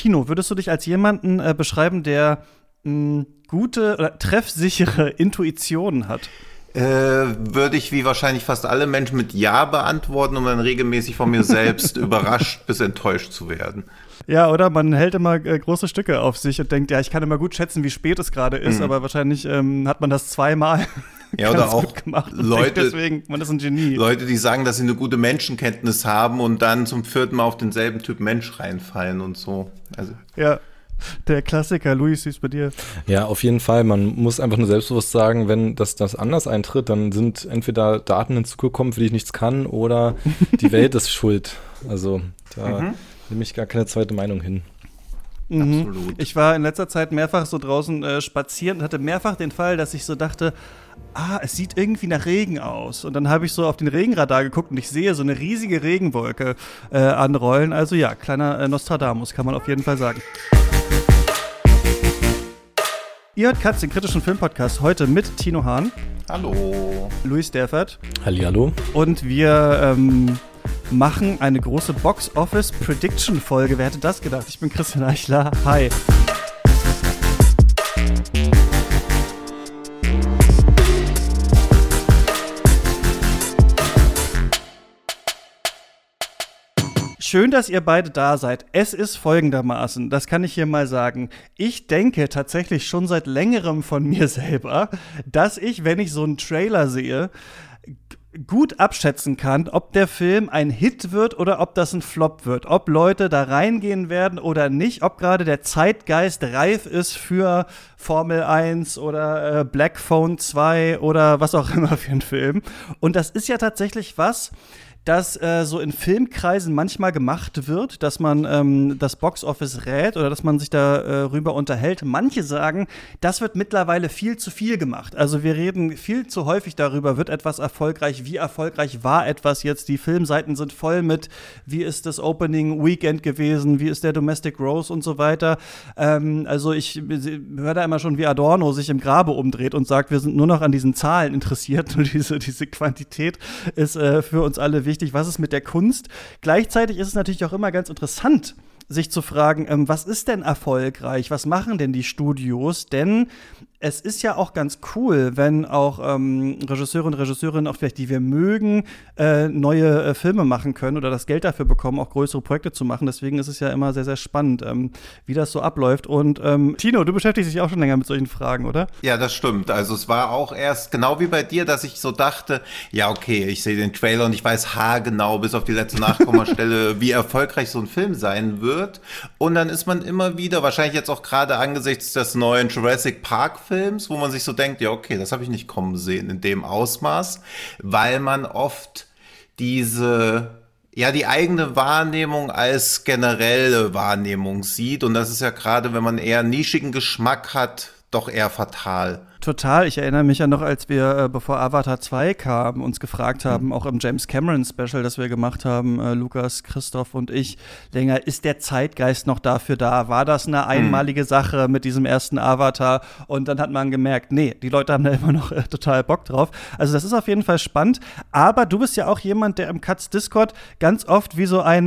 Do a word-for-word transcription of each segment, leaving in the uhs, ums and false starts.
Tino, würdest du dich als jemanden äh, beschreiben, der mh, gute oder treffsichere Intuitionen hat? Äh, würde ich wie wahrscheinlich fast alle Menschen mit Ja beantworten, um dann regelmäßig von mir selbst überrascht bis enttäuscht zu werden. Ja, oder? Man hält immer äh, große Stücke auf sich und denkt, ja, ich kann immer gut schätzen, wie spät es gerade ist, mhm. aber wahrscheinlich ähm, hat man das zweimal ja, oder auch gemacht Leute, deswegen, man ist ein Genie. Leute, die sagen, dass sie eine gute Menschenkenntnis haben und dann zum vierten Mal auf denselben Typ Mensch reinfallen und so. Also. Ja. Der Klassiker, Luis, wie ist bei dir? Ja, auf jeden Fall. Man muss einfach nur selbstbewusst sagen, wenn das, das anders eintritt, dann sind entweder Daten hinzugekommen, für die ich nichts kann, oder die Welt ist schuld. Also da mhm. nehme ich gar keine zweite Meinung hin. Mhm. Absolut. Ich war in letzter Zeit mehrfach so draußen äh, spazieren und hatte mehrfach den Fall, dass ich so dachte, ah, es sieht irgendwie nach Regen aus. Und dann habe ich so auf den Regenradar geguckt und ich sehe so eine riesige Regenwolke äh, anrollen. Also ja, kleiner äh, Nostradamus, kann man auf jeden Fall sagen. Ihr hört Katz, den kritischen Filmpodcast, heute mit Tino Hahn. Hallo. Luis Derfert. Hallihallo. Und wir ähm, machen eine große Box-Office-Prediction-Folge. Wer hätte das gedacht? Ich bin Christian Eichler. Hi. Schön, dass ihr beide da seid. Es ist folgendermaßen, das kann ich hier mal sagen. Ich denke tatsächlich schon seit längerem von mir selber, dass ich, wenn ich so einen Trailer sehe, gut abschätzen kann, ob der Film ein Hit wird oder ob das ein Flop wird. Ob Leute da reingehen werden oder nicht. Ob gerade der Zeitgeist reif ist für Formel eins oder äh, Black Phone zwei oder was auch immer für einen Film. Und das ist ja tatsächlich was, dass äh, so in Filmkreisen manchmal gemacht wird, dass man ähm, das Boxoffice rät oder dass man sich darüber äh, unterhält. Manche sagen, das wird mittlerweile viel zu viel gemacht. Also wir reden viel zu häufig darüber, wird etwas erfolgreich, wie erfolgreich war etwas jetzt. Die Filmseiten sind voll mit, wie ist das Opening Weekend gewesen, wie ist der Domestic Gross und so weiter. Ähm, also ich höre da immer schon, wie Adorno sich im Grabe umdreht und sagt, wir sind nur noch an diesen Zahlen interessiert und diese, diese Quantität ist äh, für uns alle wichtig. Was ist mit der Kunst? Gleichzeitig ist es natürlich auch immer ganz interessant, sich zu fragen, ähm, was ist denn erfolgreich? Was machen denn die Studios? Denn es ist ja auch ganz cool, wenn auch ähm, Regisseure und Regisseurinnen, auch vielleicht die wir mögen, äh, neue äh, Filme machen können oder das Geld dafür bekommen, auch größere Projekte zu machen. Deswegen ist es ja immer sehr, sehr spannend, ähm, wie das so abläuft. Und ähm, Tino, du beschäftigst dich auch schon länger mit solchen Fragen, oder? Ja, das stimmt. Also es war auch erst genau wie bei dir, dass ich so dachte, ja okay, ich sehe den Trailer und ich weiß haargenau bis auf die letzte Nachkommastelle, wie erfolgreich so ein Film sein wird. Und dann ist man immer wieder, wahrscheinlich jetzt auch gerade angesichts des neuen Jurassic Park Films, wo man sich so denkt, ja okay, das habe ich nicht kommen sehen in dem Ausmaß, weil man oft diese, ja, die eigene Wahrnehmung als generelle Wahrnehmung sieht und das ist ja gerade, wenn man eher nischigen Geschmack hat, doch eher fatal. Total. Ich erinnere mich ja noch, als wir, äh, bevor Avatar zwei kam, uns gefragt haben, mhm. auch im James Cameron Special, das wir gemacht haben, äh, Lukas, Christoph und ich, länger, ist der Zeitgeist noch dafür da? War das eine einmalige mhm. Sache mit diesem ersten Avatar? Und dann hat man gemerkt, nee, die Leute haben da immer noch äh, total Bock drauf. Also das ist auf jeden Fall spannend. Aber du bist ja auch jemand, der im Katz Discord ganz oft wie so ein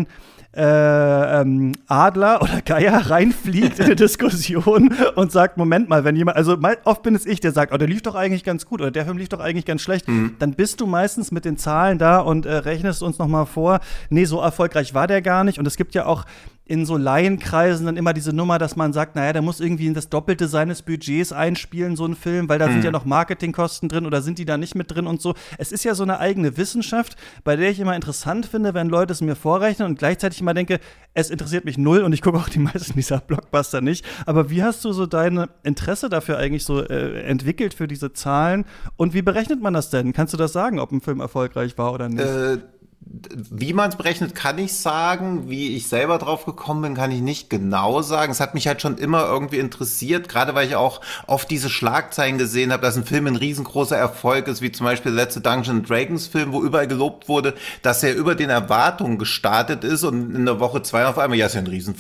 Äh, ähm, Adler oder Geier reinfliegt in eine Diskussion und sagt, Moment mal, wenn jemand, also mal, oft bin es ich, der sagt, oh, der lief doch eigentlich ganz gut oder der Film lief doch eigentlich ganz schlecht, mhm. dann bist du meistens mit den Zahlen da und äh, rechnest uns noch mal vor, nee, so erfolgreich war der gar nicht und es gibt ja auch in so Laienkreisen dann immer diese Nummer, dass man sagt, naja, der muss irgendwie das Doppelte seines Budgets einspielen, so ein Film, weil da mhm. sind ja noch Marketingkosten drin oder sind die da nicht mit drin und so. Es ist ja so eine eigene Wissenschaft, bei der ich immer interessant finde, wenn Leute es mir vorrechnen und gleichzeitig immer denke, es interessiert mich null und ich gucke auch die meisten dieser Blockbuster nicht. Aber wie hast du so dein Interesse dafür eigentlich so äh, entwickelt für diese Zahlen und wie berechnet man das denn? Kannst du das sagen, ob ein Film erfolgreich war oder nicht? Äh Wie man es berechnet, kann ich sagen. Wie ich selber drauf gekommen bin, kann ich nicht genau sagen. Es hat mich halt schon immer irgendwie interessiert, gerade weil ich auch oft diese Schlagzeilen gesehen habe, dass ein Film ein riesengroßer Erfolg ist, wie zum Beispiel der letzte Dungeons and Dragons Film, wo überall gelobt wurde, dass er über den Erwartungen gestartet ist und in der Woche zwei auf einmal, ja, ist ja ein Riesenflop.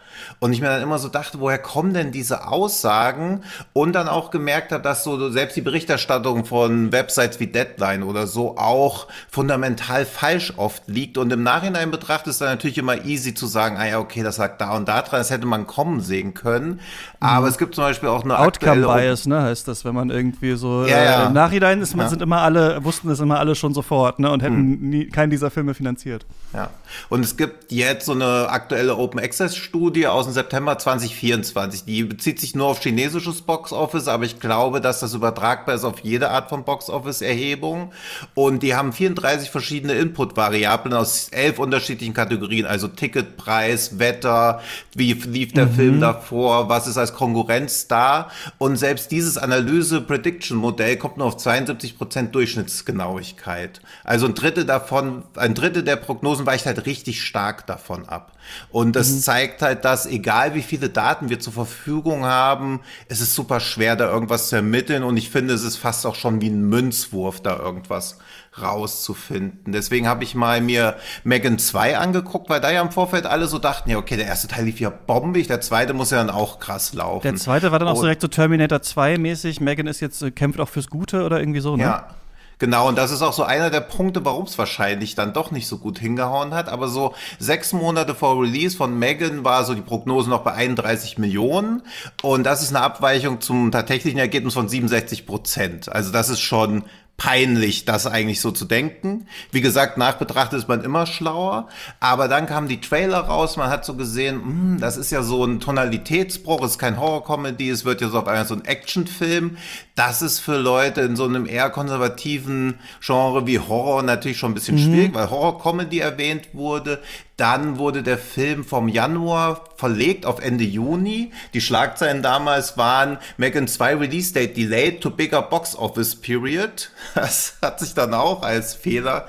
Und ich mir dann immer so dachte, woher kommen denn diese Aussagen? Und dann auch gemerkt habe, dass so selbst die Berichterstattung von Websites wie Deadline oder so auch fundamental falsch oft liegt. Und im Nachhinein betrachtet ist dann natürlich immer easy zu sagen, ah ja, okay, das lag da und da dran, das hätte man kommen sehen können. Aber mhm. es gibt zum Beispiel auch eine Outcome Bias, ne, heißt das, wenn man irgendwie so ja, ja. Äh, im Nachhinein ist, man, ja. sind immer alle, wussten es immer alle schon sofort, ne, und hätten mhm. nie, keinen dieser Filme finanziert. Ja. Und es gibt jetzt so eine aktuelle Open Access Studie aus dem September zwanzig vierundzwanzig. Die bezieht sich nur auf chinesisches Box Office, aber ich glaube, dass das übertragbar ist auf jede Art von Box Office Erhebung. Und die haben vierunddreißig verschiedene Input-Variablen aus elf unterschiedlichen Kategorien, also Ticketpreis, Wetter, wie lief der mhm. Film davor, was ist als Konkurrenz da. Und selbst dieses Analyse-Prediction-Modell kommt nur auf zweiundsiebzig Prozent Durchschnittsgenauigkeit. Also ein Drittel davon, ein Drittel der Prognosen weicht halt richtig stark davon ab. Und das mhm. zeigt halt, dass egal wie viele Daten wir zur Verfügung haben, es ist super schwer, da irgendwas zu ermitteln. Und ich finde, es ist fast auch schon wie ein Münzwurf, da irgendwas rauszufinden. Deswegen habe ich mal mir Megan zwei angeguckt, weil da ja im Vorfeld alle so dachten, ja okay, der erste Teil lief ja bombig, der zweite muss ja dann auch krass laufen. Der zweite war dann auch so direkt so Terminator zwei mäßig. Megan ist jetzt, kämpft auch fürs Gute oder irgendwie so, ne? Ja. Genau, und das ist auch so einer der Punkte, warum es wahrscheinlich dann doch nicht so gut hingehauen hat. Aber so sechs Monate vor Release von Megan war so die Prognose noch bei einunddreißig Millionen. Und das ist eine Abweichung zum tatsächlichen Ergebnis von siebenundsechzig Prozent. Also das ist schon peinlich, das eigentlich so zu denken. Wie gesagt, nachbetrachtet ist man immer schlauer. Aber dann kamen die Trailer raus, man hat so gesehen, mh, das ist ja so ein Tonalitätsbruch, es ist kein Horror-Comedy, es wird ja so auf einmal so ein Actionfilm. Das ist für Leute in so einem eher konservativen Genre wie Horror natürlich schon ein bisschen mhm. schwierig, weil Horror-Comedy erwähnt wurde. Dann wurde der Film vom Januar verlegt auf Ende Juni. Die Schlagzeilen damals waren Megan zwei Release Date delayed to bigger box office period. Das hat sich dann auch als Fehler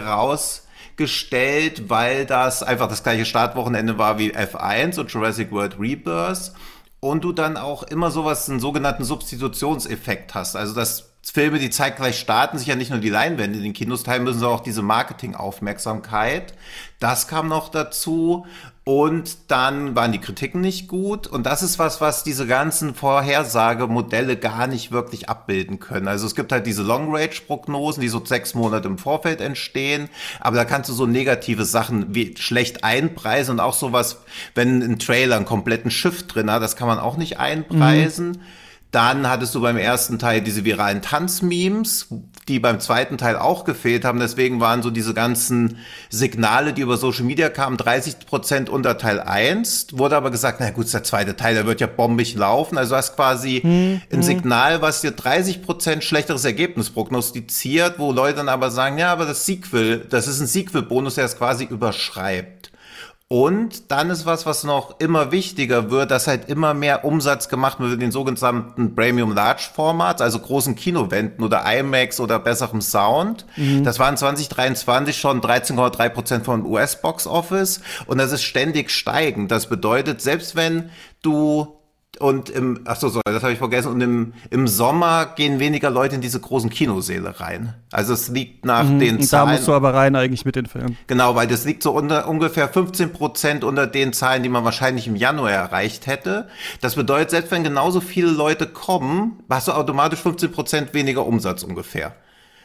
herausgestellt, weil das einfach das gleiche Startwochenende war wie F eins und Jurassic World Rebirth. Und du dann auch immer sowas, einen sogenannten Substitutionseffekt hast. Also dass Filme, die zeitgleich starten, sich ja nicht nur die Leinwände in den Kinos teilen müssen, sondern auch diese Marketingaufmerksamkeit. Das kam noch dazu. Und dann waren die Kritiken nicht gut. Und das ist was, was diese ganzen Vorhersagemodelle gar nicht wirklich abbilden können. Also es gibt halt diese Long-Range-Prognosen, die so sechs Monate im Vorfeld entstehen. Aber da kannst du so negative Sachen wie schlecht einpreisen und auch sowas, wenn ein Trailer einen kompletten Shift drin hat, das kann man auch nicht einpreisen. Mhm. Dann hattest du beim ersten Teil diese viralen Tanzmemes, die beim zweiten Teil auch gefehlt haben. Deswegen waren so diese ganzen Signale, die über Social Media kamen, dreißig Prozent unter Teil eins. Wurde aber gesagt, na gut, ist der zweite Teil, der wird ja bombig laufen. Also du hast quasi hm, ein hm. Signal, was dir dreißig Prozent schlechteres Ergebnis prognostiziert, wo Leute dann aber sagen, ja, aber das Sequel, das ist ein Sequel-Bonus, der es quasi überschreibt. Und dann ist was, was noch immer wichtiger wird, dass halt immer mehr Umsatz gemacht wird in den sogenannten Premium Large Formats, also großen Kinowänden oder IMAX oder besserem Sound. Mhm. Das waren zwanzig dreiundzwanzig schon dreizehn Komma drei Prozent von U S Box Office und das ist ständig steigend. Das bedeutet, selbst wenn du Und im, ach so, sorry, das habe ich vergessen. Und im, im Sommer gehen weniger Leute in diese großen Kinosäle rein. Also es liegt nach mhm, den Zahlen. Da musst du aber rein eigentlich mit den Filmen. Genau, weil das liegt so unter ungefähr fünfzehn Prozent unter den Zahlen, die man wahrscheinlich im Januar erreicht hätte. Das bedeutet, selbst wenn genauso viele Leute kommen, hast du automatisch fünfzehn Prozent weniger Umsatz ungefähr.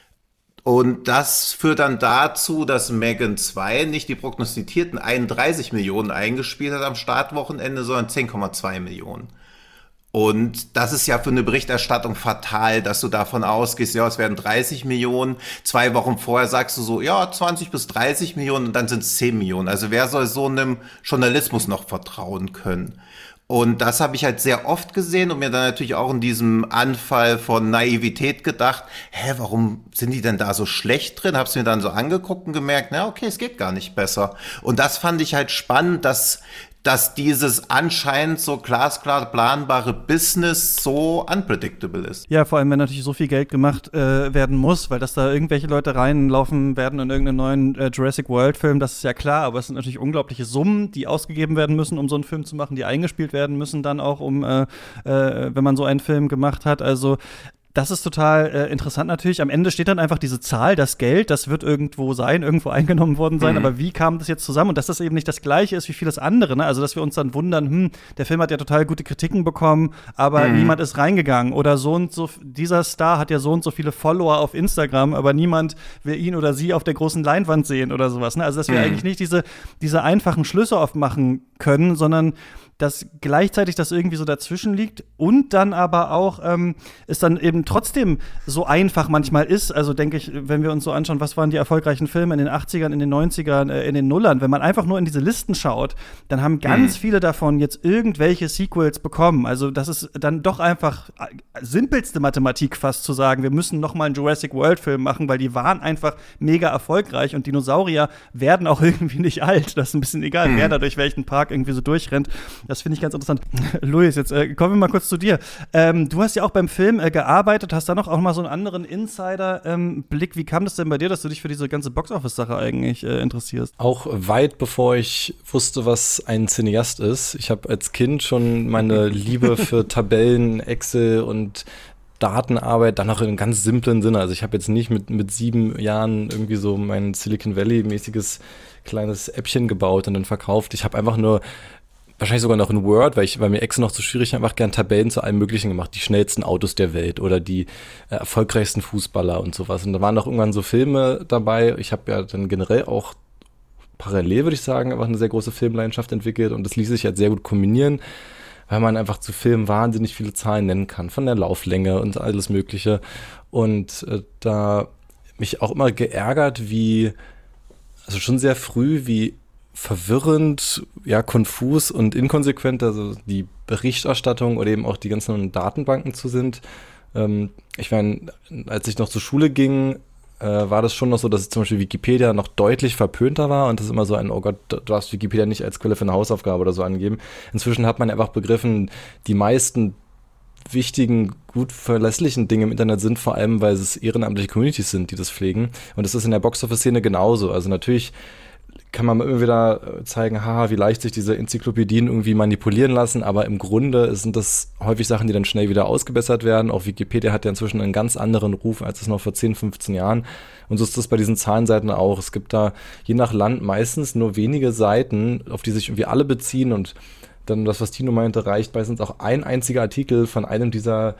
Und das führt dann dazu, dass Megan zwei nicht die prognostizierten einunddreißig Millionen eingespielt hat am Startwochenende, sondern zehn Komma zwei Millionen. Und das ist ja für eine Berichterstattung fatal, dass du davon ausgehst, ja, es werden dreißig Millionen. Zwei Wochen vorher sagst du so, ja, zwanzig bis dreißig Millionen und dann sind es zehn Millionen. Also wer soll so einem Journalismus noch vertrauen können? Und das habe ich halt sehr oft gesehen und mir dann natürlich auch in diesem Anfall von Naivität gedacht, hä, warum sind die denn da so schlecht drin? Hab's mir dann so angeguckt und gemerkt, na okay, es geht gar nicht besser. Und das fand ich halt spannend, dass dass dieses anscheinend so glasklar planbare Business so unpredictable ist. Ja, vor allem, wenn natürlich so viel Geld gemacht äh, werden muss, weil dass da irgendwelche Leute reinlaufen werden in irgendeinen neuen äh, Jurassic World-Film, das ist ja klar, aber es sind natürlich unglaubliche Summen, die ausgegeben werden müssen, um so einen Film zu machen, die eingespielt werden müssen dann auch, um, äh, äh, wenn man so einen Film gemacht hat. Also das ist total äh, interessant natürlich. Am Ende steht dann einfach diese Zahl, das Geld, das wird irgendwo sein, irgendwo eingenommen worden sein. Mhm. Aber wie kam das jetzt zusammen? Und dass das eben nicht das Gleiche ist wie vieles andere. Ne? Also, dass wir uns dann wundern, hm, der Film hat ja total gute Kritiken bekommen, aber mhm. niemand ist reingegangen. Oder so und so, dieser Star hat ja so und so viele Follower auf Instagram, aber niemand will ihn oder sie auf der großen Leinwand sehen oder sowas. Ne? Also, dass wir mhm. eigentlich nicht diese, diese einfachen Schlüsse aufmachen können, sondern dass gleichzeitig das irgendwie so dazwischen liegt und dann aber auch ähm, es dann eben trotzdem so einfach manchmal ist. Also denke ich, wenn wir uns so anschauen, was waren die erfolgreichen Filme in den achtzigern, in den neunzigern, äh, in den Nullern, wenn man einfach nur in diese Listen schaut, dann haben ganz mhm. viele davon jetzt irgendwelche Sequels bekommen. Also das ist dann doch einfach simpelste Mathematik fast zu sagen, wir müssen noch mal einen Jurassic World Film machen, weil die waren einfach mega erfolgreich und Dinosaurier werden auch irgendwie nicht alt. Das ist ein bisschen egal, mhm. wer da durch welchen Park irgendwie so durchrennt. Das finde ich ganz interessant. Luis, jetzt äh, kommen wir mal kurz zu dir. Ähm, du hast ja auch beim Film äh, gearbeitet, hast da noch auch mal so einen anderen Insider-Blick. Ähm, Wie kam das denn bei dir, dass du dich für diese ganze Box-Office-Sache eigentlich äh, interessierst? Auch weit bevor ich wusste, was ein Cineast ist. Ich habe als Kind schon meine Liebe für Tabellen, Excel und Datenarbeit dann auch in einem ganz simplen Sinne. Also ich habe jetzt nicht mit, mit sieben Jahren irgendwie so mein Silicon Valley-mäßiges kleines Äppchen gebaut und dann verkauft. Ich habe einfach nur wahrscheinlich sogar noch in Word, weil ich, weil mir Excel noch zu schwierig war, einfach gern Tabellen zu allem Möglichen gemacht. Die schnellsten Autos der Welt oder die äh, erfolgreichsten Fußballer und sowas. Und da waren auch irgendwann so Filme dabei. Ich habe ja dann generell auch parallel, würde ich sagen, einfach eine sehr große Filmleidenschaft entwickelt. Und das ließ sich halt sehr gut kombinieren, weil man einfach zu Filmen wahnsinnig viele Zahlen nennen kann. Von der Lauflänge und alles Mögliche. Und äh, da mich auch immer geärgert, wie, also schon sehr früh, wie verwirrend, ja, konfus und inkonsequent, also die Berichterstattung oder eben auch die ganzen Datenbanken zu sind. Ähm, ich meine, als ich noch zur Schule ging, äh, war das schon noch so, dass zum Beispiel Wikipedia noch deutlich verpönter war und das ist immer so ein, oh Gott, du darfst Wikipedia nicht als Quelle für eine Hausaufgabe oder so angeben. Inzwischen hat man einfach begriffen, die meisten wichtigen, gut verlässlichen Dinge im Internet sind, vor allem, weil es ehrenamtliche Communities sind, die das pflegen. Und das ist in der Box-Office-Szene genauso. Also natürlich kann man immer wieder zeigen, haha, wie leicht sich diese Enzyklopädien irgendwie manipulieren lassen, aber im Grunde sind das häufig Sachen, die dann schnell wieder ausgebessert werden. Auch Wikipedia hat ja inzwischen einen ganz anderen Ruf, als es noch vor zehn, fünfzehn Jahren. Und so ist das bei diesen Zahlenseiten auch. Es gibt da je nach Land meistens nur wenige Seiten, auf die sich irgendwie alle beziehen und dann das, was Tino meinte, reicht meistens auch ein einziger Artikel von einem dieser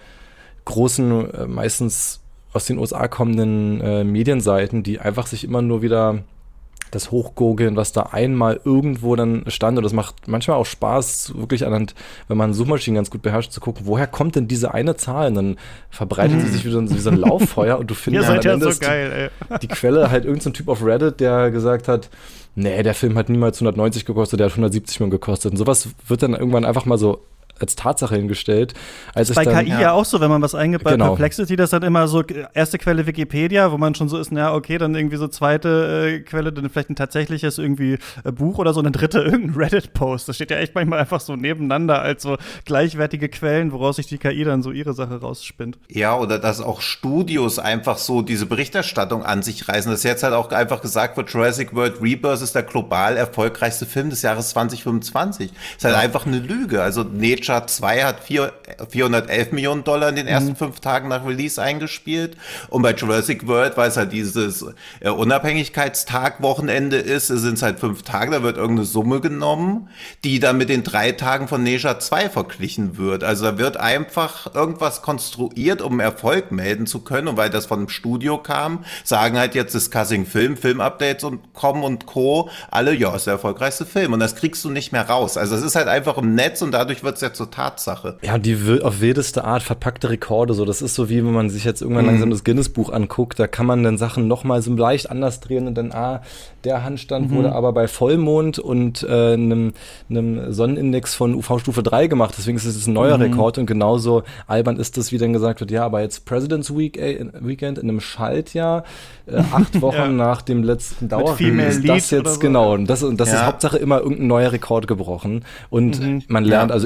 großen, äh, meistens aus den U S A kommenden äh, Medienseiten, die einfach sich immer nur wieder das Hochgoogeln, was da einmal irgendwo dann stand. Und das macht manchmal auch Spaß, wirklich anhand, wenn man Suchmaschinen ganz gut beherrscht, zu gucken, woher kommt denn diese eine Zahl? Und dann verbreitet mm. sie sich wieder wie so ein Lauffeuer und du findest halt am Ende so ist geil, die, die Quelle halt irgendein so Typ auf Reddit, der gesagt hat, nee, der Film hat niemals hundertneunzig gekostet, der hat hundertsiebzig Millionen gekostet. Und sowas wird dann irgendwann einfach mal so als Tatsache hingestellt. Als ist bei ich dann, K I ja. ja auch so, wenn man was eingibt bei genau. Perplexity, das dann immer so erste Quelle Wikipedia, wo man schon so ist, na okay, dann irgendwie so zweite äh, Quelle, dann vielleicht ein tatsächliches irgendwie äh, Buch oder so, eine dritte irgendein Reddit-Post. Das steht ja echt manchmal einfach so nebeneinander als so gleichwertige Quellen, woraus sich die K I dann so ihre Sache rausspinnt. Ja, oder dass auch Studios einfach so diese Berichterstattung an sich reißen. Dass jetzt halt auch einfach gesagt wird, Jurassic World Rebirth ist der global erfolgreichste Film des Jahres zwanzig fünfundzwanzig. Ist halt ja. einfach eine Lüge. Also Nature zwei hat vierhundertelf Millionen Dollar in den ersten mhm. fünf Tagen nach Release eingespielt. Und bei Jurassic World, weil es halt dieses äh, Unabhängigkeitstag-Wochenende ist, sind es halt fünf Tage, da wird irgendeine Summe genommen, die dann mit den drei Tagen von Nature zwei verglichen wird. Also da wird einfach irgendwas konstruiert, um Erfolg melden zu können. Und weil das von einem Studio kam, sagen halt jetzt Discussing Film, Film-Updates und Com und Co. alle, ja, ist der erfolgreichste Film. Und das kriegst du nicht mehr raus. Also es ist halt einfach im Netz und dadurch wird es ja zur Tatsache. Ja, die auf wildeste Art verpackte Rekorde, so. Das ist so wie, wenn man sich jetzt irgendwann mhm. langsam das Guinness-Buch anguckt, da kann man dann Sachen nochmal so leicht anders drehen und dann, ah, der Handstand mhm. wurde aber bei Vollmond und äh, einem, einem Sonnenindex von U V-Stufe drei gemacht, deswegen ist es jetzt ein neuer mhm. Rekord und genauso albern ist das, wie dann gesagt wird, ja, aber jetzt President's Week, äh, Weekend in einem Schaltjahr, äh, acht Wochen ja. nach dem letzten Dauerfilm ist das jetzt, so. Genau, und das, und das ja. ist Hauptsache immer irgendein neuer Rekord gebrochen und mhm. man lernt, ja. also ich habe in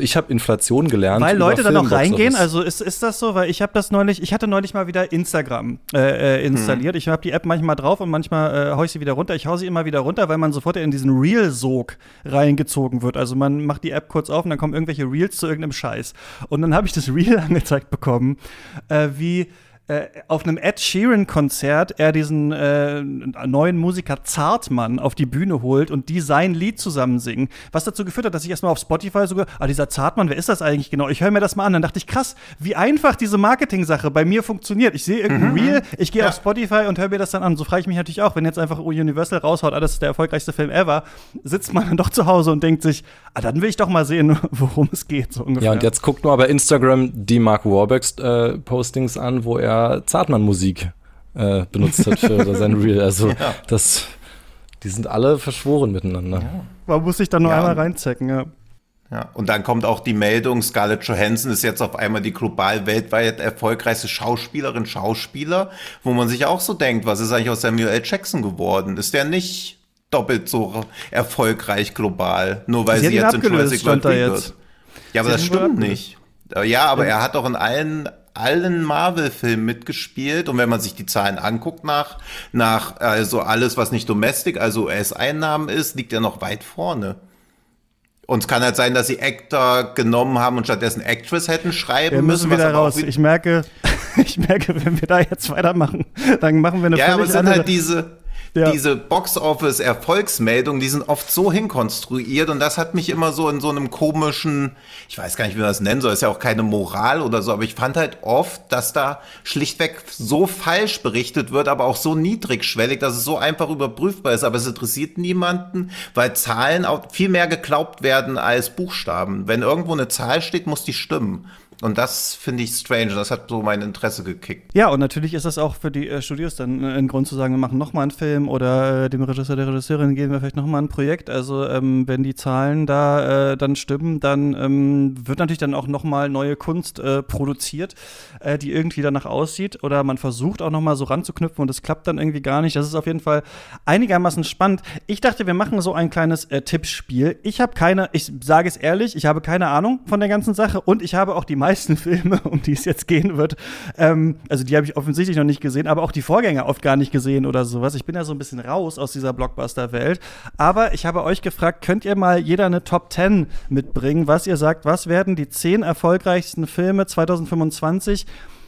Inflation gelernt. Weil Leute dann auch Filmbox-Office. reingehen, also ist, ist das so? Weil ich habe das neulich, ich hatte neulich mal wieder Instagram äh, installiert. Hm. Ich habe die App manchmal drauf und manchmal äh, hau ich sie wieder runter. Ich hau sie immer wieder runter, weil man sofort in diesen Reel-Sog reingezogen wird. Also man macht die App kurz auf und dann kommen irgendwelche Reels zu irgendeinem Scheiß. Und dann habe ich das Reel angezeigt bekommen, äh, wie Äh, auf einem Ed Sheeran-Konzert er diesen äh, neuen Musiker Zartmann auf die Bühne holt und die sein Lied zusammen singen. Was dazu geführt hat, dass ich erstmal auf Spotify sogar, ah, dieser Zartmann, wer ist das eigentlich genau? Ich höre mir das mal an. Dann dachte ich, krass, wie einfach diese Marketing-Sache bei mir funktioniert. Ich sehe irgendein mhm. Reel, ich gehe ja. auf Spotify und höre mir das dann an. So frage ich mich natürlich auch, wenn jetzt einfach Universal raushaut, ah, das ist der erfolgreichste Film ever, sitzt man dann doch zu Hause und denkt sich, ah, dann will ich doch mal sehen, worum es geht, so ungefähr. Ja, und jetzt guckt nur bei Instagram die Mark Warburgs äh, Postings an, wo er Zartmann-Musik äh, benutzt hat für sein Reel. Also ja. das, die sind alle verschworen miteinander. Ja. Man muss sich da nur ja. einmal reinzecken, ja. Ja, und dann kommt auch die Meldung, Scarlett Johansson ist jetzt auf einmal die global weltweit erfolgreichste Schauspielerin, Schauspieler, wo man sich auch so denkt, was ist eigentlich aus Samuel L. Jackson geworden? Ist der nicht doppelt so erfolgreich global, nur weil sie, sie jetzt in Jurassic World wird? Ja, aber sie das stimmt nicht. Ja, aber ja. er hat doch in allen allen Marvel-Filmen mitgespielt und wenn man sich die Zahlen anguckt nach, nach also alles, was nicht Domestic, also U S-Einnahmen ist, liegt er noch weit vorne. Und es kann halt sein, dass sie Actor genommen haben und stattdessen Actress hätten schreiben wir müssen. müssen. wieder raus. Ich merke, ich merke, wenn wir da jetzt weitermachen, dann machen wir eine ja, aber es sind andere halt diese Ja. Diese Box-Office-Erfolgsmeldungen, die sind oft so hinkonstruiert und das hat mich immer so in so einem komischen, ich weiß gar nicht, wie man das nennen soll, ist ja auch keine Moral oder so, aber ich fand halt oft, dass da schlichtweg so falsch berichtet wird, aber auch so niedrigschwellig, dass es so einfach überprüfbar ist, aber es interessiert niemanden, weil Zahlen auch viel mehr geglaubt werden als Buchstaben. Wenn irgendwo eine Zahl steht, muss die stimmen. Und das finde ich strange. Das hat so mein Interesse gekickt. Ja, und natürlich ist das auch für die äh, Studios dann äh, ein Grund zu sagen, wir machen nochmal einen Film oder äh, dem Regisseur, der Regisseurin geben wir vielleicht nochmal ein Projekt. Also ähm, wenn die Zahlen da äh, dann stimmen, dann ähm, wird natürlich dann auch nochmal neue Kunst äh, produziert, äh, die irgendwie danach aussieht. Oder man versucht auch nochmal so ranzuknüpfen und es klappt dann irgendwie gar nicht. Das ist auf jeden Fall einigermaßen spannend. Ich dachte, wir machen so ein kleines äh, Tippspiel. Ich habe keine, ich sage es ehrlich, ich habe keine Ahnung von der ganzen Sache und ich habe auch die meisten Filme, um die es jetzt gehen wird, ähm, also die habe ich offensichtlich noch nicht gesehen, aber auch die Vorgänger oft gar nicht gesehen oder sowas. Ich bin ja so ein bisschen raus aus dieser Blockbuster-Welt. Aber ich habe euch gefragt, könnt ihr mal jeder eine Top zehn mitbringen, was ihr sagt, was werden die zehn erfolgreichsten Filme zwanzig fünfundzwanzig,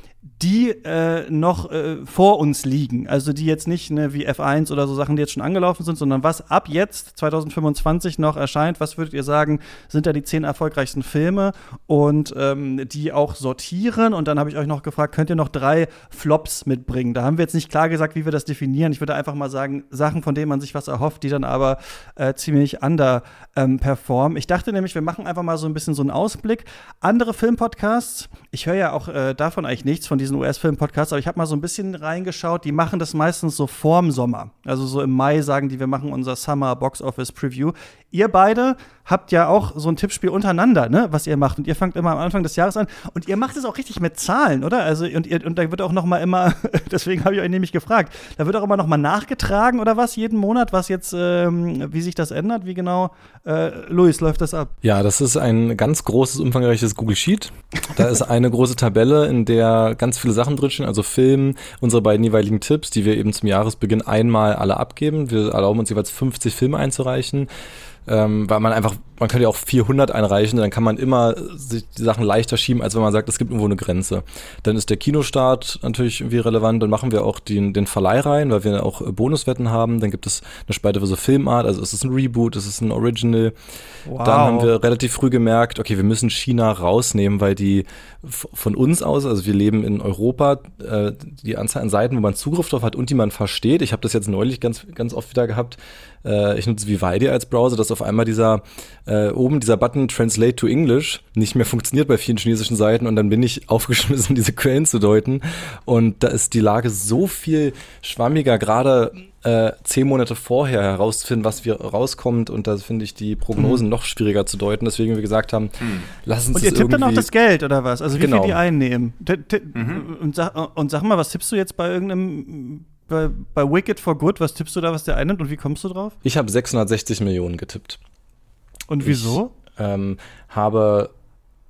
die äh, noch äh, vor uns liegen. Also die jetzt nicht ne, wie F eins oder so Sachen, die jetzt schon angelaufen sind, sondern was ab jetzt zwanzig fünfundzwanzig noch erscheint. Was würdet ihr sagen, sind da die zehn erfolgreichsten Filme und ähm, die auch sortieren? Und dann habe ich euch noch gefragt, könnt ihr noch drei Flops mitbringen? Da haben wir jetzt nicht klar gesagt, wie wir das definieren. Ich würde einfach mal sagen, Sachen, von denen man sich was erhofft, die dann aber äh, ziemlich under ähm, performen. Ich dachte nämlich, wir machen einfach mal so ein bisschen so einen Ausblick. Andere Filmpodcasts, ich höre ja auch äh, davon eigentlich nichts, von diesen U S-Film-Podcasts, aber ich habe mal so ein bisschen reingeschaut, die machen das meistens so vorm Sommer. Also so im Mai sagen die, wir machen unser Summer Box Office Preview. Ihr beide habt ja auch so ein Tippspiel untereinander, ne, was ihr macht. Und ihr fangt immer am Anfang des Jahres an. Und ihr macht es auch richtig mit Zahlen, oder? Also, und, ihr, und da wird auch noch mal immer, deswegen habe ich euch nämlich gefragt, da wird auch immer noch mal nachgetragen, oder was, jeden Monat, was jetzt, ähm, wie sich das ändert, wie genau, äh, Luis, läuft das ab? Ja, das ist ein ganz großes, umfangreiches Google Sheet. Da ist eine große Tabelle, in der ganz viele Sachen drinstehen, also Film, unsere beiden jeweiligen Tipps, die wir eben zum Jahresbeginn einmal alle abgeben. Wir erlauben uns jeweils fünfzig Filme einzureichen. Ähm, weil man einfach, man könnte ja auch vierhundert einreichen, dann kann man immer sich die Sachen leichter schieben, als wenn man sagt, es gibt irgendwo eine Grenze. Dann ist der Kinostart natürlich irgendwie relevant, dann machen wir auch den, den Verleih rein, weil wir auch Bonuswetten haben, dann gibt es eine Spalte für so Filmart, also ist es ein Reboot, ist es ein Original. Wow. Dann haben wir relativ früh gemerkt, okay, wir müssen China rausnehmen, weil die f- von uns aus, also wir leben in Europa, äh, die Anzahl an Seiten, wo man Zugriff drauf hat und die man versteht, ich habe das jetzt neulich ganz, ganz oft wieder gehabt, äh, ich nutze Vivaldi als Browser, dass auf einmal dieser äh, oben dieser Button Translate to English nicht mehr funktioniert bei vielen chinesischen Seiten und dann bin ich aufgeschmissen, diese Quellen zu deuten und da ist die Lage so viel schwammiger, gerade äh, zehn Monate vorher herauszufinden, was wir rauskommt und da finde ich die Prognosen mhm. noch schwieriger zu deuten, deswegen wir gesagt haben, mhm. lass uns und ihr das tippt irgendwie... dann auch das Geld, oder was? Also wie genau. viel die einnehmen? T- t- mhm. und, sag, und sag mal, was tippst du jetzt bei irgendeinem Bei, bei Wicked for Good, was tippst du da, was der einnimmt und wie kommst du drauf? Ich habe sechshundertsechzig Millionen getippt. Und wieso? Ich ähm, habe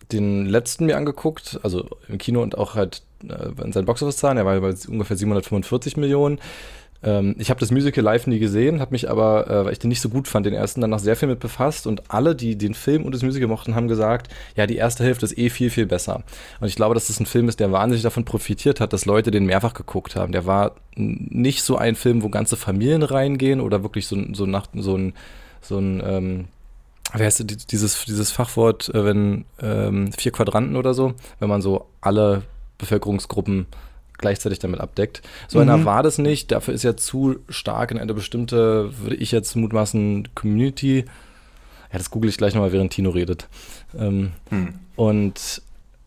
den letzten mir angeguckt, also im Kino und auch halt äh, in seinen Boxoffice-Zahlen. Er war bei ungefähr siebenhundertfünfundvierzig Millionen. Ähm, ich habe das Musical live nie gesehen, habe mich aber, äh, weil ich den nicht so gut fand, den ersten danach sehr viel mit befasst. Und alle, die den Film und das Musical mochten, haben gesagt, ja, die erste Hälfte ist eh viel, viel besser. Und ich glaube, dass das ein Film ist, der wahnsinnig davon profitiert hat, dass Leute den mehrfach geguckt haben. Der war nicht so ein Film, wo ganze Familien reingehen oder wirklich so, so, nach, so ein, so ein ähm, wer heißt dieses, dieses Fachwort, äh, wenn ähm, vier Quadranten oder so, wenn man so alle Bevölkerungsgruppen gleichzeitig damit abdeckt. So einer mhm. war das nicht. Dafür ist er zu stark in eine bestimmte, würde ich jetzt mutmaßen, Community. Ja, das google ich gleich nochmal, während Tino redet. Ähm, mhm. Und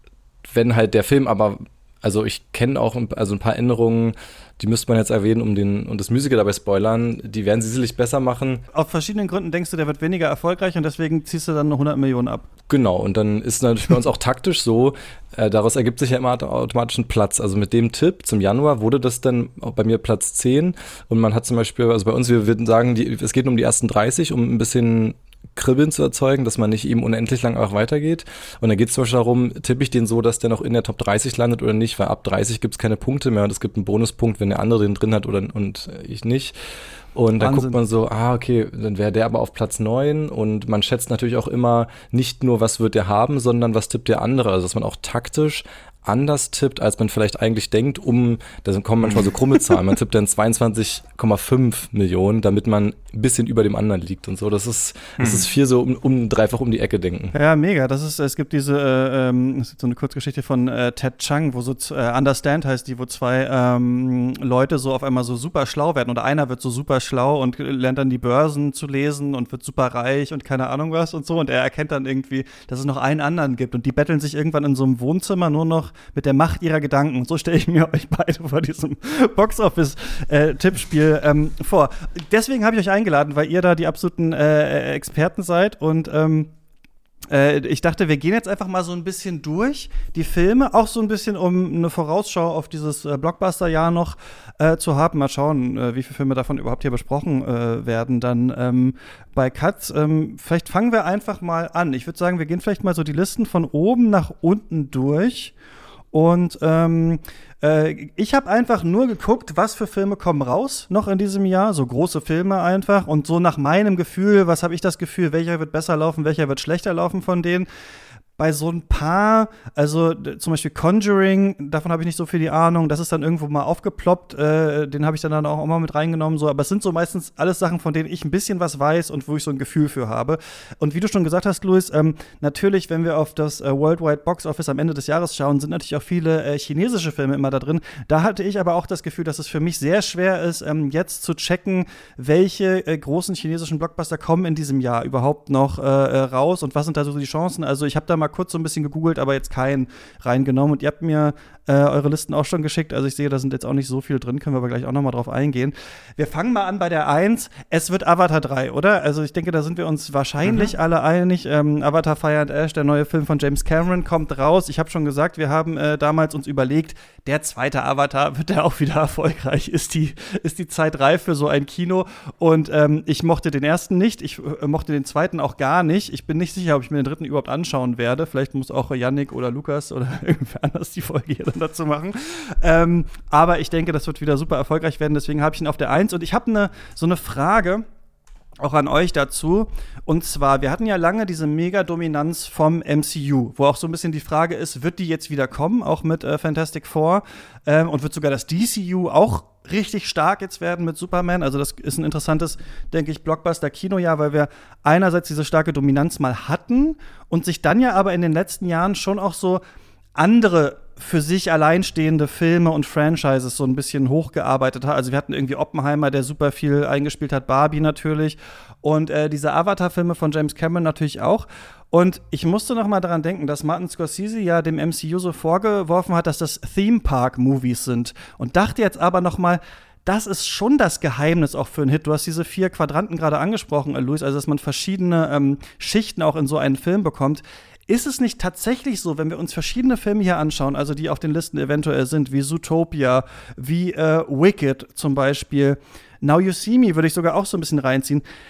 wenn halt der Film aber, also ich kenne auch ein, also ein paar Änderungen, die müsste man jetzt erwähnen, um den und das Musical dabei spoilern, die werden sie sicherlich besser machen. Auf verschiedenen Gründen denkst du, der wird weniger erfolgreich und deswegen ziehst du dann noch hundert Millionen ab. Genau, und dann ist natürlich bei uns auch taktisch so, äh, daraus ergibt sich ja immer automatisch ein Platz. Also mit dem Tipp zum Januar wurde das dann auch bei mir Platz zehn und man hat zum Beispiel, also bei uns, wir würden sagen, die, es geht um die ersten dreißig, um ein bisschen Kribbeln zu erzeugen, dass man nicht eben unendlich lang auch weitergeht. Und dann geht es zum Beispiel darum, tippe ich den so, dass der noch in der Top dreißig landet oder nicht, weil ab dreißig gibt es keine Punkte mehr und es gibt einen Bonuspunkt, wenn der andere den drin hat oder und ich nicht. Und dann Wahnsinn. Guckt man so, ah, okay, dann wäre der aber auf Platz neun und man schätzt natürlich auch immer nicht nur, was wird der haben, sondern was tippt der andere. Also dass man auch taktisch anders tippt, als man vielleicht eigentlich denkt, um, da kommen manchmal so krumme Zahlen, man tippt dann zweiundzwanzig Komma fünf Millionen, damit man ein bisschen über dem anderen liegt und so. Das ist, hm. das ist viel so um, um dreifach um die Ecke denken. Ja, mega. Das ist, es gibt diese, äh, ähm, so eine Kurzgeschichte von äh, Ted Chiang, wo so äh, Understand heißt die, wo zwei ähm, Leute so auf einmal so super schlau werden oder einer wird so super schlau und lernt dann die Börsen zu lesen und wird super reich und keine Ahnung was und so und er erkennt dann irgendwie, dass es noch einen anderen gibt und die betteln sich irgendwann in so einem Wohnzimmer nur noch mit der Macht ihrer Gedanken. Und so stelle ich mir euch beide vor diesem Box-Office-Tippspiel ähm, vor. Deswegen habe ich euch eingeladen, weil ihr da die absoluten äh, Experten seid. Und ähm, äh, ich dachte, wir gehen jetzt einfach mal so ein bisschen durch die Filme, auch so ein bisschen, um eine Vorausschau auf dieses äh, Blockbuster-Jahr noch äh, zu haben. Mal schauen, äh, wie viele Filme davon überhaupt hier besprochen äh, werden dann ähm, bei Katz. Ähm, vielleicht fangen wir einfach mal an. Ich würde sagen, wir gehen vielleicht mal so die Listen von oben nach unten durch. Und ähm, äh, ich habe einfach nur geguckt, was für Filme kommen raus noch in diesem Jahr, so große Filme einfach. Und so nach meinem Gefühl, was habe ich das Gefühl, welcher wird besser laufen, welcher wird schlechter laufen von denen. Bei so ein paar, also zum Beispiel Conjuring, davon habe ich nicht so viel die Ahnung, das ist dann irgendwo mal aufgeploppt, äh, den habe ich dann, dann auch mal mit reingenommen, so, aber es sind so meistens alles Sachen, von denen ich ein bisschen was weiß und wo ich so ein Gefühl für habe. Und wie du schon gesagt hast, Luis, ähm, natürlich, wenn wir auf das äh, Worldwide Box Office am Ende des Jahres schauen, sind natürlich auch viele äh, chinesische Filme immer da drin. Da hatte ich aber auch das Gefühl, dass es für mich sehr schwer ist, ähm, jetzt zu checken, welche äh, großen chinesischen Blockbuster kommen in diesem Jahr überhaupt noch äh, raus und was sind da so die Chancen. Also ich habe da mal kurz so ein bisschen gegoogelt, aber jetzt keinen reingenommen. Und ihr habt mir äh, eure Listen auch schon geschickt. Also ich sehe, da sind jetzt auch nicht so viel drin. Können wir aber gleich auch noch mal drauf eingehen. Wir fangen mal an bei der eins. Es wird Avatar drei, oder? Also ich denke, da sind wir uns wahrscheinlich mhm. alle einig. Ähm, Avatar Fire and Ash, der neue Film von James Cameron, kommt raus. Ich habe schon gesagt, wir haben äh, damals uns überlegt, der zweite Avatar, wird der auch wieder erfolgreich? Ist die, ist die Zeit reif für so ein Kino? Und ähm, ich mochte den ersten nicht. Ich äh, mochte den zweiten auch gar nicht. Ich bin nicht sicher, ob ich mir den dritten überhaupt anschauen werde. Vielleicht muss auch Yannick oder Lukas oder irgendwer anders die Folge hier dann dazu machen. Ähm, aber ich denke, das wird wieder super erfolgreich werden. Deswegen habe ich ihn auf der eins. Und ich habe ne, so eine Frage auch an euch dazu. Und zwar, wir hatten ja lange diese Mega-Dominanz vom M C U, wo auch so ein bisschen die Frage ist, wird die jetzt wieder kommen, auch mit äh, Fantastic Four? Ähm, und wird sogar das D C U auch richtig stark jetzt werden mit Superman? Also das ist ein interessantes, denke ich, Blockbuster-Kinojahr, weil wir einerseits diese starke Dominanz mal hatten und sich dann ja aber in den letzten Jahren schon auch so andere für sich alleinstehende Filme und Franchises so ein bisschen hochgearbeitet hat. Also wir hatten irgendwie Oppenheimer, der super viel eingespielt hat, Barbie natürlich und äh, diese Avatar-Filme von James Cameron natürlich auch. Und ich musste noch mal daran denken, dass Martin Scorsese ja dem M C U so vorgeworfen hat, dass das Theme-Park-Movies sind und dachte jetzt aber noch mal, das ist schon das Geheimnis auch für einen Hit. Du hast diese vier Quadranten gerade angesprochen, Luis, also dass man verschiedene ähm, Schichten auch in so einen Film bekommt. Ist es nicht tatsächlich so, wenn wir uns verschiedene Filme hier anschauen, also die auf den Listen eventuell sind, wie Zootopia, wie äh, Wicked zum Beispiel, Now You See Me würde ich sogar auch so ein bisschen reinziehen,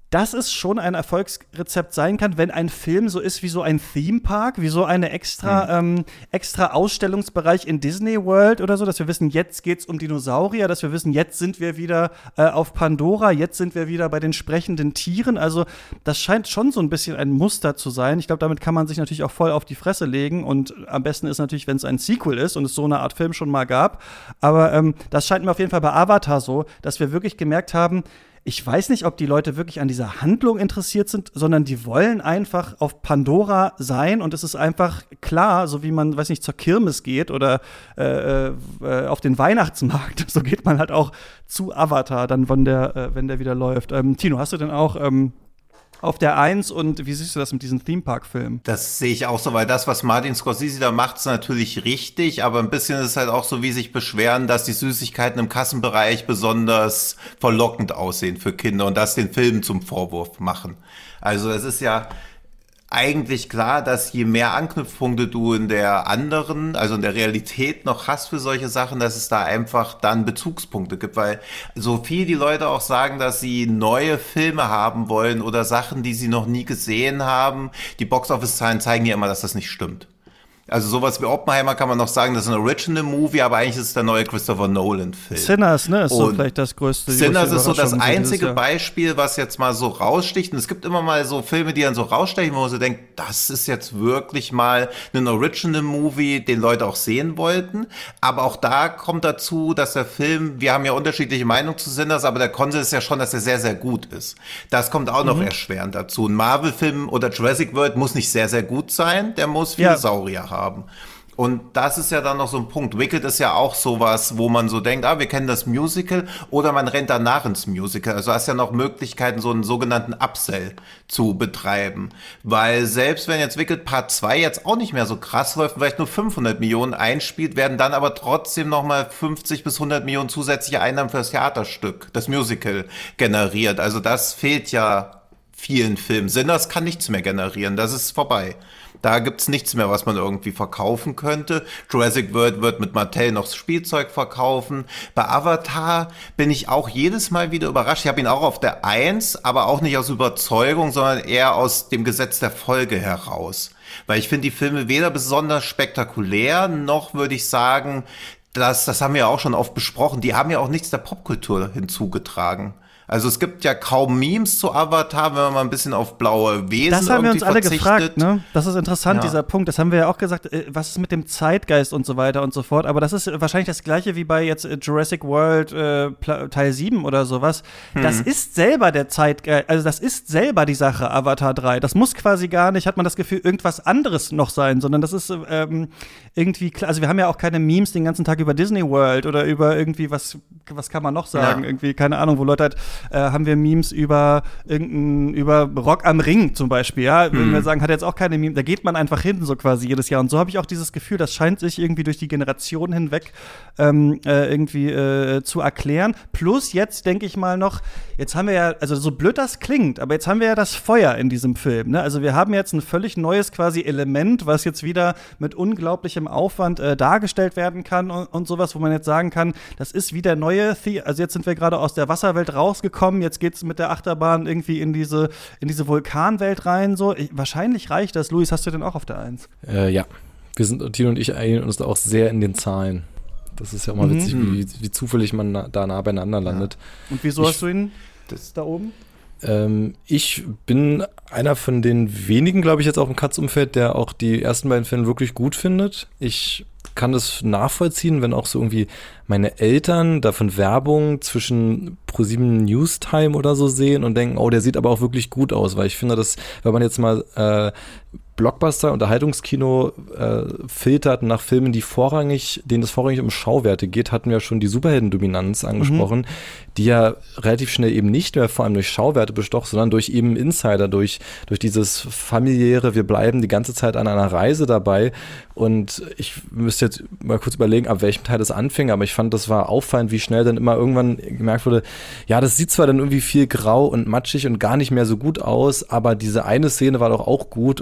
dass es schon ein Erfolgsrezept sein kann, wenn ein Film so ist wie so ein Theme-Park, wie so eine extra, mhm. ähm, extra Ausstellungsbereich in Disney World oder so, dass wir wissen, jetzt geht's um Dinosaurier, dass wir wissen, jetzt sind wir wieder äh, auf Pandora, jetzt sind wir wieder bei den sprechenden Tieren. Also das scheint schon so ein bisschen ein Muster zu sein. Ich glaube, damit kann man sich natürlich auch voll auf die Fresse legen und am besten ist natürlich, wenn es ein Sequel ist und es so eine Art Film schon mal gab. Aber ähm, das scheint mir auf jeden Fall bei Avatar so, dass wir wirklich gemerkt haben, ich weiß nicht, ob die Leute wirklich an dieser Handlung interessiert sind, sondern die wollen einfach auf Pandora sein und es ist einfach klar, so wie man, weiß nicht, zur Kirmes geht oder äh, äh, auf den Weihnachtsmarkt, so geht man halt auch zu Avatar, dann wenn der, äh, wenn der wieder läuft. Ähm, Tino, hast du denn auch ähm, auf der Eins und wie siehst du das mit diesen Theme-Park-Filmen? Das sehe ich auch so, weil das, was Martin Scorsese da macht, ist natürlich richtig, aber ein bisschen ist es halt auch so, wie sich beschweren, dass die Süßigkeiten im Kassenbereich besonders verlockend aussehen für Kinder und das den Filmen zum Vorwurf machen. Also es ist ja eigentlich klar, dass je mehr Anknüpfpunkte du in der anderen, also in der Realität noch hast für solche Sachen, dass es da einfach dann Bezugspunkte gibt, weil so viel die Leute auch sagen, dass sie neue Filme haben wollen oder Sachen, die sie noch nie gesehen haben, die Box-Office-Zahlen zeigen ja immer, dass das nicht stimmt. Also sowas wie Oppenheimer kann man noch sagen, das ist ein Original-Movie, aber eigentlich ist es der neue Christopher Nolan-Film. Sinners, ne, ist so vielleicht das größte. Sinners ist so das einzige Beispiel, was jetzt mal so raussticht. Und es gibt immer mal so Filme, die dann so rausstechen, wo man so denkt, das ist jetzt wirklich mal ein Original-Movie, den Leute auch sehen wollten. Aber auch da kommt dazu, dass der Film, wir haben ja unterschiedliche Meinungen zu Sinners, aber der Konsens ist ja schon, dass er sehr, sehr gut ist. Das kommt auch noch mhm. erschwerend dazu. Ein Marvel-Film oder Jurassic World muss nicht sehr, sehr gut sein, der muss viel ja. Saurier haben. haben. Und das ist ja dann noch so ein Punkt. Wicked ist ja auch sowas, wo man so denkt, ah, wir kennen das Musical oder man rennt danach ins Musical. Also hast ja noch Möglichkeiten, so einen sogenannten Upsell zu betreiben. Weil selbst wenn jetzt Wicked Part zwei jetzt auch nicht mehr so krass läuft, vielleicht nur fünfhundert Millionen einspielt, werden dann aber trotzdem nochmal fünfzig bis hundert Millionen zusätzliche Einnahmen für das Theaterstück, das Musical, generiert. Also das fehlt ja vielen Filmen. Sinners kann nichts mehr generieren, das ist vorbei. Da gibt's nichts mehr, was man irgendwie verkaufen könnte. Jurassic World wird mit Mattel noch Spielzeug verkaufen. Bei Avatar bin ich auch jedes Mal wieder überrascht. Ich habe ihn auch auf der Eins, aber auch nicht aus Überzeugung, sondern eher aus dem Gesetz der Folge heraus. Weil ich finde die Filme weder besonders spektakulär, noch würde ich sagen, das, das haben wir ja auch schon oft besprochen, die haben ja auch nichts der Popkultur hinzugetragen. Also es gibt ja kaum Memes zu Avatar, wenn man mal ein bisschen auf blaue Wesen Das haben wir uns alle verzichtet. gefragt, ne? Das ist interessant, ja. dieser Punkt. Das haben wir ja auch gesagt, was ist mit dem Zeitgeist und so weiter und so fort. Aber das ist wahrscheinlich das Gleiche wie bei jetzt Jurassic World äh, Teil sieben oder sowas. Hm. Das ist selber der Zeitgeist, also das ist selber die Sache, Avatar drei. Das muss quasi gar nicht, hat man das Gefühl, irgendwas anderes noch sein, sondern das ist ähm, irgendwie klar. Also wir haben ja auch keine Memes den ganzen Tag über Disney World oder über irgendwie, was, was kann man noch sagen? Ja. Irgendwie, keine Ahnung, wo Leute halt Äh, haben wir Memes über irgendein, über Rock am Ring zum Beispiel, ja, wenn hm. wir sagen, hat jetzt auch keine Memes, da geht man einfach hin, so quasi jedes Jahr und so habe ich auch dieses Gefühl, das scheint sich irgendwie durch die Generation hinweg ähm, äh, irgendwie äh, zu erklären, plus jetzt denke ich mal noch, jetzt haben wir ja, also so blöd das klingt, aber jetzt haben wir ja das Feuer in diesem Film, ne, also wir haben jetzt ein völlig neues quasi Element, was jetzt wieder mit unglaublichem Aufwand äh, dargestellt werden kann und, und sowas, wo man jetzt sagen kann, das ist wie der neue, The- also jetzt sind wir gerade aus der Wasserwelt rausgekommen, jetzt geht's mit der Achterbahn irgendwie in diese, in diese Vulkanwelt rein. So. Ich, wahrscheinlich reicht das. Luis, hast du denn auch auf der Eins? Äh, ja. Wir sind, Tino und ich einigen uns da auch sehr in den Zahlen. Das ist ja auch mal mhm. witzig, wie, wie zufällig man na, da nah beieinander landet. Ja. Und wieso ich, hast du ihn das da oben? Ähm, ich bin einer von den wenigen, glaube ich, jetzt auch im Katz-Umfeld, der auch die ersten beiden Filme wirklich gut findet. Ich kann das nachvollziehen, wenn auch so irgendwie meine Eltern davon Werbung zwischen ProSieben Newstime oder so sehen und denken, oh, der sieht aber auch wirklich gut aus, weil ich finde, dass, wenn man jetzt mal äh, Blockbuster, Unterhaltungskino äh, filtert nach Filmen, die vorrangig, denen es vorrangig um Schauwerte geht, hatten wir schon die Superheldendominanz angesprochen, mhm. die ja relativ schnell eben nicht mehr vor allem durch Schauwerte bestocht, sondern durch eben Insider, durch, durch dieses familiäre, wir bleiben die ganze Zeit an einer Reise dabei. Und ich müsste jetzt mal kurz überlegen, ab welchem Teil das anfing, aber ich fand, das war auffallend, wie schnell dann immer irgendwann gemerkt wurde, ja, das sieht zwar dann irgendwie viel grau und matschig und gar nicht mehr so gut aus, aber diese eine Szene war doch auch gut und das ist ja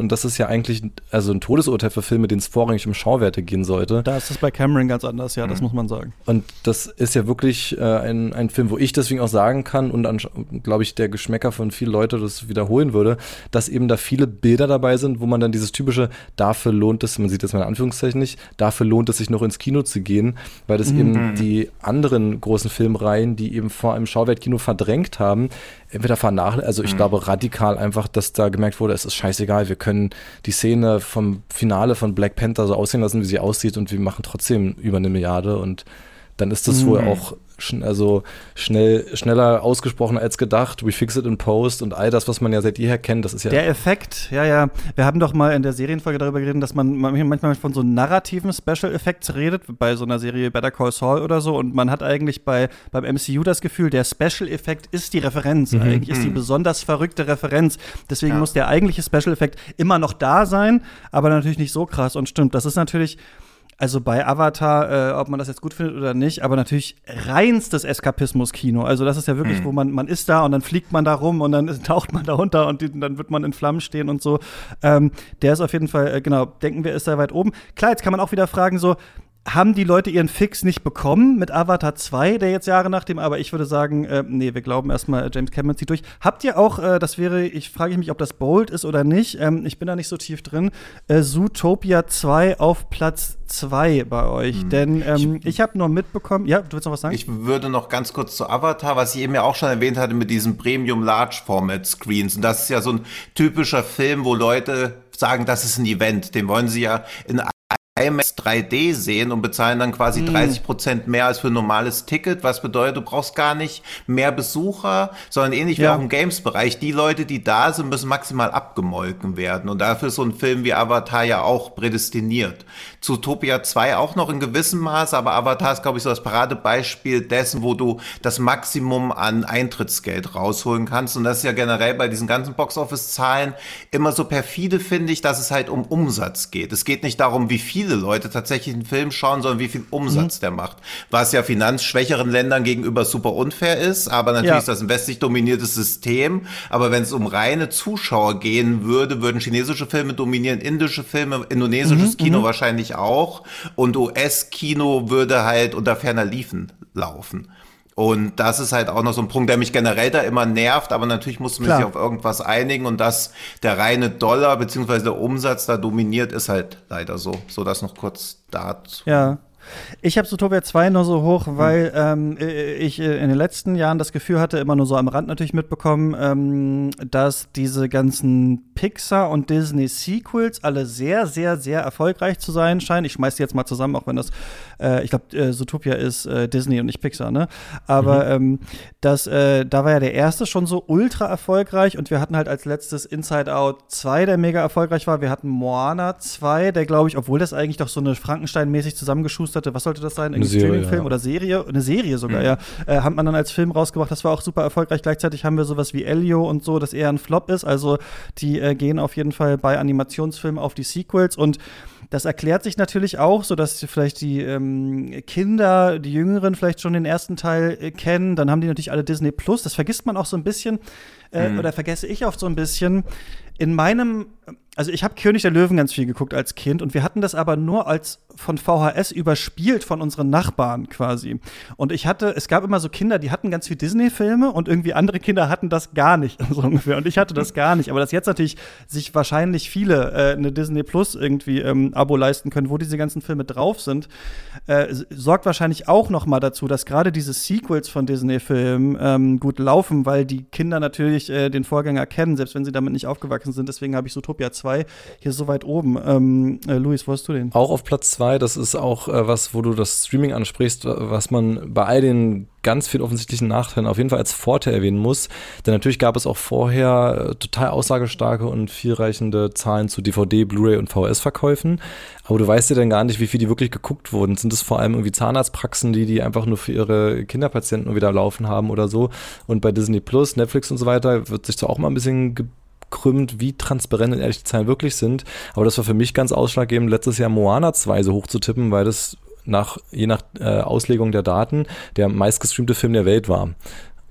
ja eigentlich also ein Todesurteil für Filme, denen es vorrangig um Schauwerte gehen sollte. Da ist es bei Cameron ganz anders, ja, mhm. das muss man sagen. Und das ist ja wirklich äh, ein, ein Film, wo ich deswegen auch sagen kann und glaube ich, der Geschmäcker von vielen Leuten das wiederholen würde, dass eben da viele Bilder dabei sind, wo man dann dieses typische, dafür lohnt es, man sieht das mal in Anführungszeichen nicht, dafür lohnt es sich noch ins Kino zu gehen, weil das mhm. eben die anderen großen Filmreihen, die eben vor einem Schauwertkino verdrängt haben, entweder vernachlässigt, also ich mhm. glaube radikal einfach, dass da gemerkt wurde, es ist scheißegal, wir können die Szene vom Finale von Black Panther so aussehen lassen, wie sie aussieht und wir machen trotzdem über eine Milliarde und dann ist das mhm. wohl auch schn- also schnell, schneller ausgesprochen als gedacht. We fix it in post und all das, was man ja seit jeher kennt, das ist ja... Der Effekt, ja, ja. Wir haben doch mal in der Serienfolge darüber geredet, dass man manchmal von so narrativen Special Effects redet, bei so einer Serie Better Call Saul oder so, und man hat eigentlich bei, beim M C U das Gefühl, der Special Effekt ist die Referenz. Mhm. Eigentlich ist die besonders verrückte Referenz. Deswegen ja. muss der eigentliche Special Effekt immer noch da sein, aber natürlich nicht so krass. Und stimmt, das ist natürlich... Also bei Avatar, äh, ob man das jetzt gut findet oder nicht, aber natürlich reinstes Eskapismus-Kino. Also das ist ja wirklich, mhm. wo man, man ist da und dann fliegt man da rum und dann taucht man da runter und die, dann wird man in Flammen stehen und so. Ähm, der ist auf jeden Fall, äh, genau, denken wir, ist da weit oben. Klar, jetzt kann man auch wieder fragen, so, haben die Leute ihren Fix nicht bekommen mit Avatar zwei, der jetzt Jahre nach dem, aber ich würde sagen, äh, nee, wir glauben erstmal, James Cameron zieht durch. Habt ihr auch, äh, das wäre, ich frage mich, ob das bold ist oder nicht, ähm, ich bin da nicht so tief drin, äh, Zootopia zwei auf Platz zwei bei euch, hm. denn ähm, ich, ich habe nur mitbekommen, ja, du willst noch was sagen? Ich würde noch ganz kurz zu Avatar, was ich eben ja auch schon erwähnt hatte mit diesen Premium-Large-Format-Screens, und das ist ja so ein typischer Film, wo Leute sagen, das ist ein Event, den wollen sie ja in IMAX drei D sehen und bezahlen dann quasi mm. dreißig Prozent mehr als für ein normales Ticket, was bedeutet, du brauchst gar nicht mehr Besucher, sondern ähnlich ja. wie auch im Games-Bereich. Die Leute, die da sind, müssen maximal abgemolken werden und dafür ist so ein Film wie Avatar ja auch prädestiniert. Zootopia zwei auch noch in gewissem Maße, aber Avatar ist, glaube ich, so das Paradebeispiel dessen, wo du das Maximum an Eintrittsgeld rausholen kannst, und das ist ja generell bei diesen ganzen Box-Office-Zahlen immer so perfide, finde ich, dass es halt um Umsatz geht. Es geht nicht darum, wie viel viele Leute tatsächlich einen Film schauen, sondern wie viel Umsatz mhm. der macht. Was ja finanzschwächeren Ländern gegenüber super unfair ist, aber natürlich ja. ist das ein westlich dominiertes System. Aber wenn es um reine Zuschauer gehen würde, würden chinesische Filme dominieren, indische Filme, indonesisches mhm. Kino mhm. wahrscheinlich auch. Und U S-Kino würde halt unter ferner Liefen laufen. Und das ist halt auch noch so ein Punkt, der mich generell da immer nervt, aber natürlich muss man Klar. sich auf irgendwas einigen, und dass der reine Dollar beziehungsweise der Umsatz da dominiert, ist halt leider so. So, das noch kurz dazu. Ja. Ich habe Zootopia zwei nur so hoch, weil ähm, ich in den letzten Jahren das Gefühl hatte, immer nur so am Rand natürlich mitbekommen, ähm, dass diese ganzen Pixar- und Disney-Sequels alle sehr, sehr, sehr erfolgreich zu sein scheinen. Ich schmeiß die jetzt mal zusammen, auch wenn das, äh, ich glaube, äh, Zootopia ist äh, Disney und nicht Pixar, ne? Aber mhm. ähm, das, äh, da war ja der erste schon so ultra erfolgreich, und wir hatten halt als letztes Inside Out zwei, der mega erfolgreich war. Wir hatten Moana zwei, der, glaube ich, obwohl das eigentlich doch so eine Frankenstein-mäßig zusammengeschustert hatte, was sollte das sein? Ein Streaming-Film ja. oder Serie? Eine Serie sogar, mhm. ja. Äh, hat man dann als Film rausgebracht, das war auch super erfolgreich. Gleichzeitig haben wir sowas wie Elio und so, das eher ein Flop ist. Also die äh, gehen auf jeden Fall bei Animationsfilmen auf die Sequels, und das erklärt sich natürlich auch, so dass vielleicht die ähm, Kinder, die Jüngeren vielleicht schon den ersten Teil äh, kennen. Dann haben die natürlich alle Disney Plus. Das vergisst man auch so ein bisschen, äh, mhm. oder vergesse ich oft so ein bisschen. In meinem, also ich habe König der Löwen ganz viel geguckt als Kind, und wir hatten das aber nur als von V H S überspielt von unseren Nachbarn quasi. Und ich hatte, es gab immer so Kinder, die hatten ganz viel Disney-Filme, und irgendwie andere Kinder hatten das gar nicht, so ungefähr. Und ich hatte das gar nicht. Aber dass jetzt natürlich sich wahrscheinlich viele äh, eine Disney Plus irgendwie ähm, Abo leisten können, wo diese ganzen Filme drauf sind, äh, sorgt wahrscheinlich auch noch mal dazu, dass gerade diese Sequels von Disney-Filmen ähm, gut laufen, weil die Kinder natürlich äh, den Vorgänger kennen, selbst wenn sie damit nicht aufgewachsen sind. Deswegen habe ich Zootopia zwei hier so weit oben. Ähm, äh, Luis, wo hast du den? Auch auf Platz zwei. Das ist auch äh, was, wo du das Streaming ansprichst, was man bei all den ganz viel offensichtlichen Nachteilen auf jeden Fall als Vorteil erwähnen muss. Denn natürlich gab es auch vorher äh, total aussagestarke und vielreichende Zahlen zu D V D, Blu-ray und V H S-Verkäufen. Aber du weißt ja dann gar nicht, wie viel die wirklich geguckt wurden. Sind es vor allem irgendwie Zahnarztpraxen, die die einfach nur für ihre Kinderpatienten wieder laufen haben oder so? Und bei Disney Plus, Netflix und so weiter wird sich zwar auch mal ein bisschen ge- krümmt, wie transparent und ehrlich die Zahlen wirklich sind. Aber das war für mich ganz ausschlaggebend, letztes Jahr Moana zwei so hoch zu tippen, weil das nach, je nach äh, Auslegung der Daten der meistgestreamte Film der Welt war. Und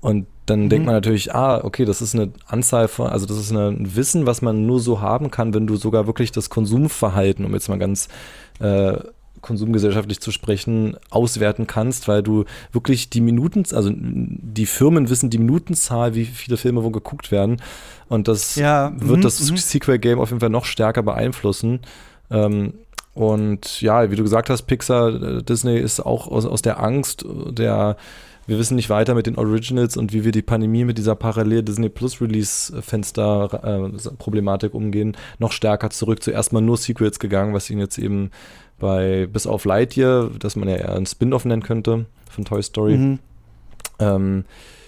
dann mhm. denkt man natürlich, ah, okay, das ist eine Anzahl von, also das ist ein Wissen, was man nur so haben kann, wenn du sogar wirklich das Konsumverhalten, um jetzt mal ganz äh, konsumgesellschaftlich zu sprechen, auswerten kannst, weil du wirklich die Minuten, also die Firmen wissen die Minutenzahl, wie viele Filme wo geguckt werden, und das ja, wird mhm, das mhm. Sequel-Game auf jeden Fall noch stärker beeinflussen. Ähm, und ja, wie du gesagt hast, Pixar, Disney ist auch aus, aus der Angst der wir wissen nicht weiter mit den Originals und wie wir die Pandemie mit dieser Parallel-Disney-Plus-Release-Fenster-Problematik umgehen, noch stärker zurück. Zuerst mal nur Sequels gegangen, was ihn jetzt eben bei bis auf Lightyear, das man ja eher ein Spin-Off nennen könnte von Toy Story, mhm. ähm,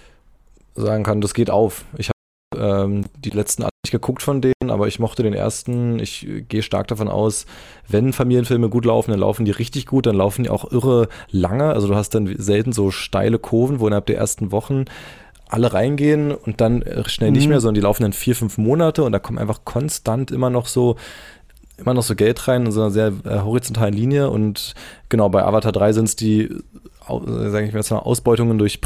sagen kann, das geht auf. Ich habe ähm, die letzten alle nicht geguckt von denen, aber ich mochte den ersten. Ich gehe stark davon aus, wenn Familienfilme gut laufen, dann laufen die richtig gut, dann laufen die auch irre lange. Also du hast dann selten so steile Kurven, wo innerhalb der ersten Wochen alle reingehen und dann schnell nicht mhm. mehr, sondern die laufen dann vier, fünf Monate und da kommt einfach konstant immer noch so immer noch so Geld rein in so einer sehr äh, horizontalen Linie. Und genau, bei Avatar drei sind es die sage ich mal, Ausbeutungen durch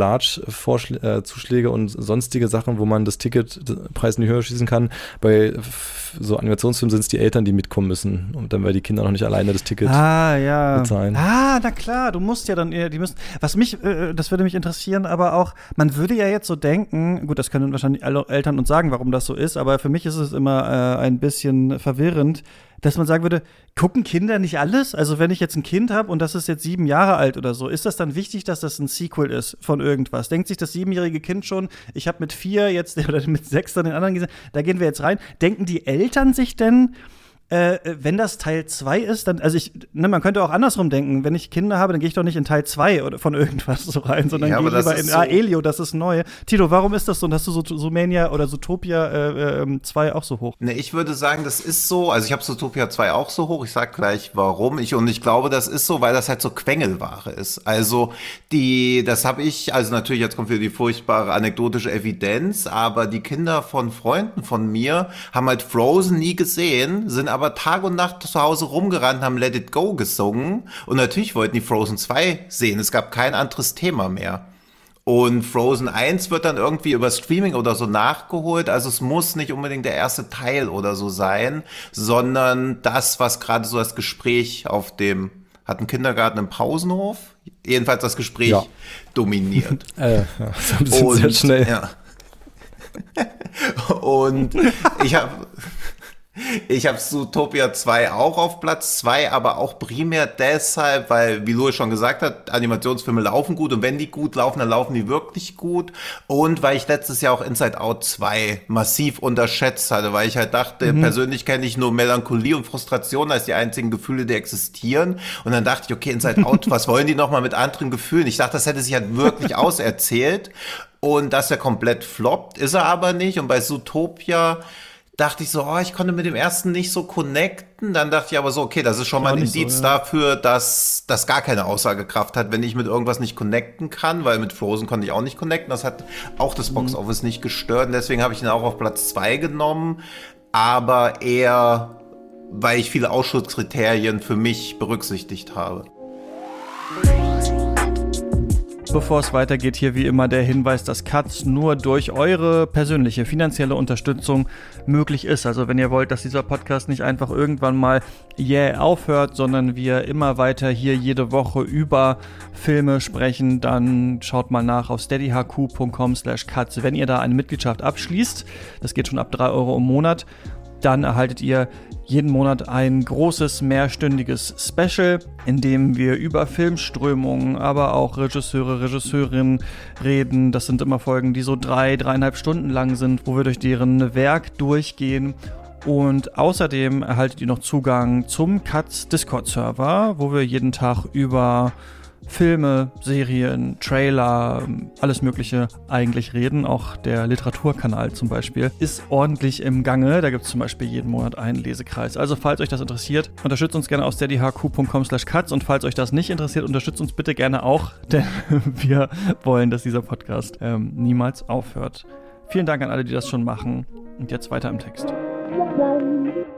Premium-Large-Zuschläge und sonstige Sachen, wo man das Ticketpreis in die Höhe schießen kann. Bei so Animationsfilmen sind es die Eltern, die mitkommen müssen, und dann, weil die Kinder noch nicht alleine das Ticket ah, ja. bezahlen. Ah, na klar, du musst ja dann, die müssen, was mich, äh, das würde mich interessieren, aber auch, man würde ja jetzt so denken, gut, das können wahrscheinlich alle Eltern uns sagen, warum das so ist, aber für mich ist es immer äh, ein bisschen verwirrend, dass man sagen würde, gucken Kinder nicht alles? Also wenn ich jetzt ein Kind habe und das ist jetzt sieben Jahre alt oder so, ist das dann wichtig, dass das ein Sequel ist von irgendwas? Denkt sich das siebenjährige Kind schon, ich habe mit vier jetzt oder mit sechs dann den anderen gesehen, da gehen wir jetzt rein. Denken die Eltern sich denn, äh, wenn das Teil zwei ist, dann, also ich, ne, man könnte auch andersrum denken, wenn ich Kinder habe, dann gehe ich doch nicht in Teil zwei oder von irgendwas so rein, sondern ja, gehe lieber in, so ah, Elio, das ist neu. Tito, warum ist das so? Und hast du so Zoomania oder Zootopia äh, zwei auch so hoch? Ne, ich würde sagen, das ist so, also ich habe Zootopia zwei auch so hoch, ich sag gleich warum, ich und ich glaube, das ist so, weil das halt so Quengelware ist. Also die, das habe ich, also natürlich, jetzt kommt wieder die furchtbare anekdotische Evidenz, aber die Kinder von Freunden von mir haben halt Frozen nie gesehen, sind aber Tag und Nacht zu Hause rumgerannt, haben Let It Go gesungen und natürlich wollten die Frozen zwei sehen. Es gab kein anderes Thema mehr. Und Frozen eins wird dann irgendwie über Streaming oder so nachgeholt. Also es muss nicht unbedingt der erste Teil oder so sein, sondern das, was gerade so das Gespräch auf dem, hat ein Kindergarten im Pausenhof, jedenfalls das Gespräch ja. dominiert. äh, ja, das ist ein bisschen und, sehr schnell. Ja. Und ich habe Ich habe Zootopia zwei auch auf Platz zwei, aber auch primär deshalb, weil, wie Louis schon gesagt hat, Animationsfilme laufen gut und wenn die gut laufen, dann laufen die wirklich gut. Und weil ich letztes Jahr auch Inside Out zwei massiv unterschätzt hatte, weil ich halt dachte, mhm. persönlich kenne ich nur Melancholie und Frustration als die einzigen Gefühle, die existieren. Und dann dachte ich, okay, Inside Out, was wollen die nochmal mit anderen Gefühlen? Ich dachte, das hätte sich halt wirklich auserzählt. Und dass er komplett floppt, ist er aber nicht. Und bei Zootopia dachte ich so, oh, ich konnte mit dem ersten nicht so connecten. Dann dachte ich aber so, okay, das ist schon mal ein Indiz so, ja. dafür, dass das gar keine Aussagekraft hat, wenn ich mit irgendwas nicht connecten kann, weil mit Frozen konnte ich auch nicht connecten. Das hat auch das Box-Office nicht gestört. Und deswegen habe ich ihn auch auf Platz zwei genommen. Aber eher, weil ich viele Ausschusskriterien für mich berücksichtigt habe. Bevor es weitergeht, hier wie immer der Hinweis, dass Katz nur durch eure persönliche finanzielle Unterstützung möglich ist. Also wenn ihr wollt, dass dieser Podcast nicht einfach irgendwann mal yeah aufhört, sondern wir immer weiter hier jede Woche über Filme sprechen, dann schaut mal nach auf steadyhq punkt com slash katz. Wenn ihr da eine Mitgliedschaft abschließt, das geht schon ab drei Euro im Monat, dann erhaltet ihr jeden Monat ein großes, mehrstündiges Special, in dem wir über Filmströmungen, aber auch Regisseure, Regisseurinnen reden. Das sind immer Folgen, die so drei, dreieinhalb Stunden lang sind, wo wir durch deren Werk durchgehen. Und außerdem erhaltet ihr noch Zugang zum Katz Discord-Server, wo wir jeden Tag über Filme, Serien, Trailer, alles Mögliche eigentlich reden. Auch der Literaturkanal zum Beispiel ist ordentlich im Gange. Da gibt es zum Beispiel jeden Monat einen Lesekreis. Also falls euch das interessiert, unterstützt uns gerne auf steadyhq punkt com slash katz und falls euch das nicht interessiert, unterstützt uns bitte gerne auch, denn wir wollen, dass dieser Podcast ähm, niemals aufhört. Vielen Dank an alle, die das schon machen. Und jetzt weiter im Text.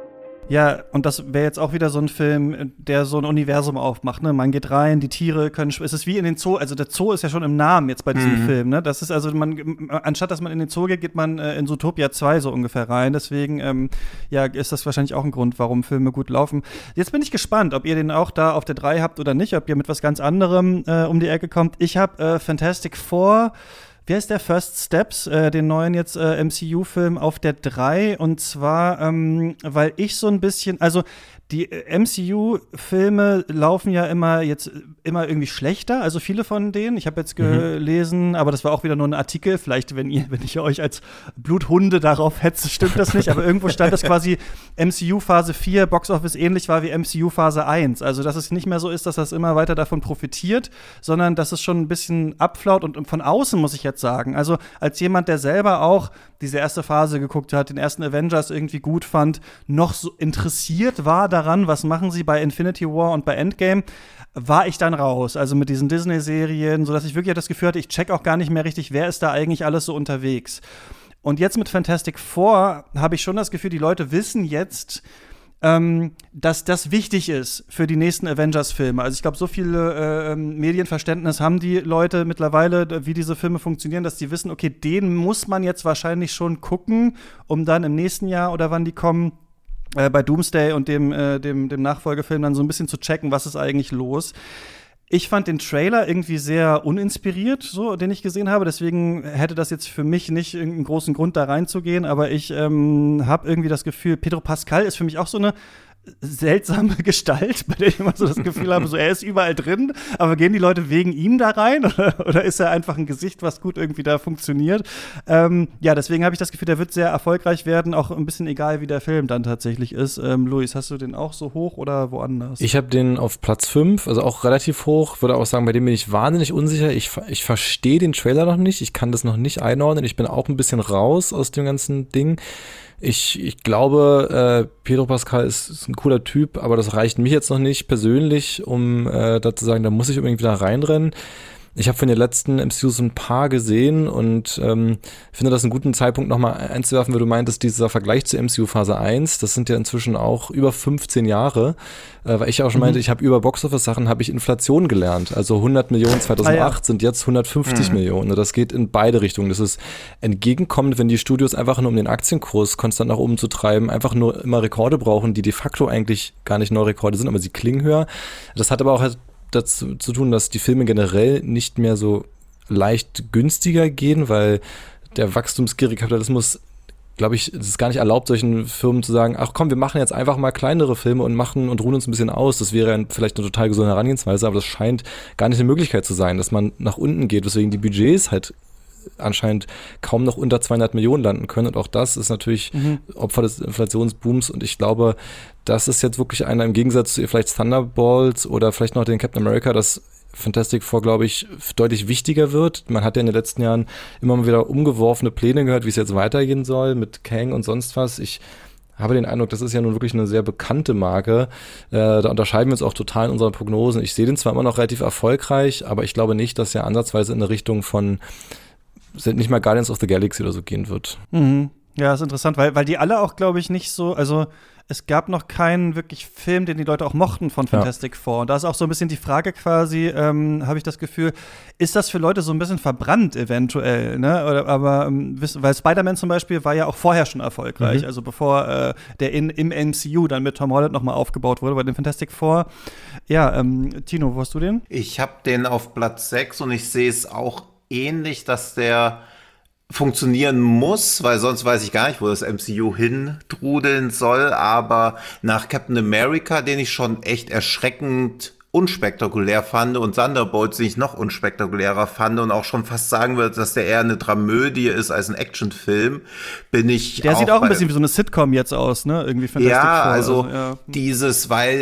Ja, und das wäre jetzt auch wieder so ein Film, der so ein Universum aufmacht, ne? Man geht rein, die Tiere können, es ist wie in den Zoo, also der Zoo ist ja schon im Namen jetzt bei diesem mhm. Film, ne? Das ist also, man, anstatt dass man in den Zoo geht, geht man äh, in Zootopia zwei so ungefähr rein. Deswegen, ähm, ja, ist das wahrscheinlich auch ein Grund, warum Filme gut laufen. Jetzt bin ich gespannt, ob ihr den auch da auf der drei habt oder nicht, ob ihr mit was ganz anderem äh, um die Ecke kommt. Ich habe äh, Fantastic Four, wie heißt der, First Steps, äh, den neuen jetzt äh, M C U-Film auf der drei. Und zwar, ähm, weil ich so ein bisschen, also die äh, M C U-Filme laufen ja immer jetzt immer irgendwie schlechter, also viele von denen. Ich habe jetzt gelesen, mhm. aber das war auch wieder nur ein Artikel. Vielleicht, wenn ihr, wenn ich euch als Bluthunde darauf hetze, stimmt das nicht. Aber irgendwo stand, dass quasi M C U Phase vier Boxoffice ähnlich war wie M C U Phase eins. Also, dass es nicht mehr so ist, dass das immer weiter davon profitiert, sondern dass es schon ein bisschen abflaut. Und, und von außen muss ich jetzt sagen, also als jemand, der selber auch diese erste Phase geguckt hat, den ersten Avengers irgendwie gut fand, noch so interessiert war daran, was machen sie bei Infinity War und bei Endgame, war ich dann raus. Also mit diesen Disney-Serien, sodass ich wirklich das Gefühl hatte, ich check auch gar nicht mehr richtig, wer ist da eigentlich alles so unterwegs. Und jetzt mit Fantastic Four habe ich schon das Gefühl, die Leute wissen jetzt, Ähm, dass das wichtig ist für die nächsten Avengers-Filme. Also ich glaube, so viel äh, Medienverständnis haben die Leute mittlerweile, wie diese Filme funktionieren, dass die wissen, okay, den muss man jetzt wahrscheinlich schon gucken, um dann im nächsten Jahr oder wann die kommen, äh, bei Doomsday und dem, äh, dem, dem Nachfolgefilm dann so ein bisschen zu checken, was ist eigentlich los. Ich fand den Trailer irgendwie sehr uninspiriert, so, den ich gesehen habe. Deswegen hätte das jetzt für mich nicht irgendeinen großen Grund, da reinzugehen. Aber ich ähm, habe irgendwie das Gefühl, Pedro Pascal ist für mich auch so eine seltsame Gestalt, bei der ich immer so das Gefühl habe, so er ist überall drin, aber gehen die Leute wegen ihm da rein oder, oder ist er einfach ein Gesicht, was gut irgendwie da funktioniert? Ähm, ja, deswegen habe ich das Gefühl, der wird sehr erfolgreich werden, auch ein bisschen egal, wie der Film dann tatsächlich ist. Ähm, Luis, hast du den auch so hoch oder woanders? Ich habe den auf Platz fünf, also auch relativ hoch, würde auch sagen, bei dem bin ich wahnsinnig unsicher. Ich, ich verstehe den Trailer noch nicht, ich kann das noch nicht einordnen, ich bin auch ein bisschen raus aus dem ganzen Ding. Ich, ich glaube, äh, Pedro Pascal ist, ist ein cooler Typ, aber das reicht mich jetzt noch nicht persönlich, um äh, da zu sagen, da muss ich unbedingt wieder reinrennen. Ich habe von den letzten M C Us ein paar gesehen und ähm, finde das einen guten Zeitpunkt nochmal einzuwerfen, weil du meintest, dieser Vergleich zu M C U Phase eins, das sind ja inzwischen auch über fünfzehn Jahre, äh, weil ich ja auch schon mhm. meinte, ich habe über Box-Office-Sachen habe ich Inflation gelernt, also hundert Millionen zweitausendacht ah, ja. sind jetzt hundertfünfzig mhm. Millionen, das geht in beide Richtungen, das ist entgegenkommend, wenn die Studios einfach nur um den Aktienkurs konstant nach oben zu treiben, einfach nur immer Rekorde brauchen, die de facto eigentlich gar nicht neue Rekorde sind, aber sie klingen höher. Das hat aber auch halt dazu zu tun, dass die Filme generell nicht mehr so leicht günstiger gehen, weil der wachstumsgierige Kapitalismus, glaube ich, es ist gar nicht erlaubt, solchen Firmen zu sagen, ach komm, wir machen jetzt einfach mal kleinere Filme und machen und ruhen uns ein bisschen aus. Das wäre vielleicht eine total gesunde Herangehensweise, aber das scheint gar nicht eine Möglichkeit zu sein, dass man nach unten geht, weswegen die Budgets halt anscheinend kaum noch unter zweihundert Millionen landen können. Und auch das ist natürlich mhm. Opfer des Inflationsbooms. Und ich glaube, das ist jetzt wirklich einer im Gegensatz zu vielleicht Thunderbolts oder vielleicht noch den Captain America, dass Fantastic Four, glaube ich, deutlich wichtiger wird. Man hat ja in den letzten Jahren immer mal wieder umgeworfene Pläne gehört, wie es jetzt weitergehen soll mit Kang und sonst was. Ich habe den Eindruck, das ist ja nun wirklich eine sehr bekannte Marke. Äh, da unterscheiden wir uns auch total in unseren Prognosen. Ich sehe den zwar immer noch relativ erfolgreich, aber ich glaube nicht, dass er ansatzweise in eine Richtung von nicht mal Guardians of the Galaxy oder so gehen wird. Mhm. Ja, ist interessant, weil, weil die alle auch, glaube ich, nicht so, also es gab noch keinen wirklich Film, den die Leute auch mochten von Fantastic ja. Four. Und da ist auch so ein bisschen die Frage quasi, ähm, habe ich das Gefühl, ist das für Leute so ein bisschen verbrannt eventuell, ne? Oder, aber, ähm, weil Spider-Man zum Beispiel war ja auch vorher schon erfolgreich, mhm. also bevor äh, der in, im M C U dann mit Tom Holland nochmal aufgebaut wurde, bei dem Fantastic Four. Ja, ähm, Tino, wo hast du den? Ich habe den auf Platz sechs und ich sehe es auch ähnlich, dass der funktionieren muss, weil sonst weiß ich gar nicht, wo das M C U hintrudeln soll, aber nach Captain America, den ich schon echt erschreckend unspektakulär fand und Thunderbolts, den ich noch unspektakulärer fand und auch schon fast sagen würde, dass der eher eine Dramödie ist als ein Actionfilm, bin ich Der auch sieht auch ein bisschen wie so eine Sitcom jetzt aus, ne? Irgendwie Fantastic Ja, Four, also also ja. dieses, weil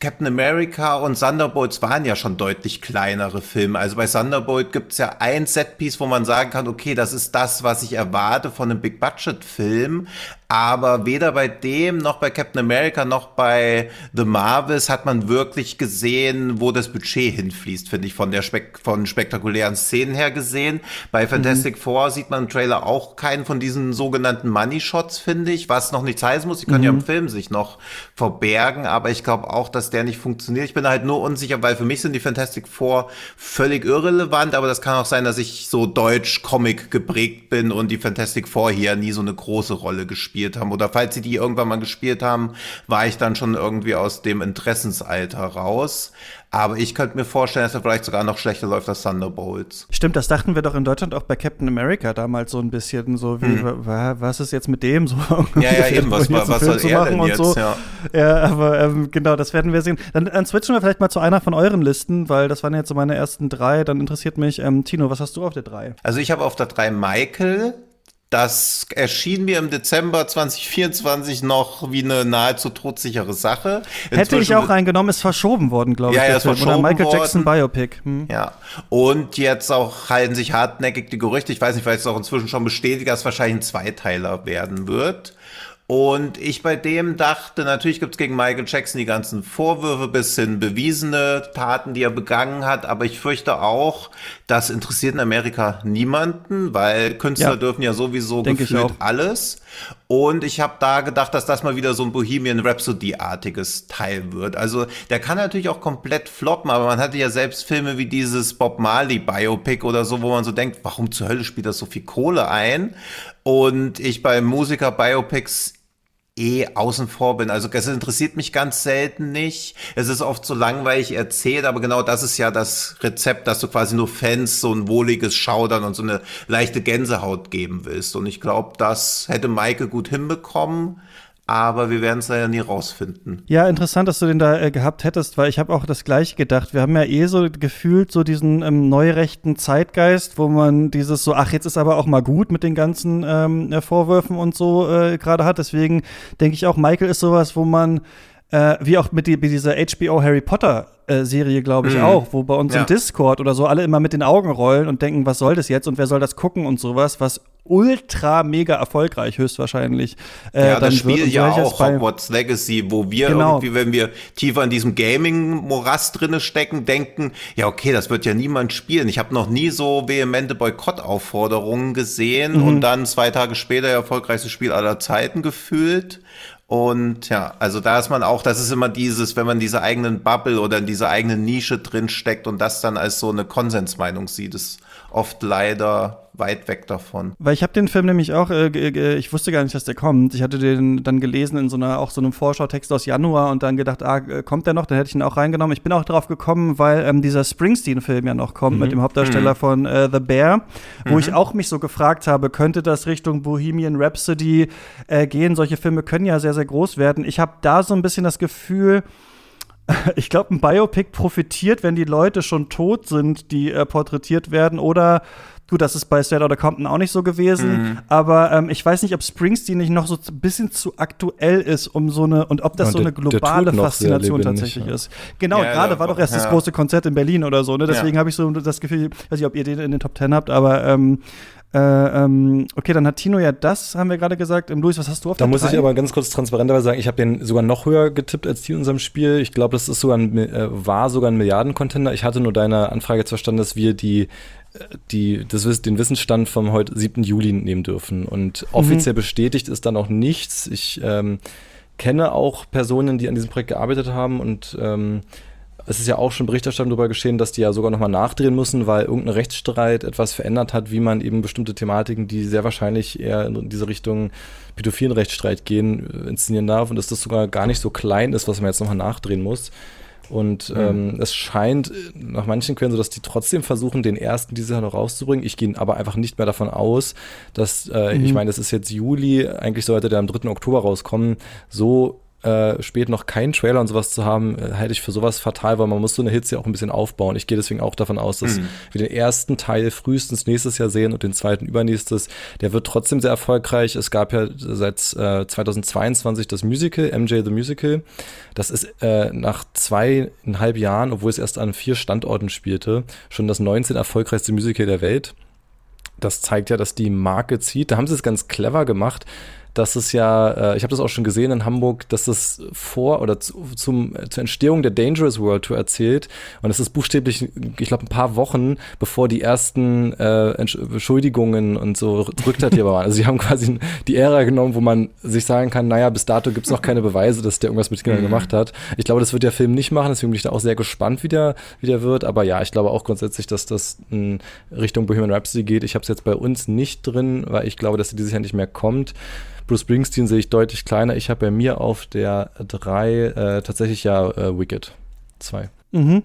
Captain America und Thunderbolts waren ja schon deutlich kleinere Filme. Also bei Thunderbolt gibt's ja ein Setpiece, wo man sagen kann, okay, das ist das, was ich erwarte von einem Big-Budget-Film. Aber weder bei dem, noch bei Captain America, noch bei The Marvels hat man wirklich gesehen, wo das Budget hinfließt, finde ich, von der Spek- von spektakulären Szenen her gesehen. Bei Fantastic mhm. Four sieht man im Trailer auch keinen von diesen sogenannten Money-Shots, finde ich, was noch nichts heißen muss. Die können mhm. ja im Film sich noch verbergen, aber ich glaube auch, dass der nicht funktioniert. Ich bin halt nur unsicher, weil für mich sind die Fantastic Four völlig irrelevant, aber das kann auch sein, dass ich so deutsch-Comic geprägt bin und die Fantastic Four hier nie so eine große Rolle gespielt haben. Oder falls sie die irgendwann mal gespielt haben, war ich dann schon irgendwie aus dem Interessensalter raus. Aber ich könnte mir vorstellen, dass er vielleicht sogar noch schlechter läuft als Thunderbolts. Stimmt, das dachten wir doch in Deutschland auch bei Captain America damals so ein bisschen, so wie, hm. was ist jetzt mit dem? So, ja, ja, eben, was, was soll er denn jetzt? So. Ja. ja, aber ähm, genau, das werden wir sehen. Dann, dann switchen wir vielleicht mal zu einer von euren Listen, weil das waren jetzt so meine ersten drei. Dann interessiert mich, ähm, Tino, was hast du auf der drei? Also ich habe auf der drei Michael. Das erschien mir im Dezember zwanzig vierundzwanzig noch wie eine nahezu todsichere Sache. Inzwischen Hätte ich auch reingenommen, ist verschoben worden, glaube ja, ich. Ja, ist verschoben Oder Michael worden. Jackson Biopic. Hm. Ja, und jetzt auch halten sich hartnäckig die Gerüchte, ich weiß nicht, weil es auch inzwischen schon bestätigt, dass es wahrscheinlich ein Zweiteiler werden wird. Und ich bei dem dachte, natürlich gibt's gegen Michael Jackson die ganzen Vorwürfe bis hin bewiesene Taten, die er begangen hat. Aber ich fürchte auch, das interessiert in Amerika niemanden, weil Künstler ja. dürfen ja sowieso Denk gefühlt alles. Und ich habe da gedacht, dass das mal wieder so ein Bohemian Rhapsody-artiges Teil wird. Also der kann natürlich auch komplett floppen, aber man hatte ja selbst Filme wie dieses Bob Marley-Biopic oder so, wo man so denkt, warum zur Hölle spielt das so viel Kohle ein? Und ich bei Musiker-Biopics eh außen vor bin. Also es interessiert mich ganz selten nicht. Es ist oft so langweilig erzählt, aber genau das ist ja das Rezept, dass du quasi nur Fans so ein wohliges Schaudern und so eine leichte Gänsehaut geben willst. Und ich glaube, das hätte Maike gut hinbekommen. Aber wir werden es leider nie rausfinden. Ja, interessant, dass du den da äh, gehabt hättest, weil ich habe auch das Gleiche gedacht. Wir haben ja eh so gefühlt so diesen ähm, neurechten Zeitgeist, wo man dieses so, ach, jetzt ist aber auch mal gut mit den ganzen ähm, Vorwürfen und so äh, gerade hat. Deswegen denke ich auch, Michael ist sowas, wo man Äh, wie auch mit, die, mit dieser H B O Harry Potter äh, Serie, glaube ich, mhm. auch, wo bei uns ja. im Discord oder so alle immer mit den Augen rollen und denken, was soll das jetzt und wer soll das gucken und sowas, was ultra mega erfolgreich höchstwahrscheinlich äh, ja, dann das Spiel ja auch Hogwarts Legacy, wo wir genau. irgendwie, wenn wir tiefer in diesem Gaming-Morast drinne stecken, denken, ja okay, das wird ja niemand spielen. Ich habe noch nie so vehemente Boykottaufforderungen gesehen mhm. und dann zwei Tage später erfolgreichstes Spiel aller Zeiten gefühlt. Und ja, also da ist man auch, das ist immer dieses, wenn man diese eigenen Bubble oder in dieser eigenen Nische drin steckt und das dann als so eine Konsensmeinung sieht, ist oft leider weit weg davon. Weil ich habe den Film nämlich auch, äh, äh, ich wusste gar nicht, dass der kommt. Ich hatte den dann gelesen in so einer, auch so einem Vorschautext aus Januar und dann gedacht, ah, kommt der noch? Dann hätte ich ihn auch reingenommen. Ich bin auch drauf gekommen, weil ähm, dieser Springsteen-Film ja noch kommt mhm. mit dem Hauptdarsteller mhm. von äh, The Bear, wo mhm. ich auch mich so gefragt habe, könnte das Richtung Bohemian Rhapsody äh, gehen? Solche Filme können ja sehr, sehr groß werden. Ich habe da so ein bisschen das Gefühl, ich glaube, ein Biopic profitiert, wenn die Leute schon tot sind, die äh, porträtiert werden. Oder, gut, das ist bei Straight Outta Compton auch nicht so gewesen. Mhm. Aber ähm, ich weiß nicht, ob Springsteen nicht noch so ein bisschen zu aktuell ist, um so eine, und ob das ja, so eine der, globale der Faszination lebendig, tatsächlich ja. ist. Genau, ja, gerade war doch erst ja. das große Konzert in Berlin oder so. Ne? Deswegen ja. habe ich so das Gefühl, ich weiß nicht, ob ihr den in den Top Ten habt, aber ähm, Äh, ähm, okay, dann hat Tino ja das, haben wir gerade gesagt. Ähm, Luis, was hast du auf da der Da muss drei? ich aber ganz kurz transparenterweise sagen, ich habe den sogar noch höher getippt als Tino in unserem Spiel. Ich glaube, das ist sogar ein, äh, war sogar ein Milliarden-Contender. Ich hatte nur deine Anfrage jetzt verstanden, dass wir die, die, das, den Wissensstand vom heute siebten Juli nehmen dürfen. Und offiziell mhm. bestätigt ist dann auch nichts. Ich ähm, kenne auch Personen, die an diesem Projekt gearbeitet haben und ähm, es ist ja auch schon Berichterstattung darüber geschehen, dass die ja sogar nochmal nachdrehen müssen, weil irgendein Rechtsstreit etwas verändert hat, wie man eben bestimmte Thematiken, die sehr wahrscheinlich eher in diese Richtung pädophilen Rechtsstreit gehen, inszenieren darf und dass das sogar gar nicht so klein ist, was man jetzt nochmal nachdrehen muss. Und mhm. ähm, es scheint nach manchen Quellen so, dass die trotzdem versuchen, den ersten dieses Jahr noch rauszubringen. Ich gehe aber einfach nicht mehr davon aus, dass, äh, mhm. ich meine, das ist jetzt Juli, eigentlich sollte der am dritten Oktober rauskommen, so äh, spät noch keinen Trailer und sowas zu haben, äh, halte ich für sowas fatal, weil man muss so eine Hits ja auch ein bisschen aufbauen. Ich gehe deswegen auch davon aus, dass mhm. wir den ersten Teil frühestens nächstes Jahr sehen und den zweiten übernächstes. Der wird trotzdem sehr erfolgreich. Es gab ja seit äh, zweitausendzweiundzwanzig das Musical, M J the Musical. Das ist äh, nach zweieinhalb Jahren, obwohl es erst an vier Standorten spielte, schon das neunzehn erfolgreichste Musical der Welt. Das zeigt ja, dass die Marke zieht. Da haben sie es ganz clever gemacht, dass es ja, äh, ich habe das auch schon gesehen in Hamburg, dass das vor oder zu, zum, zur Entstehung der Dangerous World Tour erzählt. Und es ist buchstäblich, ich glaube, ein paar Wochen, bevor die ersten äh, Entschuldigungen und so rückdatierbar waren. Also sie haben quasi die Ära genommen, wo man sich sagen kann, naja, bis dato gibt es noch keine Beweise, dass der irgendwas mit Kindern mhm. gemacht hat. Ich glaube, das wird der Film nicht machen, deswegen bin ich da auch sehr gespannt, wie der, wie der wird. Aber ja, ich glaube auch grundsätzlich, dass das in Richtung Bohemian Rhapsody geht. Ich habe es jetzt bei uns nicht drin, weil ich glaube, dass sie dieses Jahr nicht mehr kommt. Bruce Springsteen sehe ich deutlich kleiner. Ich habe bei mir auf der drei äh, tatsächlich ja äh, Wicked zwei. Mhm.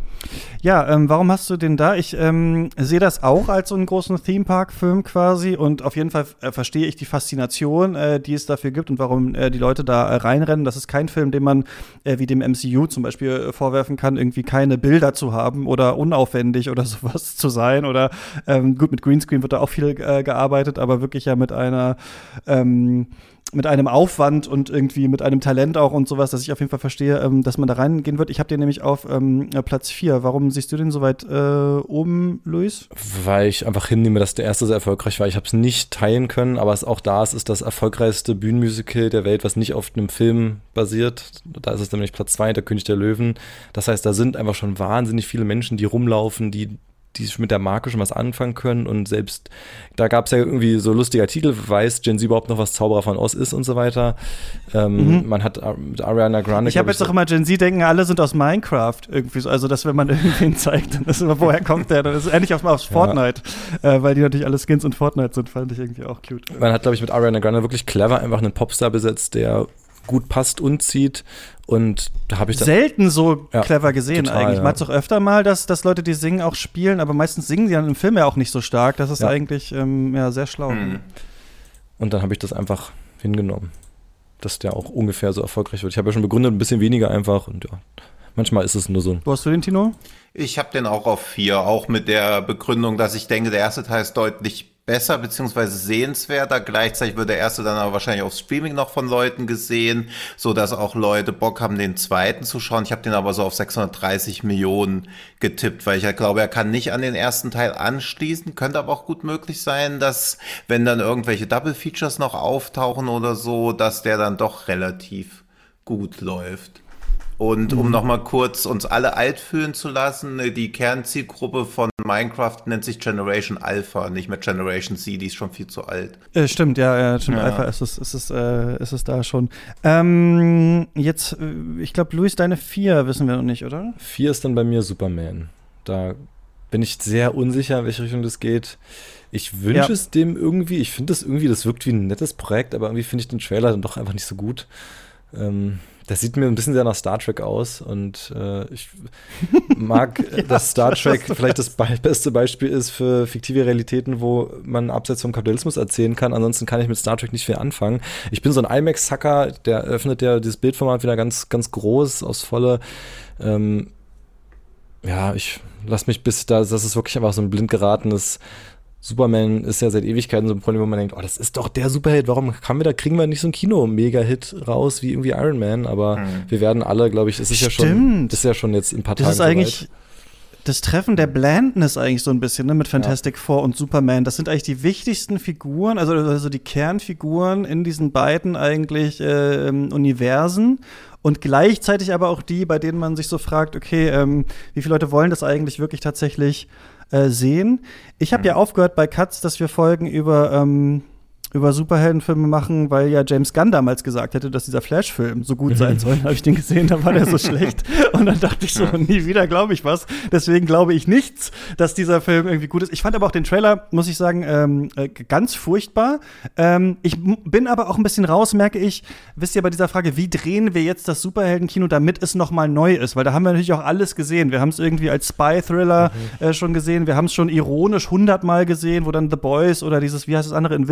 Ja, ähm, warum hast du den da? Ich ähm, sehe das auch als so einen großen Theme-Park-Film quasi und auf jeden Fall äh, verstehe ich die Faszination, äh, die es dafür gibt und warum äh, die Leute da äh, reinrennen. Das ist kein Film, den man äh, wie dem M C U zum Beispiel äh, vorwerfen kann, irgendwie keine Bilder zu haben oder unaufwendig oder sowas zu sein oder ähm, gut, mit Greenscreen wird da auch viel äh, gearbeitet, aber wirklich ja mit einer ähm, mit einem Aufwand und irgendwie mit einem Talent auch und sowas, dass ich auf jeden Fall verstehe, ähm, dass man da reingehen wird. Ich habe den nämlich auf ähm, Platz vier. Warum siehst du den so weit äh, oben, Luis? Weil ich einfach hinnehme, dass der erste sehr erfolgreich war. Ich habe es nicht teilen können, aber es auch da ist, ist das erfolgreichste Bühnenmusical der Welt, was nicht auf einem Film basiert. Da ist es nämlich Platz zwei, der König der Löwen. Das heißt, da sind einfach schon wahnsinnig viele Menschen, die rumlaufen, die die mit der Marke schon was anfangen können und selbst, da gab es ja irgendwie so lustiger Titel, weiß Gen Z überhaupt noch, was Zauberer von Oz ist und so weiter. Ähm, mhm. Man hat mit Ariana Grande. Ich habe jetzt auch immer Gen Z denken, alle sind aus Minecraft irgendwie so, also dass wenn man irgendwen zeigt, dann ist immer, woher kommt der? Dann ist es endlich auf, aus Fortnite, ja. äh, weil die natürlich alle Skins in Fortnite sind, fand ich irgendwie auch cute. Man hat, glaube ich, mit Ariana Grande wirklich clever einfach einen Popstar besetzt, der gut passt und zieht. Und da habe ich das selten so ja, clever gesehen total, eigentlich. Ja. Man hat es auch öfter mal, dass, dass Leute, die singen, auch spielen, aber meistens singen sie dann im Film ja auch nicht so stark. Das ist ja. eigentlich ähm, ja, sehr schlau. Mhm. Und dann habe ich das einfach hingenommen, dass der auch ungefähr so erfolgreich wird. Ich habe ja schon begründet, ein bisschen weniger einfach und ja, manchmal ist es nur so. Wo hast du den, Tino? Ich habe den auch auf vier, auch mit der Begründung, dass ich denke, der erste Teil ist deutlich besser beziehungsweise sehenswerter. Gleichzeitig wird der erste dann aber wahrscheinlich auf Streaming noch von Leuten gesehen, so dass auch Leute Bock haben, den zweiten zu schauen. Ich habe den aber so auf sechshundertdreißig Millionen getippt, weil ich halt glaube, er kann nicht an den ersten Teil anschließen. Könnte aber auch gut möglich sein, dass, wenn dann irgendwelche Double Features noch auftauchen oder so, dass der dann doch relativ gut läuft. Und um nochmal kurz uns alle alt fühlen zu lassen, die Kernzielgruppe von Minecraft nennt sich Generation Alpha, nicht mehr Generation Z, die ist schon viel zu alt. Äh, stimmt, ja, ja stimmt, ja. Alpha ist es, ist es, äh, ist es da schon. Ähm, jetzt, ich glaube, Luis, deine vier wissen wir noch nicht, oder? Vier ist dann bei mir Superman. Da bin ich sehr unsicher, in welche Richtung das geht. Ich wünsche ja. es dem irgendwie, ich finde das irgendwie, das wirkt wie ein nettes Projekt, aber irgendwie finde ich den Trailer dann doch einfach nicht so gut. Ähm, Das sieht mir ein bisschen sehr nach Star Trek aus und äh, ich mag, ja, dass Star Trek vielleicht das be- beste Beispiel ist für fiktive Realitäten, wo man abseits vom Kapitalismus erzählen kann. Ansonsten kann ich mit Star Trek nicht viel anfangen. Ich bin so ein IMAX-Hacker, der öffnet ja dieses Bildformat wieder ganz, ganz groß, aus volle. Ähm, ja, ich lass mich bis da, das ist wirklich einfach so ein blind geratenes. Superman ist ja seit Ewigkeiten so ein Problem, wo man denkt, oh, das ist doch der Superheld, warum haben wir da, kriegen wir nicht so ein Kino-Mega-Hit raus wie irgendwie Iron Man, aber mhm. wir werden alle, glaube ich, es ist Stimmt. ja schon, ist ja schon jetzt in ein paar Tagen Das ist eigentlich das Treffen der Blandness eigentlich so ein bisschen, ne, mit Fantastic ja. Four und Superman. Das sind eigentlich die wichtigsten Figuren, also, also die Kernfiguren in diesen beiden eigentlich äh, Universen. Und gleichzeitig aber auch die, bei denen man sich so fragt, okay, ähm, wie viele Leute wollen das eigentlich wirklich tatsächlich äh, sehen? Ich habe mhm. ja aufgehört bei Katz, dass wir Folgen über ähm, über Superheldenfilme machen, weil ja James Gunn damals gesagt hätte, dass dieser Flash-Film so gut sein soll. Habe ich den gesehen, da war der so schlecht. Und dann dachte ich so, nie wieder glaube ich was. Deswegen glaube ich nichts, dass dieser Film irgendwie gut ist. Ich fand aber auch den Trailer, muss ich sagen, ähm, äh, ganz furchtbar. Ähm, ich m- bin aber auch ein bisschen raus, merke ich, wisst ihr, bei dieser Frage, wie drehen wir jetzt das Superheldenkino, damit es noch mal neu ist? Weil da haben wir natürlich auch alles gesehen. Wir haben es irgendwie als Spy-Thriller mhm. äh, schon gesehen. Wir haben es schon ironisch hundertmal gesehen, wo dann The Boys oder dieses, wie heißt das andere, Invincible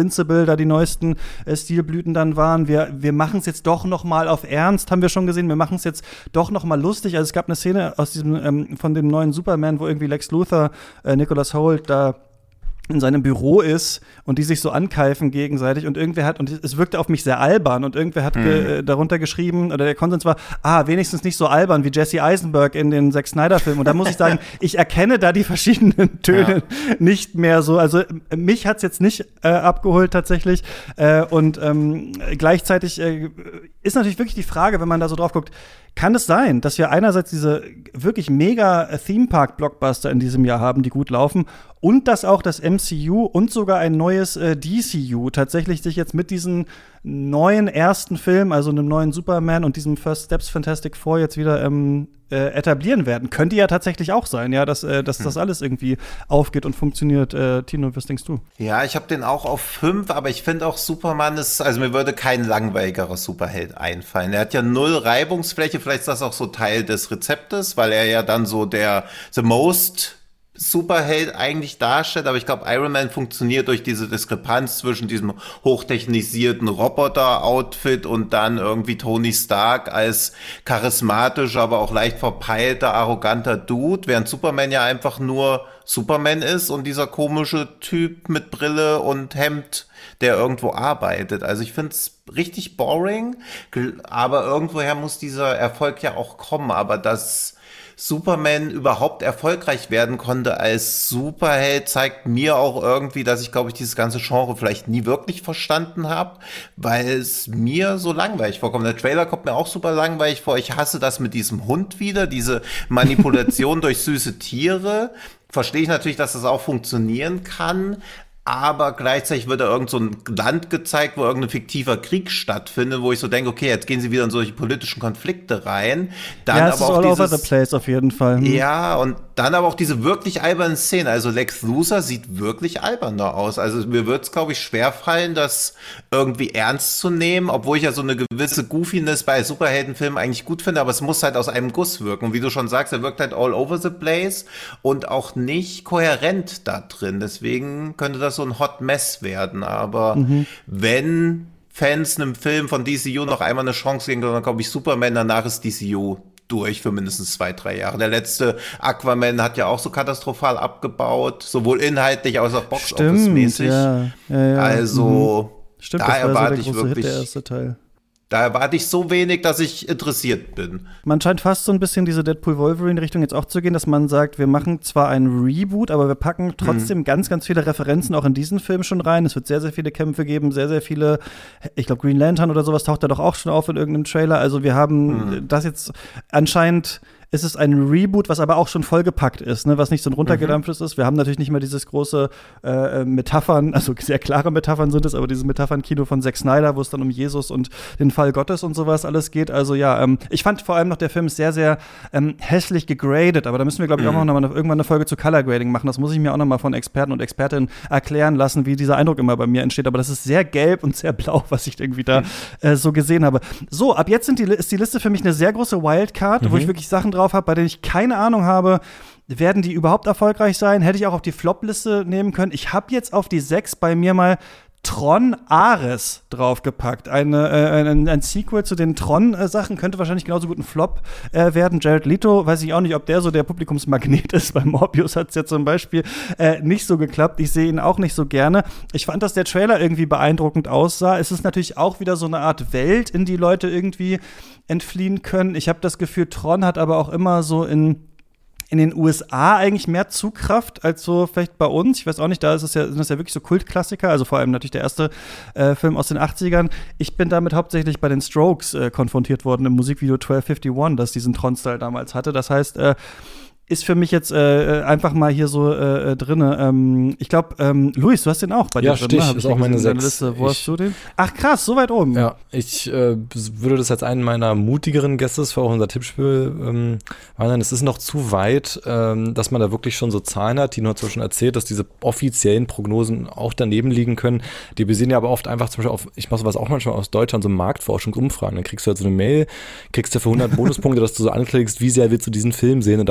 da die neuesten äh, Stilblüten dann waren. Wir, wir machen es jetzt doch noch mal auf Ernst, haben wir schon gesehen. Wir machen es jetzt doch noch mal lustig. Also es gab eine Szene aus diesem ähm, von dem neuen Superman, wo irgendwie Lex Luthor, äh, Nicholas Hoult, da in seinem Büro ist und die sich so ankeifen gegenseitig und irgendwer hat, und es wirkte auf mich sehr albern und irgendwer hat mhm. ge, äh, darunter geschrieben, oder der Konsens war, ah, wenigstens nicht so albern wie Jesse Eisenberg in den Zack Snyder-Filmen. Und da muss ich sagen, ich erkenne da die verschiedenen Töne ja. nicht mehr so. Also mich hat's jetzt nicht äh, abgeholt tatsächlich. Äh, und ähm, gleichzeitig äh, ist natürlich wirklich die Frage, wenn man da so drauf guckt, kann es sein, dass wir einerseits diese wirklich mega Theme-Park-Blockbuster in diesem Jahr haben, die gut laufen, und dass auch das M C U und sogar ein neues äh, D C U tatsächlich sich jetzt mit diesen neuen ersten Film, also einem neuen Superman und diesem First Steps Fantastic Four jetzt wieder ähm, äh, etablieren werden? Könnte ja tatsächlich auch sein, ja, dass, äh, dass hm. das alles irgendwie aufgeht und funktioniert. Äh, Tino, was denkst du? Ja, ich habe den auch auf fünf, aber ich finde auch Superman ist, also mir würde kein langweiligerer Superheld einfallen. Er hat ja null Reibungsfläche, vielleicht ist das auch so Teil des Rezeptes, weil er ja dann so der the most Superheld eigentlich darstellt, aber ich glaube, Iron Man funktioniert durch diese Diskrepanz zwischen diesem hochtechnisierten Roboter-Outfit und dann irgendwie Tony Stark als charismatischer, aber auch leicht verpeilter, arroganter Dude, während Superman ja einfach nur Superman ist und dieser komische Typ mit Brille und Hemd, der irgendwo arbeitet. Also ich finde es richtig boring, aber irgendwoher muss dieser Erfolg ja auch kommen, aber das Superman überhaupt erfolgreich werden konnte als Superheld, zeigt mir auch irgendwie, dass ich, glaube ich, dieses ganze Genre vielleicht nie wirklich verstanden habe, weil es mir so langweilig vorkommt. Der Trailer kommt mir auch super langweilig vor. Ich hasse das mit diesem Hund wieder, diese Manipulation durch süße Tiere. Verstehe ich natürlich, dass das auch funktionieren kann. Aber gleichzeitig wird da irgend so ein Land gezeigt, wo irgendein fiktiver Krieg stattfindet, wo ich so denke, okay, jetzt gehen sie wieder in solche politischen Konflikte rein. Dann ja, aber es auch ist all dieses, over the place auf jeden Fall. Hm. Ja, und dann aber auch diese wirklich albernen Szenen. Also Lex Luthor sieht wirklich alberner aus. Also mir wird es, glaube ich, schwerfallen, das irgendwie ernst zu nehmen, obwohl ich ja so eine gewisse Goofiness bei Superheldenfilmen eigentlich gut finde, aber es muss halt aus einem Guss wirken. Und wie du schon sagst, er wirkt halt all over the place und auch nicht kohärent da drin. Deswegen könnte das so ein Hot Mess werden. Aber mhm. wenn Fans einem Film von D C U noch einmal eine Chance geben, dann glaube ich Superman, danach ist D C U durch für mindestens zwei, drei Jahre. Der letzte Aquaman hat ja auch so katastrophal abgebaut, sowohl inhaltlich als auch Box-Office-mäßig. Ja, ja, ja. Also mhm. Stimmt, da das war erwarte so der ich große wirklich Hit, der erste Teil. Da erwarte ich so wenig, dass ich interessiert bin. Man scheint fast so ein bisschen diese Deadpool-Wolverine-Richtung jetzt auch zu gehen, dass man sagt, wir machen zwar ein Reboot, aber wir packen trotzdem mhm. ganz, ganz viele Referenzen auch in diesen Film schon rein. Es wird sehr, sehr viele Kämpfe geben, sehr, sehr viele, ich glaube Green Lantern oder sowas taucht da doch auch schon auf in irgendeinem Trailer. Also wir haben mhm. das jetzt anscheinend. Es ist ein Reboot, was aber auch schon vollgepackt ist, ne? Was nicht so ein runtergedampftes mhm. ist. Wir haben natürlich nicht mehr dieses große äh, Metaphern, also sehr klare Metaphern sind es, aber dieses Metaphern-Kino von Zack Snyder, wo es dann um Jesus und den Fall Gottes und sowas alles geht. Also ja, ähm, ich fand vor allem noch, der Film ist sehr, sehr ähm, hässlich gegradet, aber da müssen wir, glaube ich, mhm. auch noch mal irgendwann eine Folge zu Color Grading machen. Das muss ich mir auch noch mal von Experten und Expertinnen erklären lassen, wie dieser Eindruck immer bei mir entsteht. Aber das ist sehr gelb und sehr blau, was ich irgendwie da mhm. äh, so gesehen habe. So, ab jetzt sind die, ist die Liste für mich eine sehr große Wildcard, mhm. wo ich wirklich Sachen drauf habe, bei denen ich keine Ahnung habe, werden die überhaupt erfolgreich sein? Hätte ich auch auf die Flop-Liste nehmen können. Ich habe jetzt auf die sechs bei mir mal Tron Ares draufgepackt. Eine, äh, ein, ein Sequel zu den Tron-Sachen könnte wahrscheinlich genauso gut ein Flop äh, werden. Jared Leto, weiß ich auch nicht, ob der so der Publikumsmagnet ist. Bei Morbius hat es ja zum Beispiel äh, nicht so geklappt. Ich sehe ihn auch nicht so gerne. Ich fand, dass der Trailer irgendwie beeindruckend aussah. Es ist natürlich auch wieder so eine Art Welt, in die Leute irgendwie entfliehen können. Ich habe das Gefühl, Tron hat aber auch immer so in in den U S A eigentlich mehr Zugkraft als so vielleicht bei uns. Ich weiß auch nicht, da ist es ja, sind das ja wirklich so Kultklassiker, also vor allem natürlich der erste äh, Film aus den achtzigern. Ich bin damit hauptsächlich bei den Strokes äh, konfrontiert worden im Musikvideo zwölf einundfünfzig, das diesen Tron-Style damals hatte. Das heißt, äh, ist für mich jetzt äh, einfach mal hier so äh, drin. Ähm, ich glaube, ähm, Luis, du hast den auch bei dir ja, drin. Stich, ne? Hab ist ich auch meine Liste. sechs. Wo ich, hast du den? Ach krass, so weit oben. Ja, ich äh, würde das als einen meiner mutigeren Gästes für auch unser Tippspiel ähm, nein, es ist noch zu weit, ähm, dass man da wirklich schon so Zahlen hat, die nur zwischen erzählt, dass diese offiziellen Prognosen auch daneben liegen können. Die basieren ja aber oft einfach zum Beispiel auf, ich mache sowas auch manchmal aus Deutschland, so Marktforschungsumfragen. Dann kriegst du halt so eine Mail, kriegst du für hundert Bonuspunkte, dass du so anklickst, wie sehr willst du diesen Film sehen und daraus errechnet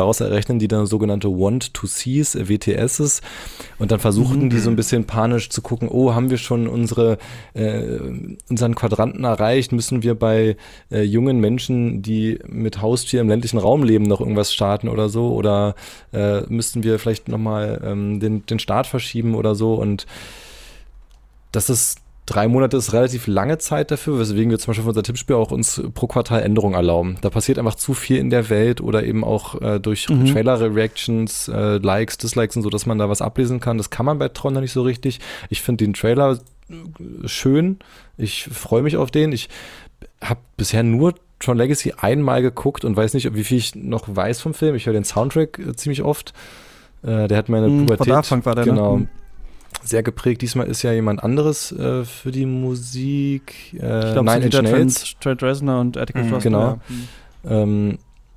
bezeichnen die dann sogenannte Want-to-Sees, W T Ss. Und dann versuchten mhm. die so ein bisschen panisch zu gucken, oh, haben wir schon unsere äh, unseren Quadranten erreicht? Müssen wir bei äh, jungen Menschen, die mit Haustier im ländlichen Raum leben, noch irgendwas starten oder so? Oder äh, müssten wir vielleicht nochmal ähm, den, den Start verschieben oder so? Und das ist Drei Monate ist relativ lange Zeit dafür, weswegen wir zum Beispiel für unser Tippspiel auch uns pro Quartal Änderungen erlauben. Da passiert einfach zu viel in der Welt oder eben auch äh, durch mhm. Trailer-Reactions, äh, Likes, Dislikes und so, dass man da was ablesen kann. Das kann man bei Tron noch nicht so richtig. Ich finde den Trailer schön. Ich freue mich auf den. Ich habe bisher nur Tron Legacy einmal geguckt und weiß nicht, wie viel ich noch weiß vom Film. Ich höre den Soundtrack äh, ziemlich oft. Äh, der hat meine mhm, Pubertät. Von Anfang war der, genau. Ne? Sehr geprägt. Diesmal ist ja jemand anderes äh, für die Musik. Äh, ich glaube, Nine Inch Nails. Trent Reznor und Atticus mhm, Ross. Genau. Ja. Ähm,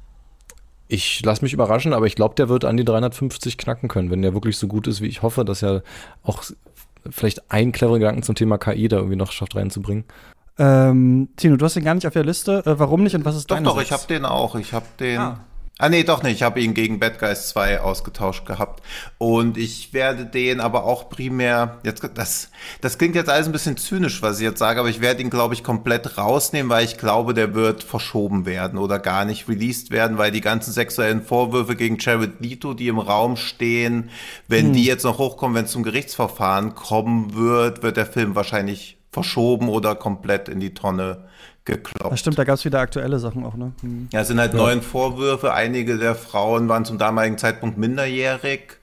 ich lasse mich überraschen, aber ich glaube, der wird an die dreihundertfünfzig knacken können, wenn der wirklich so gut ist, wie ich hoffe, dass er auch vielleicht einen cleveren Gedanken zum Thema K I da irgendwie noch schafft reinzubringen. Ähm, Tino, du hast den gar nicht auf der Liste. Äh, warum nicht und was ist doch, deine Doch, doch, Sitz? ich habe den auch. Ich habe den... Ah. Ah, nee, doch nicht. Ich habe ihn gegen Bad Guys zwei ausgetauscht gehabt. Und ich werde den aber auch primär, jetzt, das, das klingt jetzt alles ein bisschen zynisch, was ich jetzt sage, aber ich werde ihn, glaube ich, komplett rausnehmen, weil ich glaube, der wird verschoben werden oder gar nicht released werden, weil die ganzen sexuellen Vorwürfe gegen Jared Leto, die im Raum stehen, wenn hm. die jetzt noch hochkommen, wenn es zum Gerichtsverfahren kommen wird, wird der Film wahrscheinlich verschoben oder komplett in die Tonne gekloppt. Das stimmt, da gab es wieder aktuelle Sachen auch, ne? Hm. Ja, es sind halt ja. neuen Vorwürfe. Einige der Frauen waren zum damaligen Zeitpunkt minderjährig.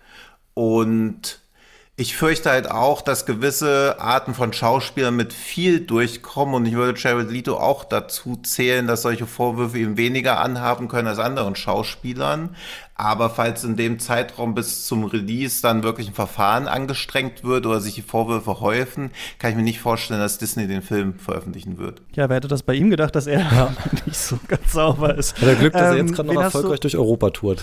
Und ich fürchte halt auch, dass gewisse Arten von Schauspielern mit viel durchkommen. Und ich würde Jared Leto auch dazu zählen, dass solche Vorwürfe ihm weniger anhaben können als anderen Schauspielern. Aber falls in dem Zeitraum bis zum Release dann wirklich ein Verfahren angestrengt wird oder sich die Vorwürfe häufen, kann ich mir nicht vorstellen, dass Disney den Film veröffentlichen wird. Ja, wer hätte das bei ihm gedacht, dass er ja. nicht so ganz sauber ist. Hat er Glück, dass ähm, er jetzt gerade noch wen erfolgreich durch Europa tourt.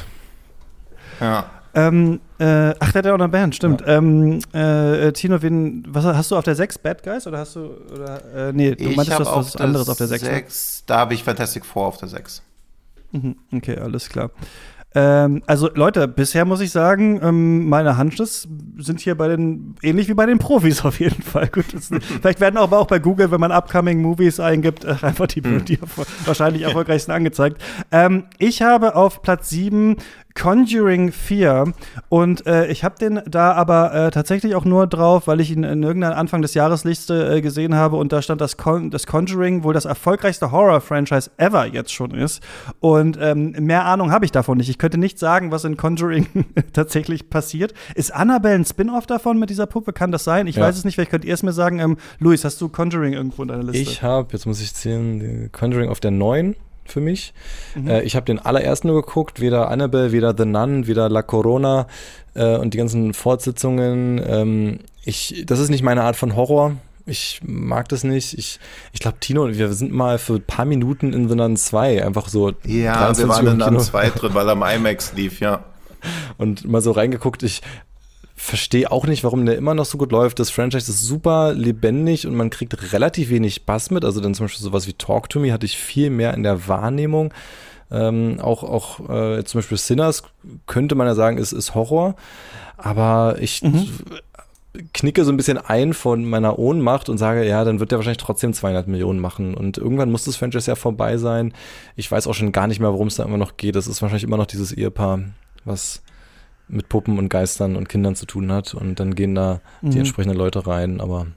Ja. Ähm, äh, ach, der hat ja auch eine Band, stimmt. Ja. Ähm, äh, Tino, wen, was hast du auf der sechs, Bad Guys? Oder hast du, oder, äh, nee, du meintest was, was anderes auf der sechs. sechs da habe ich Fantastic Four auf der sechs. Mhm, okay, alles klar. Ähm, also Leute, bisher muss ich sagen, ähm, meine Hunches sind hier bei den, ähnlich wie bei den Profis auf jeden Fall. Gut, das, vielleicht werden aber auch bei Google, wenn man Upcoming Movies eingibt, äh, einfach die, hm. die wahrscheinlich erfolgreichsten angezeigt. Ähm, ich habe auf Platz sieben Conjuring vier und äh, ich habe den da aber äh, tatsächlich auch nur drauf, weil ich ihn in irgendeiner Anfang des Jahresliste äh, gesehen habe und da stand, dass Con- das Conjuring wohl das erfolgreichste Horror-Franchise ever jetzt schon ist und ähm, mehr Ahnung habe ich davon nicht. Ich könnte nicht sagen, was in Conjuring tatsächlich passiert. Ist Annabelle ein Spin-off davon mit dieser Puppe? Kann das sein? Ich ja. weiß es nicht, vielleicht könnt ihr es mir sagen. Ähm, Luis, hast du Conjuring irgendwo in deiner Liste? Ich habe, jetzt muss ich zählen, Conjuring auf der neun. Für mich. Mhm. Äh, ich habe den allerersten nur geguckt, weder Annabelle, weder The Nun, weder La Corona äh, und die ganzen Fortsetzungen. Ähm, ich, das ist nicht meine Art von Horror. Ich mag das nicht. Ich, ich glaube, Tino und wir sind mal für ein paar Minuten in The Nun zwei einfach so. Ja, wir waren in The Nun zwei drin, weil er am IMAX lief, ja. Und mal so reingeguckt. Ich verstehe auch nicht, warum der immer noch so gut läuft. Das Franchise ist super lebendig und man kriegt relativ wenig Bass mit. Also dann zum Beispiel sowas wie Talk to Me hatte ich viel mehr in der Wahrnehmung. Ähm, auch auch äh, zum Beispiel Sinners könnte man ja sagen, ist, ist Horror. Aber ich mhm. knicke so ein bisschen ein von meiner Ohnmacht und sage, ja, dann wird der wahrscheinlich trotzdem zweihundert Millionen machen. Und irgendwann muss das Franchise ja vorbei sein. Ich weiß auch schon gar nicht mehr, worum es da immer noch geht. Das ist wahrscheinlich immer noch dieses Ehepaar, was mit Puppen und Geistern und Kindern zu tun hat und dann gehen da mhm. die entsprechenden Leute rein, aber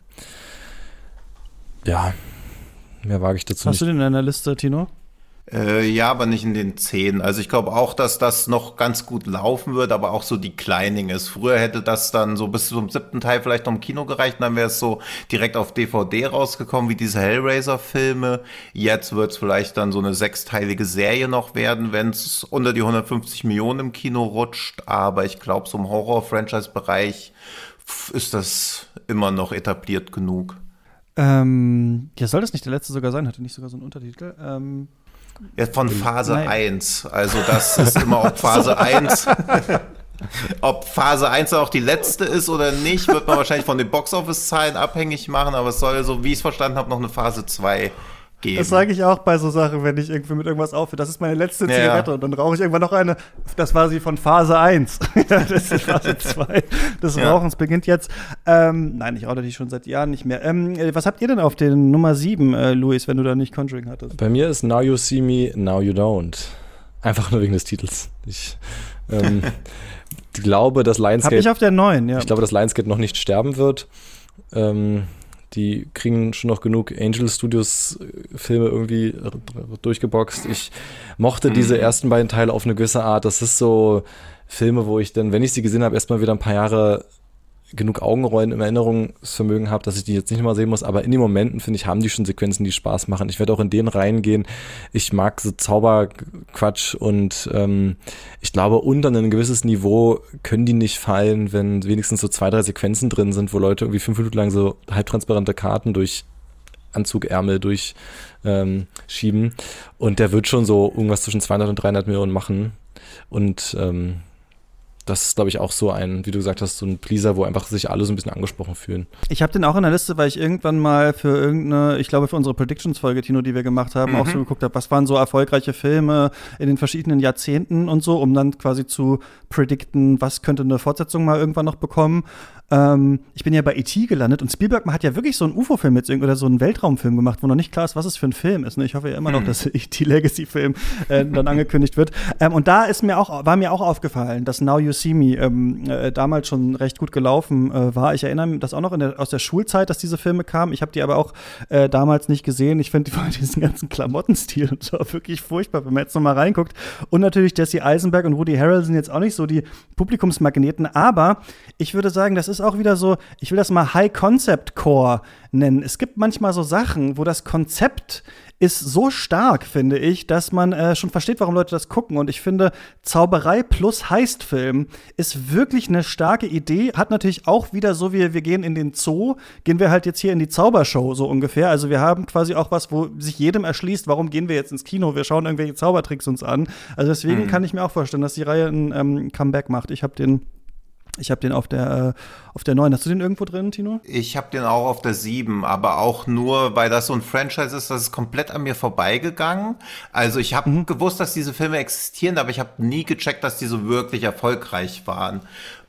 ja, mehr wage ich dazu Hast nicht. Hast du den in deiner Liste, Tino? Äh, ja, aber nicht in den zehn. Also ich glaube auch, dass das noch ganz gut laufen wird, aber auch so Declining ist. Früher hätte das dann so bis zum siebten Teil vielleicht noch im Kino gereicht, dann wäre es so direkt auf D V D rausgekommen, wie diese Hellraiser-Filme. Jetzt wird es vielleicht dann so eine sechsteilige Serie noch werden, wenn es unter die hundertfünfzig Millionen im Kino rutscht. Aber ich glaube, so im Horror-Franchise-Bereich ist das immer noch etabliert genug. Ähm, ja, soll das nicht der letzte sogar sein? Hatte nicht sogar so einen Untertitel? Ähm Ja, von Phase Nein. eins. Also das ist immer, ob Phase eins ob Phase eins auch die letzte ist oder nicht, wird man wahrscheinlich von den Box-Office-Zahlen abhängig machen, aber es soll so, wie ich es verstanden habe, noch eine Phase zwei geben. Das sage ich auch bei so Sachen, wenn ich irgendwie mit irgendwas aufhöre. Das ist meine letzte Zigarette ja. und dann rauche ich irgendwann noch eine. Das war sie von Phase eins. Das ist Phase zwei des ja. Rauchens beginnt jetzt. Ähm, nein, ich rauche natürlich schon seit Jahren nicht mehr. Ähm, was habt ihr denn auf den Nummer sieben, äh, Luis, wenn du da nicht Conjuring hattest? Bei mir ist Now You See Me, Now You Don't. Einfach nur wegen des Titels. Ich ähm, glaube, dass Lionsgate. Hab ich auf der neun, ja. Ich glaube, dass Lionsgate noch nicht sterben wird. Ähm, Die kriegen schon noch genug Angel Studios Filme irgendwie durchgeboxt. Ich mochte diese ersten beiden Teile auf eine gewisse Art. Das ist so Filme, wo ich dann, wenn ich sie gesehen habe, erstmal wieder ein paar Jahre genug Augenrollen im Erinnerungsvermögen habe, dass ich die jetzt nicht nochmal sehen muss. Aber in den Momenten, finde ich, haben die schon Sequenzen, die Spaß machen. Ich werde auch in denen reingehen. Ich mag so Zauberquatsch und ähm, ich glaube, unter ein gewisses Niveau können die nicht fallen, wenn wenigstens so zwei, drei Sequenzen drin sind, wo Leute irgendwie fünf Minuten lang so halbtransparente Karten durch Anzugärmel durch ähm, schieben. Und der wird schon so irgendwas zwischen zweihundert und dreihundert Millionen machen. Und ähm, das ist, glaube ich, auch so ein, wie du gesagt hast, so ein Pleaser, wo einfach sich alle so ein bisschen angesprochen fühlen. Ich habe den auch in der Liste, weil ich irgendwann mal für irgendeine, ich glaube für unsere Predictions-Folge, Tino, die wir gemacht haben, mhm. auch so geguckt habe, was waren so erfolgreiche Filme in den verschiedenen Jahrzehnten und so, um dann quasi zu predikten, was könnte eine Fortsetzung mal irgendwann noch bekommen. Ähm, ich bin ja bei E T gelandet und Spielberg hat ja wirklich so einen U F O-Film jetzt oder so einen Weltraumfilm gemacht, wo noch nicht klar ist, was es für ein Film ist. Ne? Ich hoffe ja immer noch, hm. dass E T Legacy-Film äh, dann angekündigt wird. Ähm, und da ist mir auch, war mir auch aufgefallen, dass Now You See Me ähm, äh, damals schon recht gut gelaufen äh, war. Ich erinnere mich das auch noch in der, aus der Schulzeit, dass diese Filme kamen. Ich habe die aber auch äh, damals nicht gesehen. Ich finde diesen ganzen Klamottenstil und so wirklich furchtbar, wenn man jetzt noch mal reinguckt. Und natürlich Jesse Eisenberg und Woody Harrelson jetzt auch nicht so die Publikumsmagneten. Aber ich würde sagen, das ist auch wieder so, ich will das mal High-Concept-Core nennen. Es gibt manchmal so Sachen, wo das Konzept ist so stark, finde ich, dass man äh, schon versteht, warum Leute das gucken. Und ich finde, Zauberei plus Heistfilm ist wirklich eine starke Idee. Hat natürlich auch wieder so, wie wir gehen in den Zoo, gehen wir halt jetzt hier in die Zaubershow so ungefähr. Also wir haben quasi auch was, wo sich jedem erschließt, warum gehen wir jetzt ins Kino? Wir schauen irgendwelche Zaubertricks uns an. Also deswegen mhm. kann ich mir auch vorstellen, dass die Reihe ein ähm, Comeback macht. Ich habe den Ich habe den auf der äh, auf der neun. Hast du den irgendwo drin, Tino? Ich habe den auch auf der sieben, aber auch nur, weil das so ein Franchise ist, das ist komplett an mir vorbeigegangen. Also ich habe mhm. gewusst, dass diese Filme existieren, aber ich habe nie gecheckt, dass die so wirklich erfolgreich waren.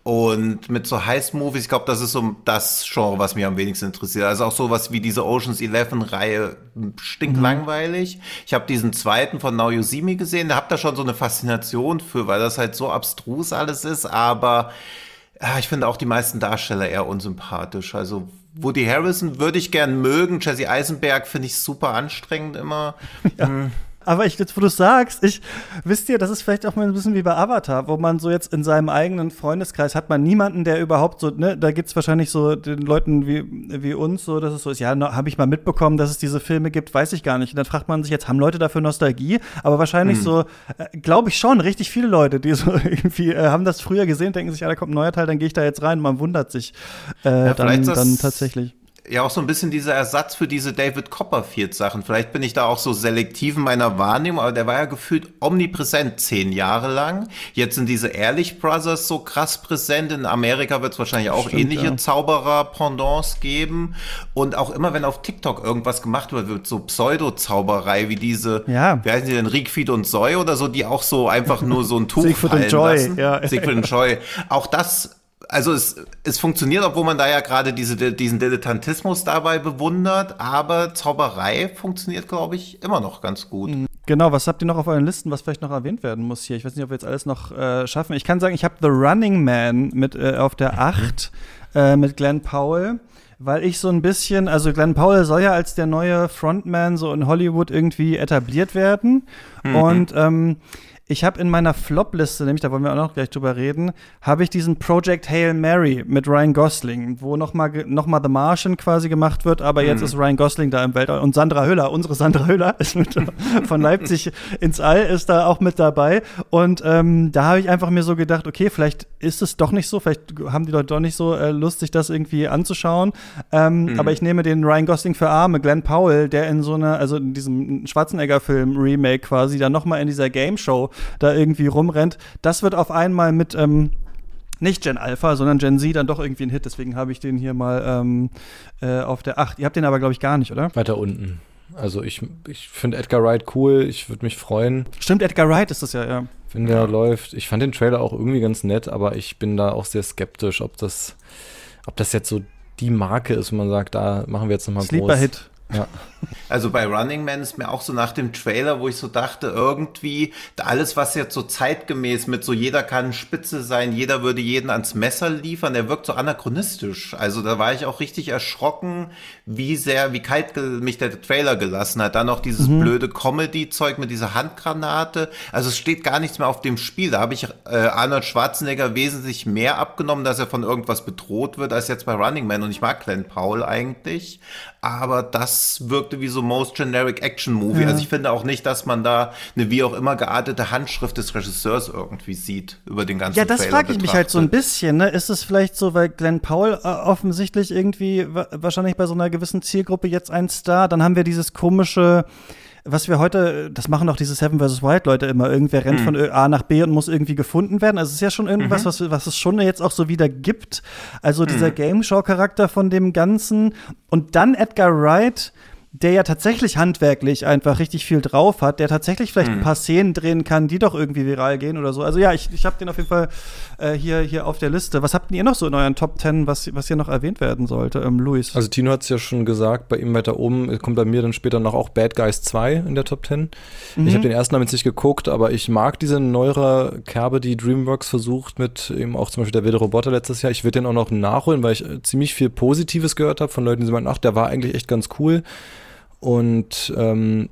Und mit so Heist-Movies, ich glaube, das ist so das Genre, was mich am wenigsten interessiert. Also auch sowas wie diese Ocean's Eleven-Reihe, stinklangweilig. Mhm. Ich habe diesen zweiten von Now You See Me gesehen, da hab da schon so eine Faszination für, weil das halt so abstrus alles ist, aber ja, ich finde auch die meisten Darsteller eher unsympathisch. Also Woody Harrelson würde ich gern mögen, Jesse Eisenberg finde ich super anstrengend immer. Ja. Mhm. Aber ich, jetzt, wo du sagst, ich, wisst ihr, das ist vielleicht auch mal ein bisschen wie bei Avatar, wo man so jetzt in seinem eigenen Freundeskreis hat man niemanden, der überhaupt so, ne, da gibt's wahrscheinlich so den Leuten wie, wie uns so, dass es so ist, ja, habe ich mal mitbekommen, dass es diese Filme gibt, weiß ich gar nicht. Und dann fragt man sich jetzt, haben Leute dafür Nostalgie? Aber wahrscheinlich hm. so, äh, glaube ich schon, richtig viele Leute, die so irgendwie äh, haben das früher gesehen, denken sich, ja, da kommt ein neuer Teil, dann gehe ich da jetzt rein und man wundert sich äh, ja, dann, dann tatsächlich. Ja, auch so ein bisschen dieser Ersatz für diese David Copperfield-Sachen. Vielleicht bin ich da auch so selektiv in meiner Wahrnehmung, aber der war ja gefühlt omnipräsent zehn Jahre lang. Jetzt sind diese Ehrlich Brothers so krass präsent. In Amerika wird es wahrscheinlich auch Stimmt, ähnliche ja. Zauberer-Pendants geben. Und auch immer, wenn auf TikTok irgendwas gemacht wird, wird so Pseudo-Zauberei wie diese, ja. wie heißen die denn, Siegfried und Zoe oder so, die auch so einfach nur so ein Tuch Siegfried fallen und Joy, lassen. Ja. Siegfried und Joy. Auch das Also es, es funktioniert, obwohl man da ja gerade diese, diesen Dilettantismus dabei bewundert, aber Zauberei funktioniert, glaube ich, immer noch ganz gut. Genau, was habt ihr noch auf euren Listen, was vielleicht noch erwähnt werden muss hier? Ich weiß nicht, ob wir jetzt alles noch äh, schaffen. Ich kann sagen, ich habe The Running Man mit äh, auf der acht äh, mit Glenn Powell. Weil ich so ein bisschen, also Glenn Powell soll ja als der neue Frontman so in Hollywood irgendwie etabliert werden. Mhm. Und ähm, ich habe in meiner Flop-Liste, nämlich da wollen wir auch noch gleich drüber reden, habe ich diesen Project Hail Mary mit Ryan Gosling, wo nochmal noch mal The Martian quasi gemacht wird, aber jetzt mhm. ist Ryan Gosling da im Weltall und Sandra Hüller, unsere Sandra Hüller ist mit, von Leipzig ins All, ist da auch mit dabei und ähm, da habe ich einfach mir so gedacht, okay, vielleicht ist es doch nicht so, vielleicht haben die Leute doch nicht so äh, Lust, sich das irgendwie anzuschauen, ähm, mhm. aber ich nehme den Ryan Gosling für Arme, Glenn Powell, der in so einer, also in diesem Schwarzenegger-Film Remake quasi, dann nochmal in dieser Game-Show da irgendwie rumrennt. Das wird auf einmal mit ähm, nicht Gen Alpha, sondern Gen Z dann doch irgendwie ein Hit. Deswegen habe ich den hier mal ähm, äh, auf der acht. Ihr habt den aber, glaube ich, gar nicht, oder? Weiter unten. Also ich, ich finde Edgar Wright cool, ich würde mich freuen. Stimmt, Edgar Wright ist das ja, ja. Wenn der ja. läuft. Ich fand den Trailer auch irgendwie ganz nett, aber ich bin da auch sehr skeptisch, ob das, ob das jetzt so die Marke ist, wo man sagt, da machen wir jetzt nochmal groß. Sleeper-Hit. Ja. Also bei Running Man ist mir auch so nach dem Trailer, wo ich so dachte, irgendwie alles, was jetzt so zeitgemäß mit so jeder kann Spitze sein, jeder würde jeden ans Messer liefern, der wirkt so anachronistisch. Also da war ich auch richtig erschrocken, wie sehr, wie kalt ge- mich der Trailer gelassen hat. Dann noch dieses mhm. blöde Comedy-Zeug mit dieser Handgranate. Also es steht gar nichts mehr auf dem Spiel. Da habe ich äh, Arnold Schwarzenegger wesentlich mehr abgenommen, dass er von irgendwas bedroht wird, als jetzt bei Running Man. Und ich mag Glenn Powell eigentlich. Aber das wirkte wie so Most Generic Action Movie. Ja. Also ich finde auch nicht, dass man da eine wie auch immer geartete Handschrift des Regisseurs irgendwie sieht über den ganzen Ja, das Trailer frage ich mich halt so ein bisschen. Ne? Ist es vielleicht so, weil Glenn Powell äh, offensichtlich irgendwie wa- wahrscheinlich bei so einer gewissen Zielgruppe jetzt ein Star, dann haben wir dieses komische, was wir heute, das machen auch diese Seven versus. Wild Leute immer, irgendwer rennt mhm. von A nach B und muss irgendwie gefunden werden. Also es ist ja schon irgendwas, mhm. was, was es schon jetzt auch so wieder gibt. Also dieser mhm. Game-Show-Charakter von dem Ganzen. Und dann Edgar Wright, der ja tatsächlich handwerklich einfach richtig viel drauf hat, der tatsächlich vielleicht mhm. ein paar Szenen drehen kann, die doch irgendwie viral gehen oder so. Also ja, ich, ich habe den auf jeden Fall äh, hier, hier auf der Liste. Was habt ihr noch so in euren Top Ten, was, was hier noch erwähnt werden sollte, ähm, Luis? Also Tino hat es ja schon gesagt, bei ihm weiter oben kommt bei mir dann später noch auch Bad Guys zwei in der Top Ten. Mhm. Ich habe den ersten Mal jetzt nicht geguckt, aber ich mag diese neuere Kerbe, die DreamWorks versucht, mit eben auch zum Beispiel der wilde Roboter letztes Jahr. Ich würde den auch noch nachholen, weil ich äh, ziemlich viel Positives gehört habe von Leuten, die sagen, ach, der war eigentlich echt ganz cool. Und ähm,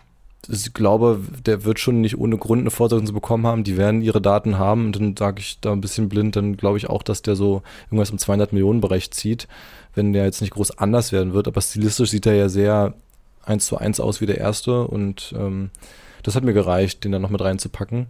ich glaube, der wird schon nicht ohne Grund eine Fortsetzung bekommen haben. Die werden ihre Daten haben. Und dann sage ich da ein bisschen blind, dann glaube ich auch, dass der so irgendwas im zweihundert Millionen Bereich zieht, wenn der jetzt nicht groß anders werden wird. Aber stilistisch sieht er ja sehr eins zu eins aus wie der erste. Und ähm, das hat mir gereicht, den dann noch mit reinzupacken.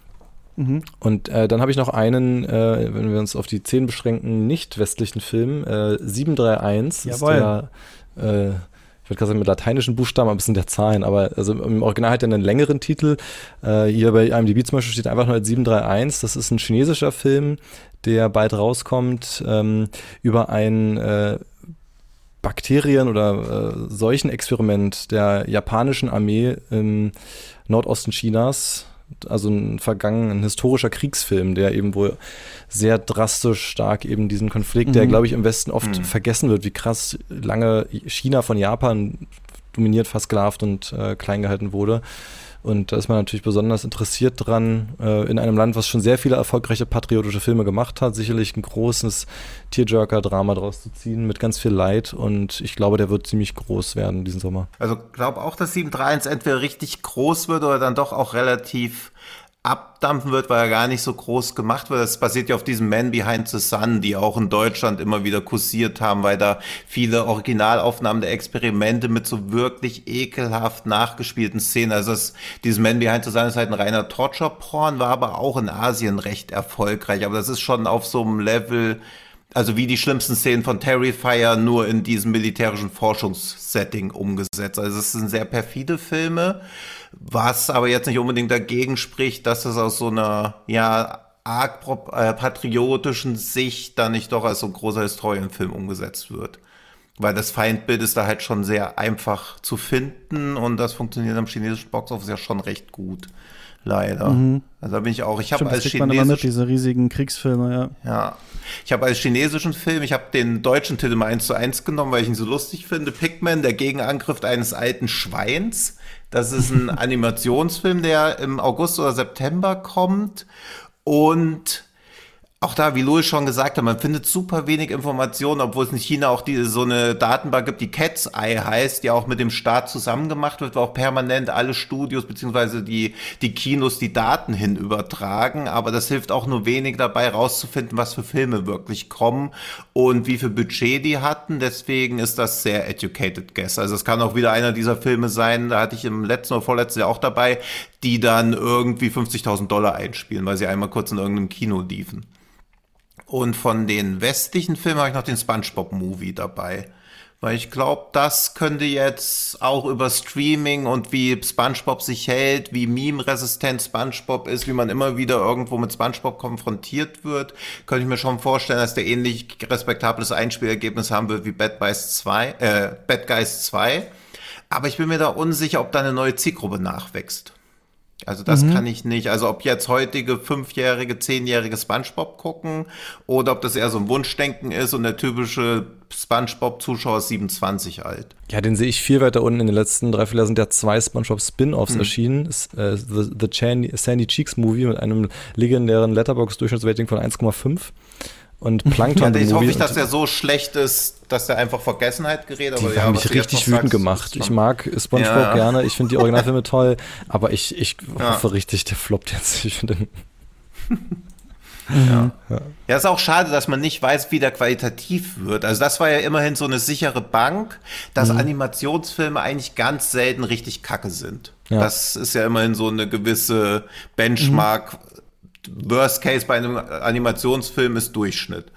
Mhm. Und äh, dann habe ich noch einen, äh, wenn wir uns auf die zehn beschränken, nicht westlichen Film, äh, sieben drei eins. Jawohl. Ist der, äh, ich würde gerade sagen mit lateinischen Buchstaben, aber ein bisschen der Zahlen, aber also im Original hat er einen längeren Titel. Äh, hier bei I M D B zum Beispiel steht einfach nur als sieben drei eins. Das ist ein chinesischer Film, der bald rauskommt, ähm, über ein äh, Bakterien- oder äh, Seuchenexperiment der japanischen Armee im Nordosten Chinas. Also ein vergangen, ein historischer Kriegsfilm, der eben wohl sehr drastisch stark eben diesen Konflikt, mhm. der, glaube ich, im Westen oft mhm. vergessen wird, wie krass lange China von Japan dominiert, versklavt und äh, klein gehalten wurde. Und da ist man natürlich besonders interessiert dran, äh, in einem Land, was schon sehr viele erfolgreiche patriotische Filme gemacht hat, sicherlich ein großes Tearjerker-Drama draus zu ziehen, mit ganz viel Leid. Und ich glaube, der wird ziemlich groß werden diesen Sommer. Also glaube auch, dass sieben drei eins entweder richtig groß wird oder dann doch auch relativ abdampfen wird, weil er gar nicht so groß gemacht wird. Das basiert ja auf diesem Man Behind the Sun, die auch in Deutschland immer wieder kursiert haben, weil da viele Originalaufnahmen der Experimente mit so wirklich ekelhaft nachgespielten Szenen, also das, dieses Man Behind the Sun ist halt ein reiner Torture-Porn, war aber auch in Asien recht erfolgreich, aber das ist schon auf so einem Level, also wie die schlimmsten Szenen von Terrifier, nur in diesem militärischen Forschungssetting umgesetzt. Also es sind sehr perfide Filme, was aber jetzt nicht unbedingt dagegen spricht, dass es aus so einer, ja, arg äh, patriotischen Sicht dann nicht doch als so ein großer Historienfilm umgesetzt wird. Weil das Feindbild ist da halt schon sehr einfach zu finden und das funktioniert am chinesischen Boxoffice ja schon recht gut. Leider. Mhm. Also da bin ich auch. Ich habe als chinesisch diese riesigen Kriegsfilme, ja. Ja. Ich habe als chinesischen Film, ich habe den deutschen Titel mal eins zu eins genommen, weil ich ihn so lustig finde. Pigman, der Gegenangriff eines alten Schweins. Das ist ein Animationsfilm, der im August oder September kommt. Und auch da, wie Louis schon gesagt hat, man findet super wenig Informationen, obwohl es in China auch die, so eine Datenbank gibt, die Cat's Eye heißt, die auch mit dem Staat zusammen gemacht wird, wo auch permanent alle Studios beziehungsweise die, die Kinos die Daten hin übertragen. Aber das hilft auch nur wenig dabei, rauszufinden, was für Filme wirklich kommen und wie viel Budget die hatten. Deswegen ist das sehr educated guess. Also es kann auch wieder einer dieser Filme sein, da hatte ich im letzten oder vorletzten Jahr auch dabei, die dann irgendwie fünfzigtausend Dollar einspielen, weil sie einmal kurz in irgendeinem Kino liefen. Und von den westlichen Filmen habe ich noch den SpongeBob-Movie dabei. Weil ich glaube, das könnte jetzt auch über Streaming und wie SpongeBob sich hält, wie meme-resistent SpongeBob ist, wie man immer wieder irgendwo mit SpongeBob konfrontiert wird, könnte ich mir schon vorstellen, dass der ähnlich respektables Einspielergebnis haben wird wie Bad Guys zwei, äh, Bad Guys zwei. Aber ich bin mir da unsicher, ob da eine neue Zielgruppe nachwächst. Also das mhm. kann ich nicht. Also ob jetzt heutige fünfjährige, zehnjährige SpongeBob gucken oder ob das eher so ein Wunschdenken ist und der typische SpongeBob-Zuschauer ist siebenundzwanzig alt. Ja, den sehe ich viel weiter unten. In den letzten drei, vier Jahren sind ja zwei SpongeBob-Spin-Offs mhm. erschienen. Ist, äh, The, The Chan- Sandy Cheeks Movie mit einem legendären Letterboxd-Durchschnittsrating von eins Komma fünf. Und Plankton. Ja, ich hoffe nicht, dass der so schlecht ist, dass der einfach Vergessenheit gerät. Aber die ja, haben mich richtig wütend sagst, gemacht. Ich mag SpongeBob ja. gerne. Ich finde die Originalfilme toll. Aber ich, ich ja. hoffe richtig, der floppt jetzt. Ich finde den Ja. Ja. ja, ist auch schade, dass man nicht weiß, wie der qualitativ wird. Also das war ja immerhin so eine sichere Bank, dass mhm. Animationsfilme eigentlich ganz selten richtig kacke sind. Ja. Das ist ja immerhin so eine gewisse Benchmark. Mhm. Worst Case bei einem Animationsfilm ist Durchschnitt.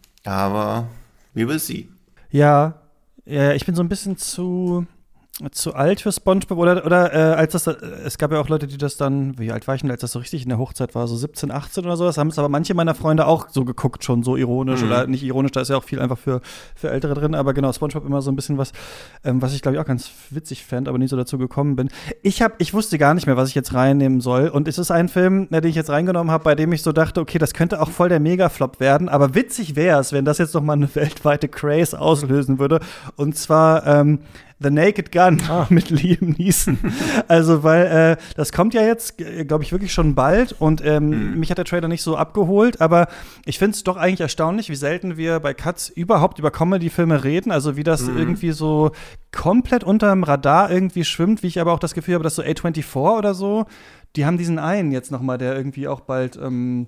Aber wie will sie? Ja, ja, ich bin so ein bisschen zu zu alt für SpongeBob oder oder äh, als das, es gab ja auch Leute, die das dann, wie alt war ich denn, als das so richtig in der Hochzeit war, so siebzehn, achtzehn oder sowas, haben es aber manche meiner Freunde auch so geguckt, schon so ironisch mhm. oder nicht ironisch, da ist ja auch viel einfach für, für Ältere drin, aber genau, SpongeBob immer so ein bisschen was, ähm, was ich glaube ich auch ganz witzig fand, aber nicht so dazu gekommen bin. Ich hab, ich wusste gar nicht mehr, was ich jetzt reinnehmen soll und es ist ein Film, den ich jetzt reingenommen habe, bei dem ich so dachte, okay, das könnte auch voll der Mega-Flop werden, aber witzig wäre es, wenn das jetzt noch mal eine weltweite Craze auslösen würde und zwar, ähm, The Naked Gun ah. mit Liam Neeson. Also, weil äh, das kommt ja jetzt, glaube ich, wirklich schon bald und ähm, mhm. mich hat der Trailer nicht so abgeholt, aber ich finde es doch eigentlich erstaunlich, wie selten wir bei Katz überhaupt über Comedy-Filme reden, also wie das mhm. irgendwie so komplett unterm Radar irgendwie schwimmt, wie ich aber auch das Gefühl habe, dass so A vierundzwanzig oder so, die haben diesen einen jetzt noch mal, der irgendwie auch bald ähm,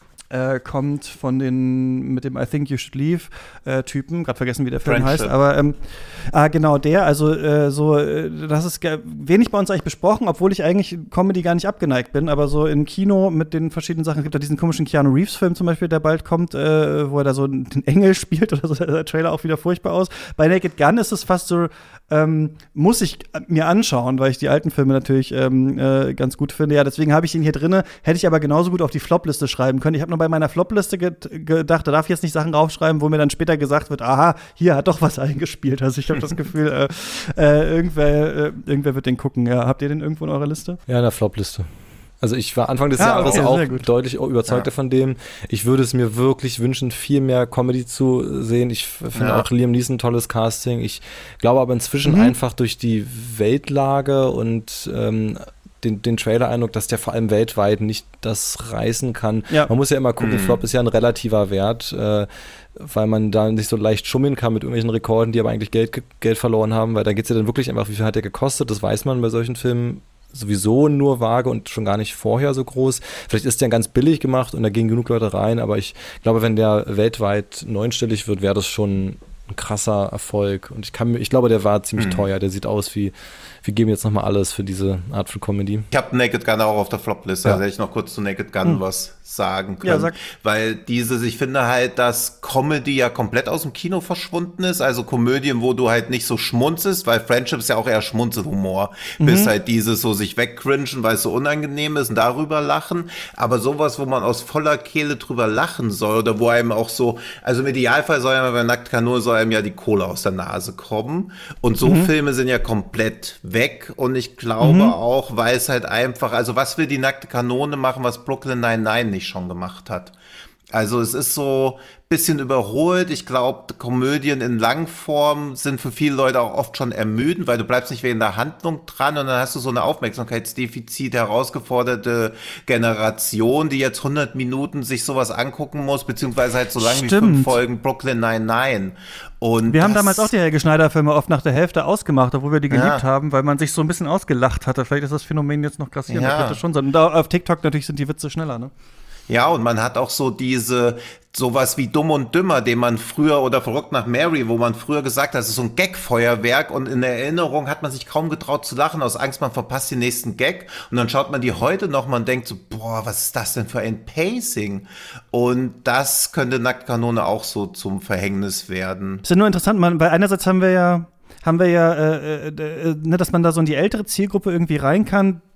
Äh, kommt von den, mit dem I Think You Should Leave äh, Typen, gerade vergessen, wie der Film Friendship. heißt, aber ähm, ah, genau der, also äh, so, äh, das ist ge- wenig bei uns eigentlich besprochen, obwohl ich eigentlich Comedy gar nicht abgeneigt bin, aber so im Kino mit den verschiedenen Sachen, es gibt da diesen komischen Keanu Reeves Film zum Beispiel, der bald kommt, äh, wo er da so den Engel spielt oder so, der Trailer auch wieder furchtbar aus. Bei Naked Gun ist es fast so, ähm, muss ich mir anschauen, weil ich die alten Filme natürlich ähm, äh, ganz gut finde. Ja, deswegen habe ich ihn hier drinne, hätte ich aber genauso gut auf die Flopliste schreiben können. Ich habe noch bei meiner Flopliste ge- gedacht, da darf ich jetzt nicht Sachen raufschreiben, wo mir dann später gesagt wird, aha, hier hat doch was eingespielt. Also ich habe das Gefühl, äh, äh, irgendwer, äh, irgendwer wird den gucken. Ja, habt ihr den irgendwo in eurer Liste? Ja, in der Flopliste. Also ich war Anfang des ah, Jahres okay, auch deutlich überzeugter ja. von dem. Ich würde es mir wirklich wünschen, viel mehr Comedy zu sehen. Ich finde ja. auch Liam Neeson tolles Casting. Ich glaube aber inzwischen mhm. einfach durch die Weltlage und ähm, den, den Trailer-Eindruck, dass der vor allem weltweit nicht das reißen kann. Ja. Man muss ja immer gucken, mhm. Flop ist ja ein relativer Wert, äh, weil man da nicht so leicht schummeln kann mit irgendwelchen Rekorden, die aber eigentlich Geld, Geld verloren haben, weil da geht es ja dann wirklich einfach, wie viel hat der gekostet, das weiß man bei solchen Filmen sowieso nur vage und schon gar nicht vorher so groß. Vielleicht ist der ganz billig gemacht und da gehen genug Leute rein, aber ich glaube, wenn der weltweit neunstellig wird, wäre das schon ein krasser Erfolg. Und ich kann mir, ich glaube, der war ziemlich mhm. teuer. Der sieht aus wie, wir geben jetzt nochmal alles für diese Art von Comedy. Ich habe Naked Gun auch auf der Flop-Liste, ja. Also hätte ich noch kurz zu Naked Gun mhm. was sagen können. Ja, sag. Weil dieses, ich finde halt, dass Comedy ja komplett aus dem Kino verschwunden ist. Also Komödien, wo du halt nicht so schmunzelst, weil Friendship ist ja auch eher Schmunzelhumor. Mhm. Bis halt dieses so sich wegcringen, weil es so unangenehm ist und darüber lachen. Aber sowas, wo man aus voller Kehle drüber lachen soll oder wo einem auch so, also im Idealfall soll ja bei Nackte Kanone soll einem ja die Kohle aus der Nase kommen. Und so mhm. Filme sind ja komplett weg. Und ich glaube mhm. auch, weil es halt einfach, also was will die Nackte Kanone machen, was Brooklyn Nine-Nine nicht schon gemacht hat. Also es ist so ein bisschen überholt. Ich glaube, Komödien in Langform sind für viele Leute auch oft schon ermüdend, weil du bleibst nicht wegen der Handlung dran und dann hast du so eine Aufmerksamkeitsdefizit, herausgeforderte Generation, die jetzt hundert Minuten sich sowas angucken muss, beziehungsweise halt so lang Stimmt. wie fünf Folgen Brooklyn Nine-Nine. Und wir haben damals auch die Helge Schneider-Filme oft nach der Hälfte ausgemacht, obwohl wir die geliebt ja. haben, weil man sich so ein bisschen ausgelacht hatte. Vielleicht ist das Phänomen jetzt noch grassierend, ja. das wird das schon sein. Und da auf TikTok natürlich sind die Witze schneller, ne? Ja, und man hat auch so diese, sowas wie Dumm und Dümmer, den man früher, oder Verrückt nach Mary, wo man früher gesagt hat, das ist so ein Gag-Feuerwerk und in der Erinnerung hat man sich kaum getraut zu lachen, aus Angst, man verpasst den nächsten Gag und dann schaut man die heute noch, man denkt so, boah, was ist das denn für ein Pacing? Und das könnte Nacktkanone auch so zum Verhängnis werden. Das ist ja nur interessant, man, weil einerseits haben wir ja haben wir ja, äh, äh, äh, ne, dass man da so in die ältere Zielgruppe irgendwie rein kann,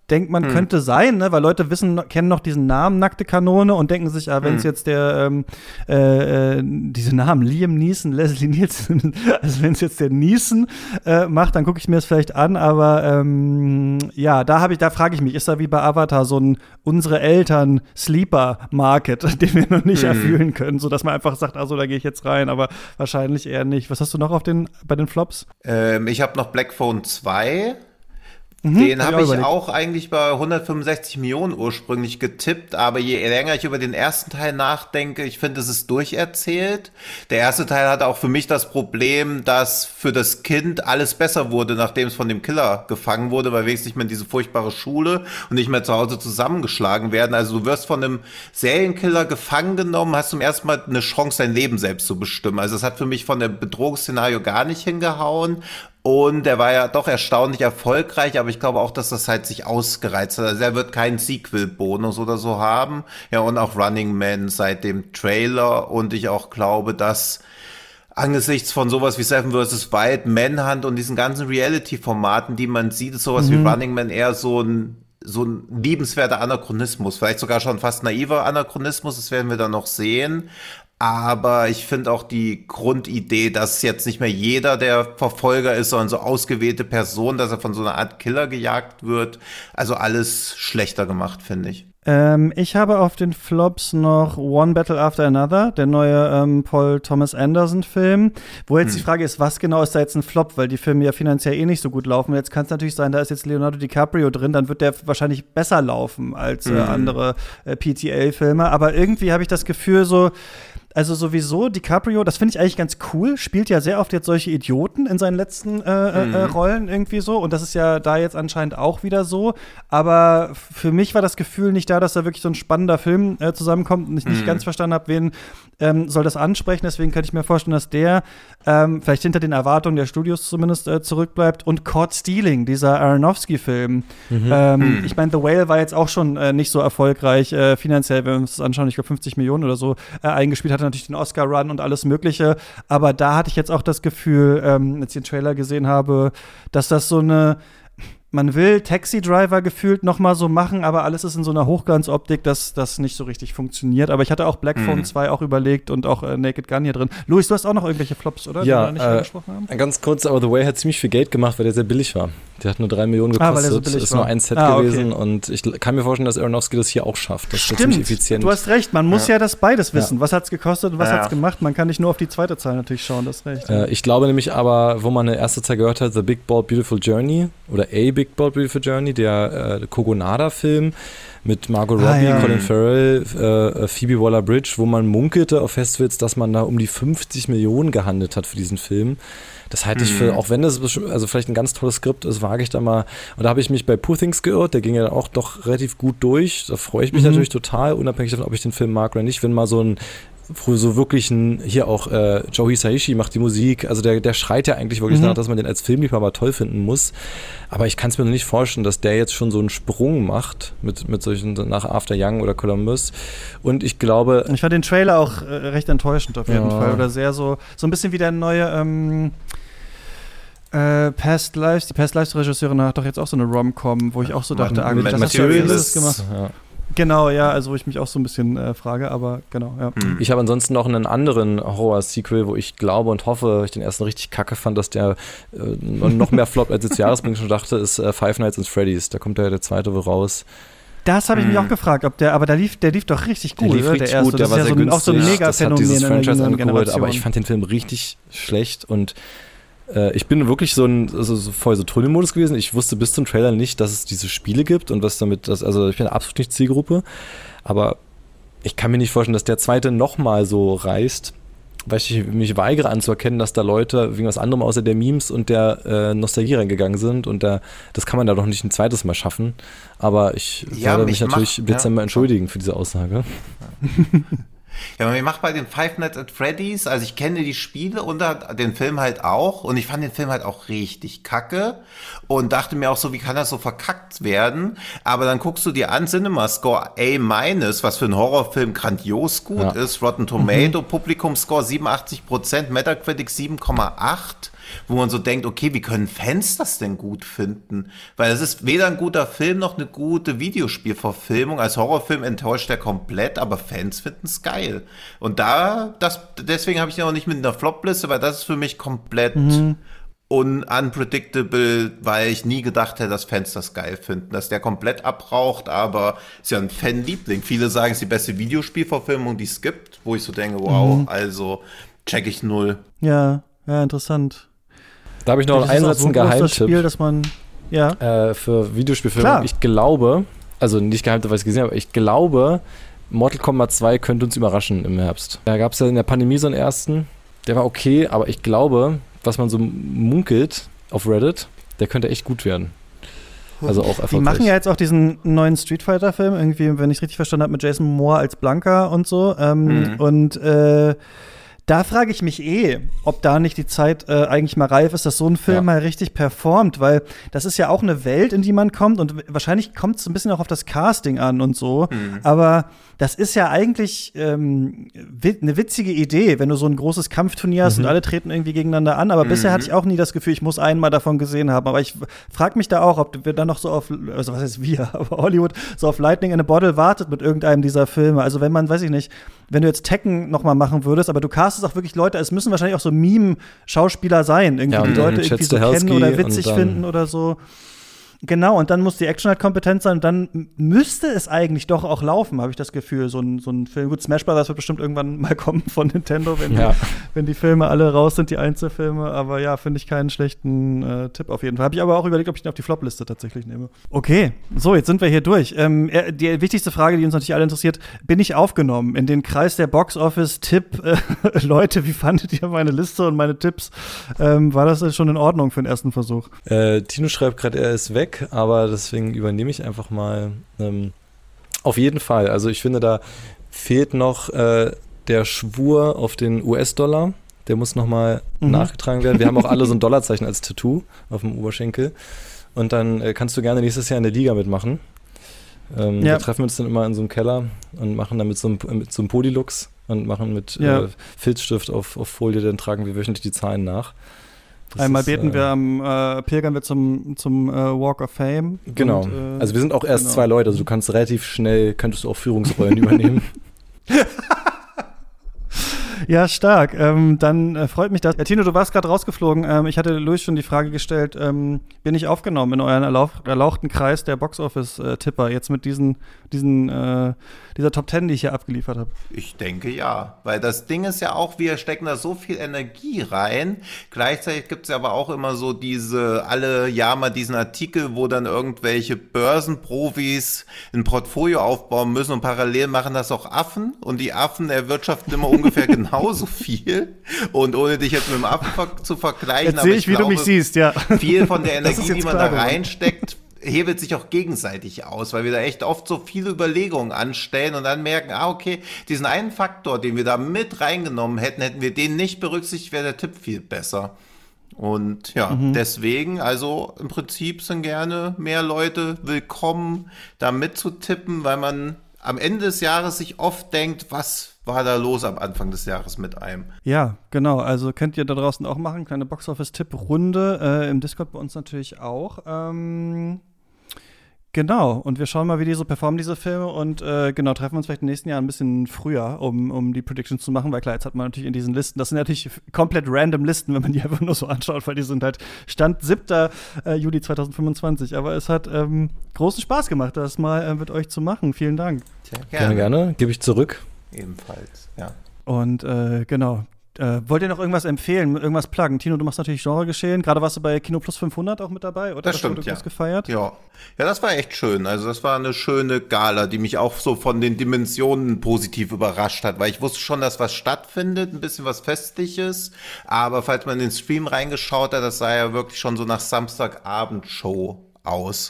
denkt man, hm. könnte sein, ne? Weil Leute wissen, kennen noch diesen Namen Nackte Kanone und denken sich, ah, wenn es hm. jetzt der, ähm, äh, äh, diese Namen, Liam Neeson, Leslie Nielsen, also wenn es jetzt der Neeson äh, macht, dann gucke ich mir das vielleicht an, aber ähm, ja, da habe ich, da frage ich mich, ist da wie bei Avatar so ein unsere Eltern Sleeper-Market, den wir noch nicht hm. erfüllen können, sodass man einfach sagt, also da gehe ich jetzt rein, aber wahrscheinlich eher nicht. Was hast du noch auf den, bei den Flops? Ähm, ich habe noch Black Phone zwei. Den habe ich, hab ich auch eigentlich bei hundertfünfundsechzig Millionen ursprünglich getippt, aber je länger ich über den ersten Teil nachdenke, ich finde, es ist durcherzählt. Der erste Teil hatte auch für mich das Problem, dass für das Kind alles besser wurde, nachdem es von dem Killer gefangen wurde, weil wenigstens nicht mehr in diese furchtbare Schule und nicht mehr zu Hause zusammengeschlagen werden. Also du wirst von einem Serienkiller gefangen genommen, hast zum ersten Mal eine Chance, dein Leben selbst zu bestimmen. Also es hat für mich von dem Bedrohungsszenario gar nicht hingehauen. Und er war ja doch erstaunlich erfolgreich, aber ich glaube auch, dass das halt sich ausgereizt hat. Also er wird keinen Sequel-Bonus oder so haben. Ja, und auch Running Man seit dem Trailer. Und ich auch glaube, dass angesichts von sowas wie Seven versus. Wild, Manhunt und diesen ganzen Reality-Formaten, die man sieht, ist sowas mhm. wie Running Man eher so ein so ein liebenswerter Anachronismus. Vielleicht sogar schon fast naiver Anachronismus, das werden wir dann noch sehen. Aber ich finde auch die Grundidee, dass jetzt nicht mehr jeder der Verfolger ist, sondern so ausgewählte Personen, dass er von so einer Art Killer gejagt wird. Also alles schlechter gemacht, finde ich. Ähm, ich habe auf den Flops noch One Battle After Another, der neue ähm, Paul Thomas Anderson-Film. Wo jetzt hm. die Frage ist, was genau ist da jetzt ein Flop, weil die Filme ja finanziell eh nicht so gut laufen. Jetzt kann es natürlich sein, da ist jetzt Leonardo DiCaprio drin, dann wird der wahrscheinlich besser laufen als äh, hm. andere äh, P T A-Filme. Aber irgendwie habe ich das Gefühl so, also sowieso, DiCaprio, das finde ich eigentlich ganz cool, spielt ja sehr oft jetzt solche Idioten in seinen letzten äh, mhm. äh, Rollen irgendwie so. Und das ist ja da jetzt anscheinend auch wieder so. Aber für mich war das Gefühl nicht da, dass da wirklich so ein spannender Film äh, zusammenkommt und ich nicht mhm. ganz verstanden habe, wen ähm, soll das ansprechen. Deswegen könnte ich mir vorstellen, dass der ähm, vielleicht hinter den Erwartungen der Studios zumindest äh, zurückbleibt. Und Caught Stealing, dieser Aronofsky-Film. Mhm. Ähm, mhm. Ich meine, The Whale war jetzt auch schon äh, nicht so erfolgreich äh, finanziell, wenn wir uns das anschauen. Ich glaube, fünfzig Millionen oder so äh, eingespielt hat. Natürlich den Oscar-Run und alles Mögliche, aber da hatte ich jetzt auch das Gefühl, ähm, als ich den Trailer gesehen habe, dass das so eine, man will Taxi Driver gefühlt noch mal so machen, aber alles ist in so einer Hochglanzoptik, dass das nicht so richtig funktioniert. Aber ich hatte auch Black Phone mhm. zwei auch überlegt und auch äh, Naked Gun hier drin. Luis, du hast auch noch irgendwelche Flops, oder? Ja, die wir nicht äh, angesprochen haben? Ganz kurz, aber The Way hat ziemlich viel Geld gemacht, weil der sehr billig war. Der hat nur drei Millionen gekostet. Ah, weil er so billig ist war. Nur ein Set ah, gewesen okay. Und ich kann mir vorstellen, dass Aronofsky das hier auch schafft. Das ist ziemlich effizient. Du hast recht, man muss ja, ja das beides wissen. Ja. Was hat's gekostet und was ja. hat's gemacht? Man kann nicht nur auf die zweite Zahl natürlich schauen, das ist recht. Äh, ich glaube nämlich aber, wo man eine erste Zahl gehört hat, The Big Bold Beautiful Journey oder A Big Bold Beautiful Journey, der äh, Kogonada-Film mit Margot Robbie, ah, ja. Colin Farrell, äh, Phoebe Waller-Bridge, wo man munkelte auf Festivals, dass man da um die fünfzig Millionen gehandelt hat für diesen Film. Das halte ich für, mhm. auch wenn das also vielleicht ein ganz tolles Skript ist, wage ich da mal. Und da habe ich mich bei Poor Things geirrt, der ging ja auch doch relativ gut durch. Da freue ich mich mhm. natürlich total, unabhängig davon, ob ich den Film mag oder nicht, wenn mal so ein so wirklich ein, hier auch äh, Joe Hisaishi macht die Musik, also der, der schreit ja eigentlich wirklich mhm. danach, dass man den als Filmliebhaber toll finden muss, aber ich kann es mir noch nicht vorstellen, dass der jetzt schon so einen Sprung macht mit, mit solchen, nach After Young oder Columbus und ich glaube... Ich fand den Trailer auch äh, recht enttäuschend auf jeden ja. Fall, oder sehr so, so ein bisschen wie der neue ähm Äh, Past Lives, die Past Lives Regisseurin hat doch jetzt auch so eine Rom-Com, wo ich auch so dachte, ah, mit das Materialist gemacht. Ja. Genau, ja, also wo ich mich auch so ein bisschen äh, frage, aber genau, ja. Ich habe ansonsten noch einen anderen Horror-Sequel, wo ich glaube und hoffe, ich den ersten richtig kacke fand, dass der äh, noch mehr floppt als jetzt Jahresbeginn schon dachte, ist äh, Five Nights at Freddy's. Da kommt ja der zweite wohl raus. Das habe ich mich auch gefragt, ob der, aber der lief, der lief doch richtig gut, der lief oder? Richtig der erste. Gut, der das war ist ja sehr so ein, günstig. auch so ein Mega-Phänomen in der jüngeren Generation. Aber ich fand den Film richtig schlecht und ich bin wirklich so ein also so voll so Tunnelmodus gewesen. Ich wusste bis zum Trailer nicht, dass es diese Spiele gibt und was damit das, also ich bin absolut nicht Zielgruppe, aber ich kann mir nicht vorstellen, dass der zweite nochmal so reißt, weil ich mich weigere anzuerkennen, dass da Leute wegen was anderem außer der Memes und der äh, Nostalgie reingegangen sind und der, das kann man da doch nicht ein zweites Mal schaffen, aber ich ja, werde mich natürlich im Dezember ja. entschuldigen für diese Aussage. Ja, mir macht bei den Five Nights at Freddy's, also ich kenne die Spiele und den Film halt auch und ich fand den Film halt auch richtig kacke und dachte mir auch so, wie kann das so verkackt werden? Aber dann guckst du dir an, CinemaScore A-, was für einen Horrorfilm grandios gut ja. ist, Rotten Tomato, mhm. Publikumscore siebenundachtzig Prozent, Metacritic sieben Komma acht wo man so denkt, okay, wie können Fans das denn gut finden? Weil es ist weder ein guter Film noch eine gute Videospielverfilmung. Als Horrorfilm enttäuscht er komplett, aber Fans finden es geil. Und da, das, deswegen habe ich den auch nicht mit einer Flopliste, weil das ist für mich komplett mhm. un- unpredictable, weil ich nie gedacht hätte, dass Fans das geil finden, dass der komplett abraucht, aber ist ja ein Fanliebling. Viele sagen, es ist die beste Videospielverfilmung, die es gibt, wo ich so denke, wow, mhm. also check ich null. Ja, ja, interessant. Da habe ich noch einen letzten Geheimtipp. Spiel, dass man, ja. Äh, für Videospielfilme. Ich glaube, also nicht Geheimtipp, weil ich es gesehen habe, aber ich glaube, Mortal Kombat zwei könnte uns überraschen im Herbst. Da gab es ja in der Pandemie so einen ersten, der war okay, aber ich glaube, was man so munkelt auf Reddit, der könnte echt gut werden. Also auch erfolgreich. Die machen ja jetzt auch diesen neuen Street Fighter-Film, irgendwie, wenn ich richtig verstanden habe, mit Jason Moore als Blanka und so. Ähm, mhm. Und äh, da frage ich mich eh, ob da nicht die Zeit äh, eigentlich mal reif ist, dass so ein Film ja. mal richtig performt, weil das ist ja auch eine Welt, in die man kommt und wahrscheinlich kommt es ein bisschen auch auf das Casting an und so, mhm. aber das ist ja eigentlich ähm, wit- eine witzige Idee, wenn du so ein großes Kampfturnier hast mhm. und alle treten irgendwie gegeneinander an, aber mhm. bisher hatte ich auch nie das Gefühl, ich muss einmal davon gesehen haben, aber ich frage mich da auch, ob wir dann noch so auf, also was heißt wir, aber Hollywood so auf Lightning in a Bottle wartet mit irgendeinem dieser Filme, also wenn man, weiß ich nicht, wenn du jetzt Tekken noch mal machen würdest, aber du castest auch wirklich Leute, es müssen wahrscheinlich auch so Meme-Schauspieler sein, irgendwie, ja, die Leute irgendwie so kennen oder witzig finden oder so. Genau, und dann muss die Action halt kompetent sein und dann müsste es eigentlich doch auch laufen, habe ich das Gefühl, so ein, so ein Film. Gut, Smash Bros. Wird bestimmt irgendwann mal kommen von Nintendo, wenn, ja. die, wenn die Filme alle raus sind, die Einzelfilme. Aber ja, finde ich keinen schlechten äh, Tipp auf jeden Fall. Habe ich aber auch überlegt, ob ich den auf die Flopliste tatsächlich nehme. Okay, so, jetzt sind wir hier durch. Ähm, die wichtigste Frage, die uns natürlich alle interessiert, bin ich aufgenommen in den Kreis der Box-Office-Tipp? Äh, Leute, wie fandet ihr meine Liste und meine Tipps? Ähm, war das schon in Ordnung für den ersten Versuch? Äh, Tino schreibt gerade, er ist weg. Aber deswegen übernehme ich einfach mal. Ähm, auf jeden Fall. Also ich finde, da fehlt noch äh, der Schwur auf den U S-Dollar. Der muss nochmal mhm. nachgetragen werden. Wir haben auch alle so ein Dollarzeichen als Tattoo auf dem Oberschenkel. Und dann äh, kannst du gerne nächstes Jahr in der Liga mitmachen. Ähm, ja. Wir treffen uns dann immer in so einem Keller und machen dann mit so einem, mit so einem Polylux und machen mit ja. äh, Filzstift auf, auf Folie, dann tragen wir wöchentlich die Zahlen nach. Das Einmal ist, beten äh, wir am, äh, pilgern wir zum, zum äh, Walk of Fame. Genau. Und, äh, also wir sind auch erst genau. zwei Leute, also du kannst relativ schnell, könntest du auch Führungsrollen übernehmen. Ja, stark. Ähm, dann äh, freut mich das. Ja, Tino, du warst gerade rausgeflogen. Ähm, ich hatte Luis schon die Frage gestellt, ähm, bin ich aufgenommen in euren erlauch- erlauchten Kreis der Box-Office-Tipper, jetzt mit diesen, diesen, äh, dieser Top Ten, die ich hier abgeliefert habe? Ich denke ja, weil das Ding ist ja auch, wir stecken da so viel Energie rein. Gleichzeitig gibt es ja aber auch immer so diese, alle Jahr mal diesen Artikel, wo dann irgendwelche Börsenprofis ein Portfolio aufbauen müssen und parallel machen das auch Affen und die Affen erwirtschaften immer ungefähr genauso viel. Und ohne dich jetzt mit dem Affen zu vergleichen, aber ich, ich wie glaube, du mich siehst, ja. viel von der Energie, die man da reinsteckt, hebelt sich auch gegenseitig aus, weil wir da echt oft so viele Überlegungen anstellen und dann merken, ah, okay, diesen einen Faktor, den wir da mit reingenommen hätten, hätten wir den nicht berücksichtigt, wäre der Tipp viel besser. Und ja, mhm. deswegen, also im Prinzip sind gerne mehr Leute willkommen, da mitzutippen, weil man am Ende des Jahres sich oft denkt, was war da los am Anfang des Jahres mit einem? Ja, genau. Also könnt ihr da draußen auch machen. Kleine Box-Office-Tipp-Runde. Äh, im Discord bei uns natürlich auch. Ähm, genau. Und wir schauen mal, wie die so performen, diese Filme. Und äh, genau, treffen uns vielleicht im nächsten Jahr ein bisschen früher, um, um die Predictions zu machen. Weil klar, jetzt hat man natürlich in diesen Listen, das sind natürlich komplett random Listen, wenn man die einfach nur so anschaut, weil die sind halt Stand siebter Juli zweitausendfünfundzwanzig. Aber es hat ähm, großen Spaß gemacht, das mal äh, mit euch zu machen. Vielen Dank. Tja, gerne, gerne. gerne. Gebe ich zurück. Ebenfalls, ja. Und äh, genau. Äh, wollt ihr noch irgendwas empfehlen, irgendwas pluggen? Tino, du machst natürlich Genregeschehen. Gerade warst du bei Kino Plus fünfhundert auch mit dabei, oder? Das stimmt, ja. Gefeiert? Ja. Ja, das war echt schön. Also das war eine schöne Gala, die mich auch so von den Dimensionen positiv überrascht hat, weil ich wusste schon, dass was stattfindet, ein bisschen was Festliches. Aber falls man in den Stream reingeschaut hat, das sah ja wirklich schon so nach Samstagabendshow aus.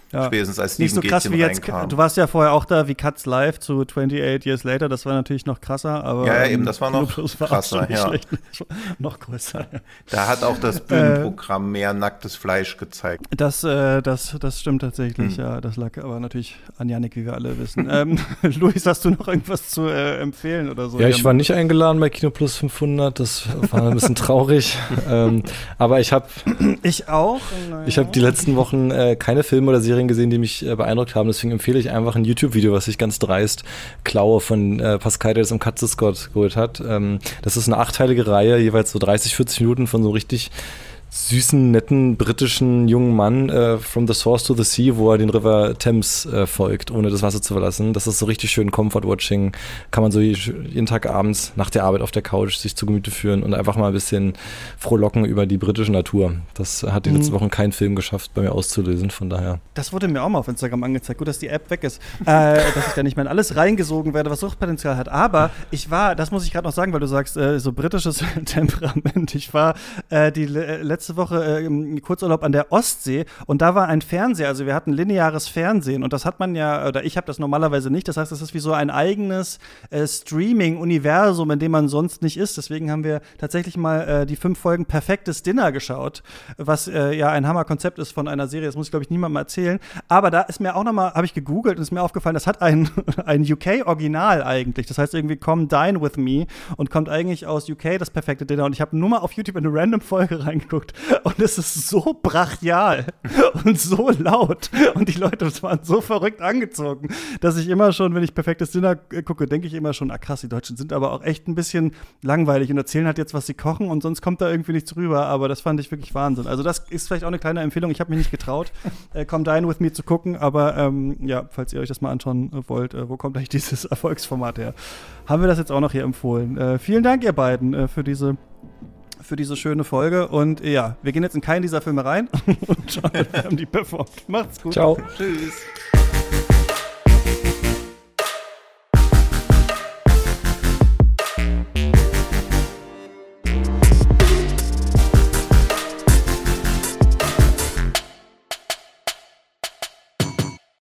Ja. Spätestens als nicht so Steven krass Gätchen wie jetzt. reinkam. Du warst ja vorher auch da wie Cuts Live zu twenty-eight Years Later. Das war natürlich noch krasser. Aber ja, ja, eben, das war noch war krasser. Ja. Schlecht, noch größer. Da hat auch das Bühnenprogramm äh, mehr nacktes Fleisch gezeigt. Das, äh, das, das stimmt tatsächlich. Hm. Ja, das lag aber natürlich an Yannick, wie wir alle wissen. ähm, Luis, hast du noch irgendwas zu äh, empfehlen oder so? Ja, ich war nicht eingeladen bei Kino Plus fünfhundert. Das war ein bisschen traurig. ähm, aber ich habe ich auch. Naja. Ich habe die letzten Wochen äh, keine Filme oder Serien gesehen, die mich äh, beeindruckt haben. Deswegen empfehle ich einfach ein YouTube-Video, was ich ganz dreist klaue von äh, Pascal, der das im Katzescott geholt hat. Ähm, das ist eine achteilige Reihe, jeweils so dreißig, vierzig Minuten von so richtig süßen, netten, britischen jungen Mann äh, From the Source to the Sea, wo er den River Thames äh, folgt, ohne das Wasser zu verlassen. Das ist so richtig schön Comfort-Watching. Kann man so jeden Tag abends nach der Arbeit auf der Couch sich zu Gemüte führen und einfach mal ein bisschen frohlocken über die britische Natur. Das hat die letzten Wochen kein Film geschafft, bei mir auszulösen, von daher. Das wurde mir auch mal auf Instagram angezeigt. Gut, dass die App weg ist. äh, dass ich da nicht mehr in alles reingesogen werde, was Suchtpotenzial hat. Aber ich war, das muss ich gerade noch sagen, weil du sagst, äh, so britisches Temperament. Ich war äh, die le- letzte Woche äh, im Kurzurlaub an der Ostsee und da war ein Fernseher, also wir hatten lineares Fernsehen und das hat man ja, oder ich habe das normalerweise nicht, das heißt, das ist wie so ein eigenes äh, Streaming-Universum, in dem man sonst nicht ist, deswegen haben wir tatsächlich mal äh, die fünf Folgen Perfektes Dinner geschaut, was äh, ja ein Hammerkonzept ist von einer Serie, das muss ich glaube ich niemandem erzählen, aber da ist mir auch nochmal, habe ich gegoogelt und ist mir aufgefallen, das hat ein, ein U K-Original eigentlich, das heißt irgendwie Come Dine With Me und kommt eigentlich aus U K, das Perfekte Dinner und ich habe nur mal auf YouTube in eine random Folge reingeguckt und es ist so brachial und so laut und die Leute waren so verrückt angezogen, dass ich immer schon, wenn ich Perfektes Dinner gucke, denke ich immer schon, ah krass, die Deutschen sind aber auch echt ein bisschen langweilig und erzählen halt jetzt, was sie kochen und sonst kommt da irgendwie nichts rüber, aber das fand ich wirklich Wahnsinn. Also das ist vielleicht auch eine kleine Empfehlung, ich habe mich nicht getraut, äh, Come Dine With Me zu gucken, aber ähm, ja, falls ihr euch das mal anschauen wollt, äh, wo kommt eigentlich dieses Erfolgsformat her? Haben wir das jetzt auch noch hier empfohlen. Äh, vielen Dank, ihr beiden, äh, für diese für diese schöne Folge. Und ja, wir gehen jetzt in keinen dieser Filme rein und schauen, wie haben die performt. Macht's gut. Ciao. Tschüss.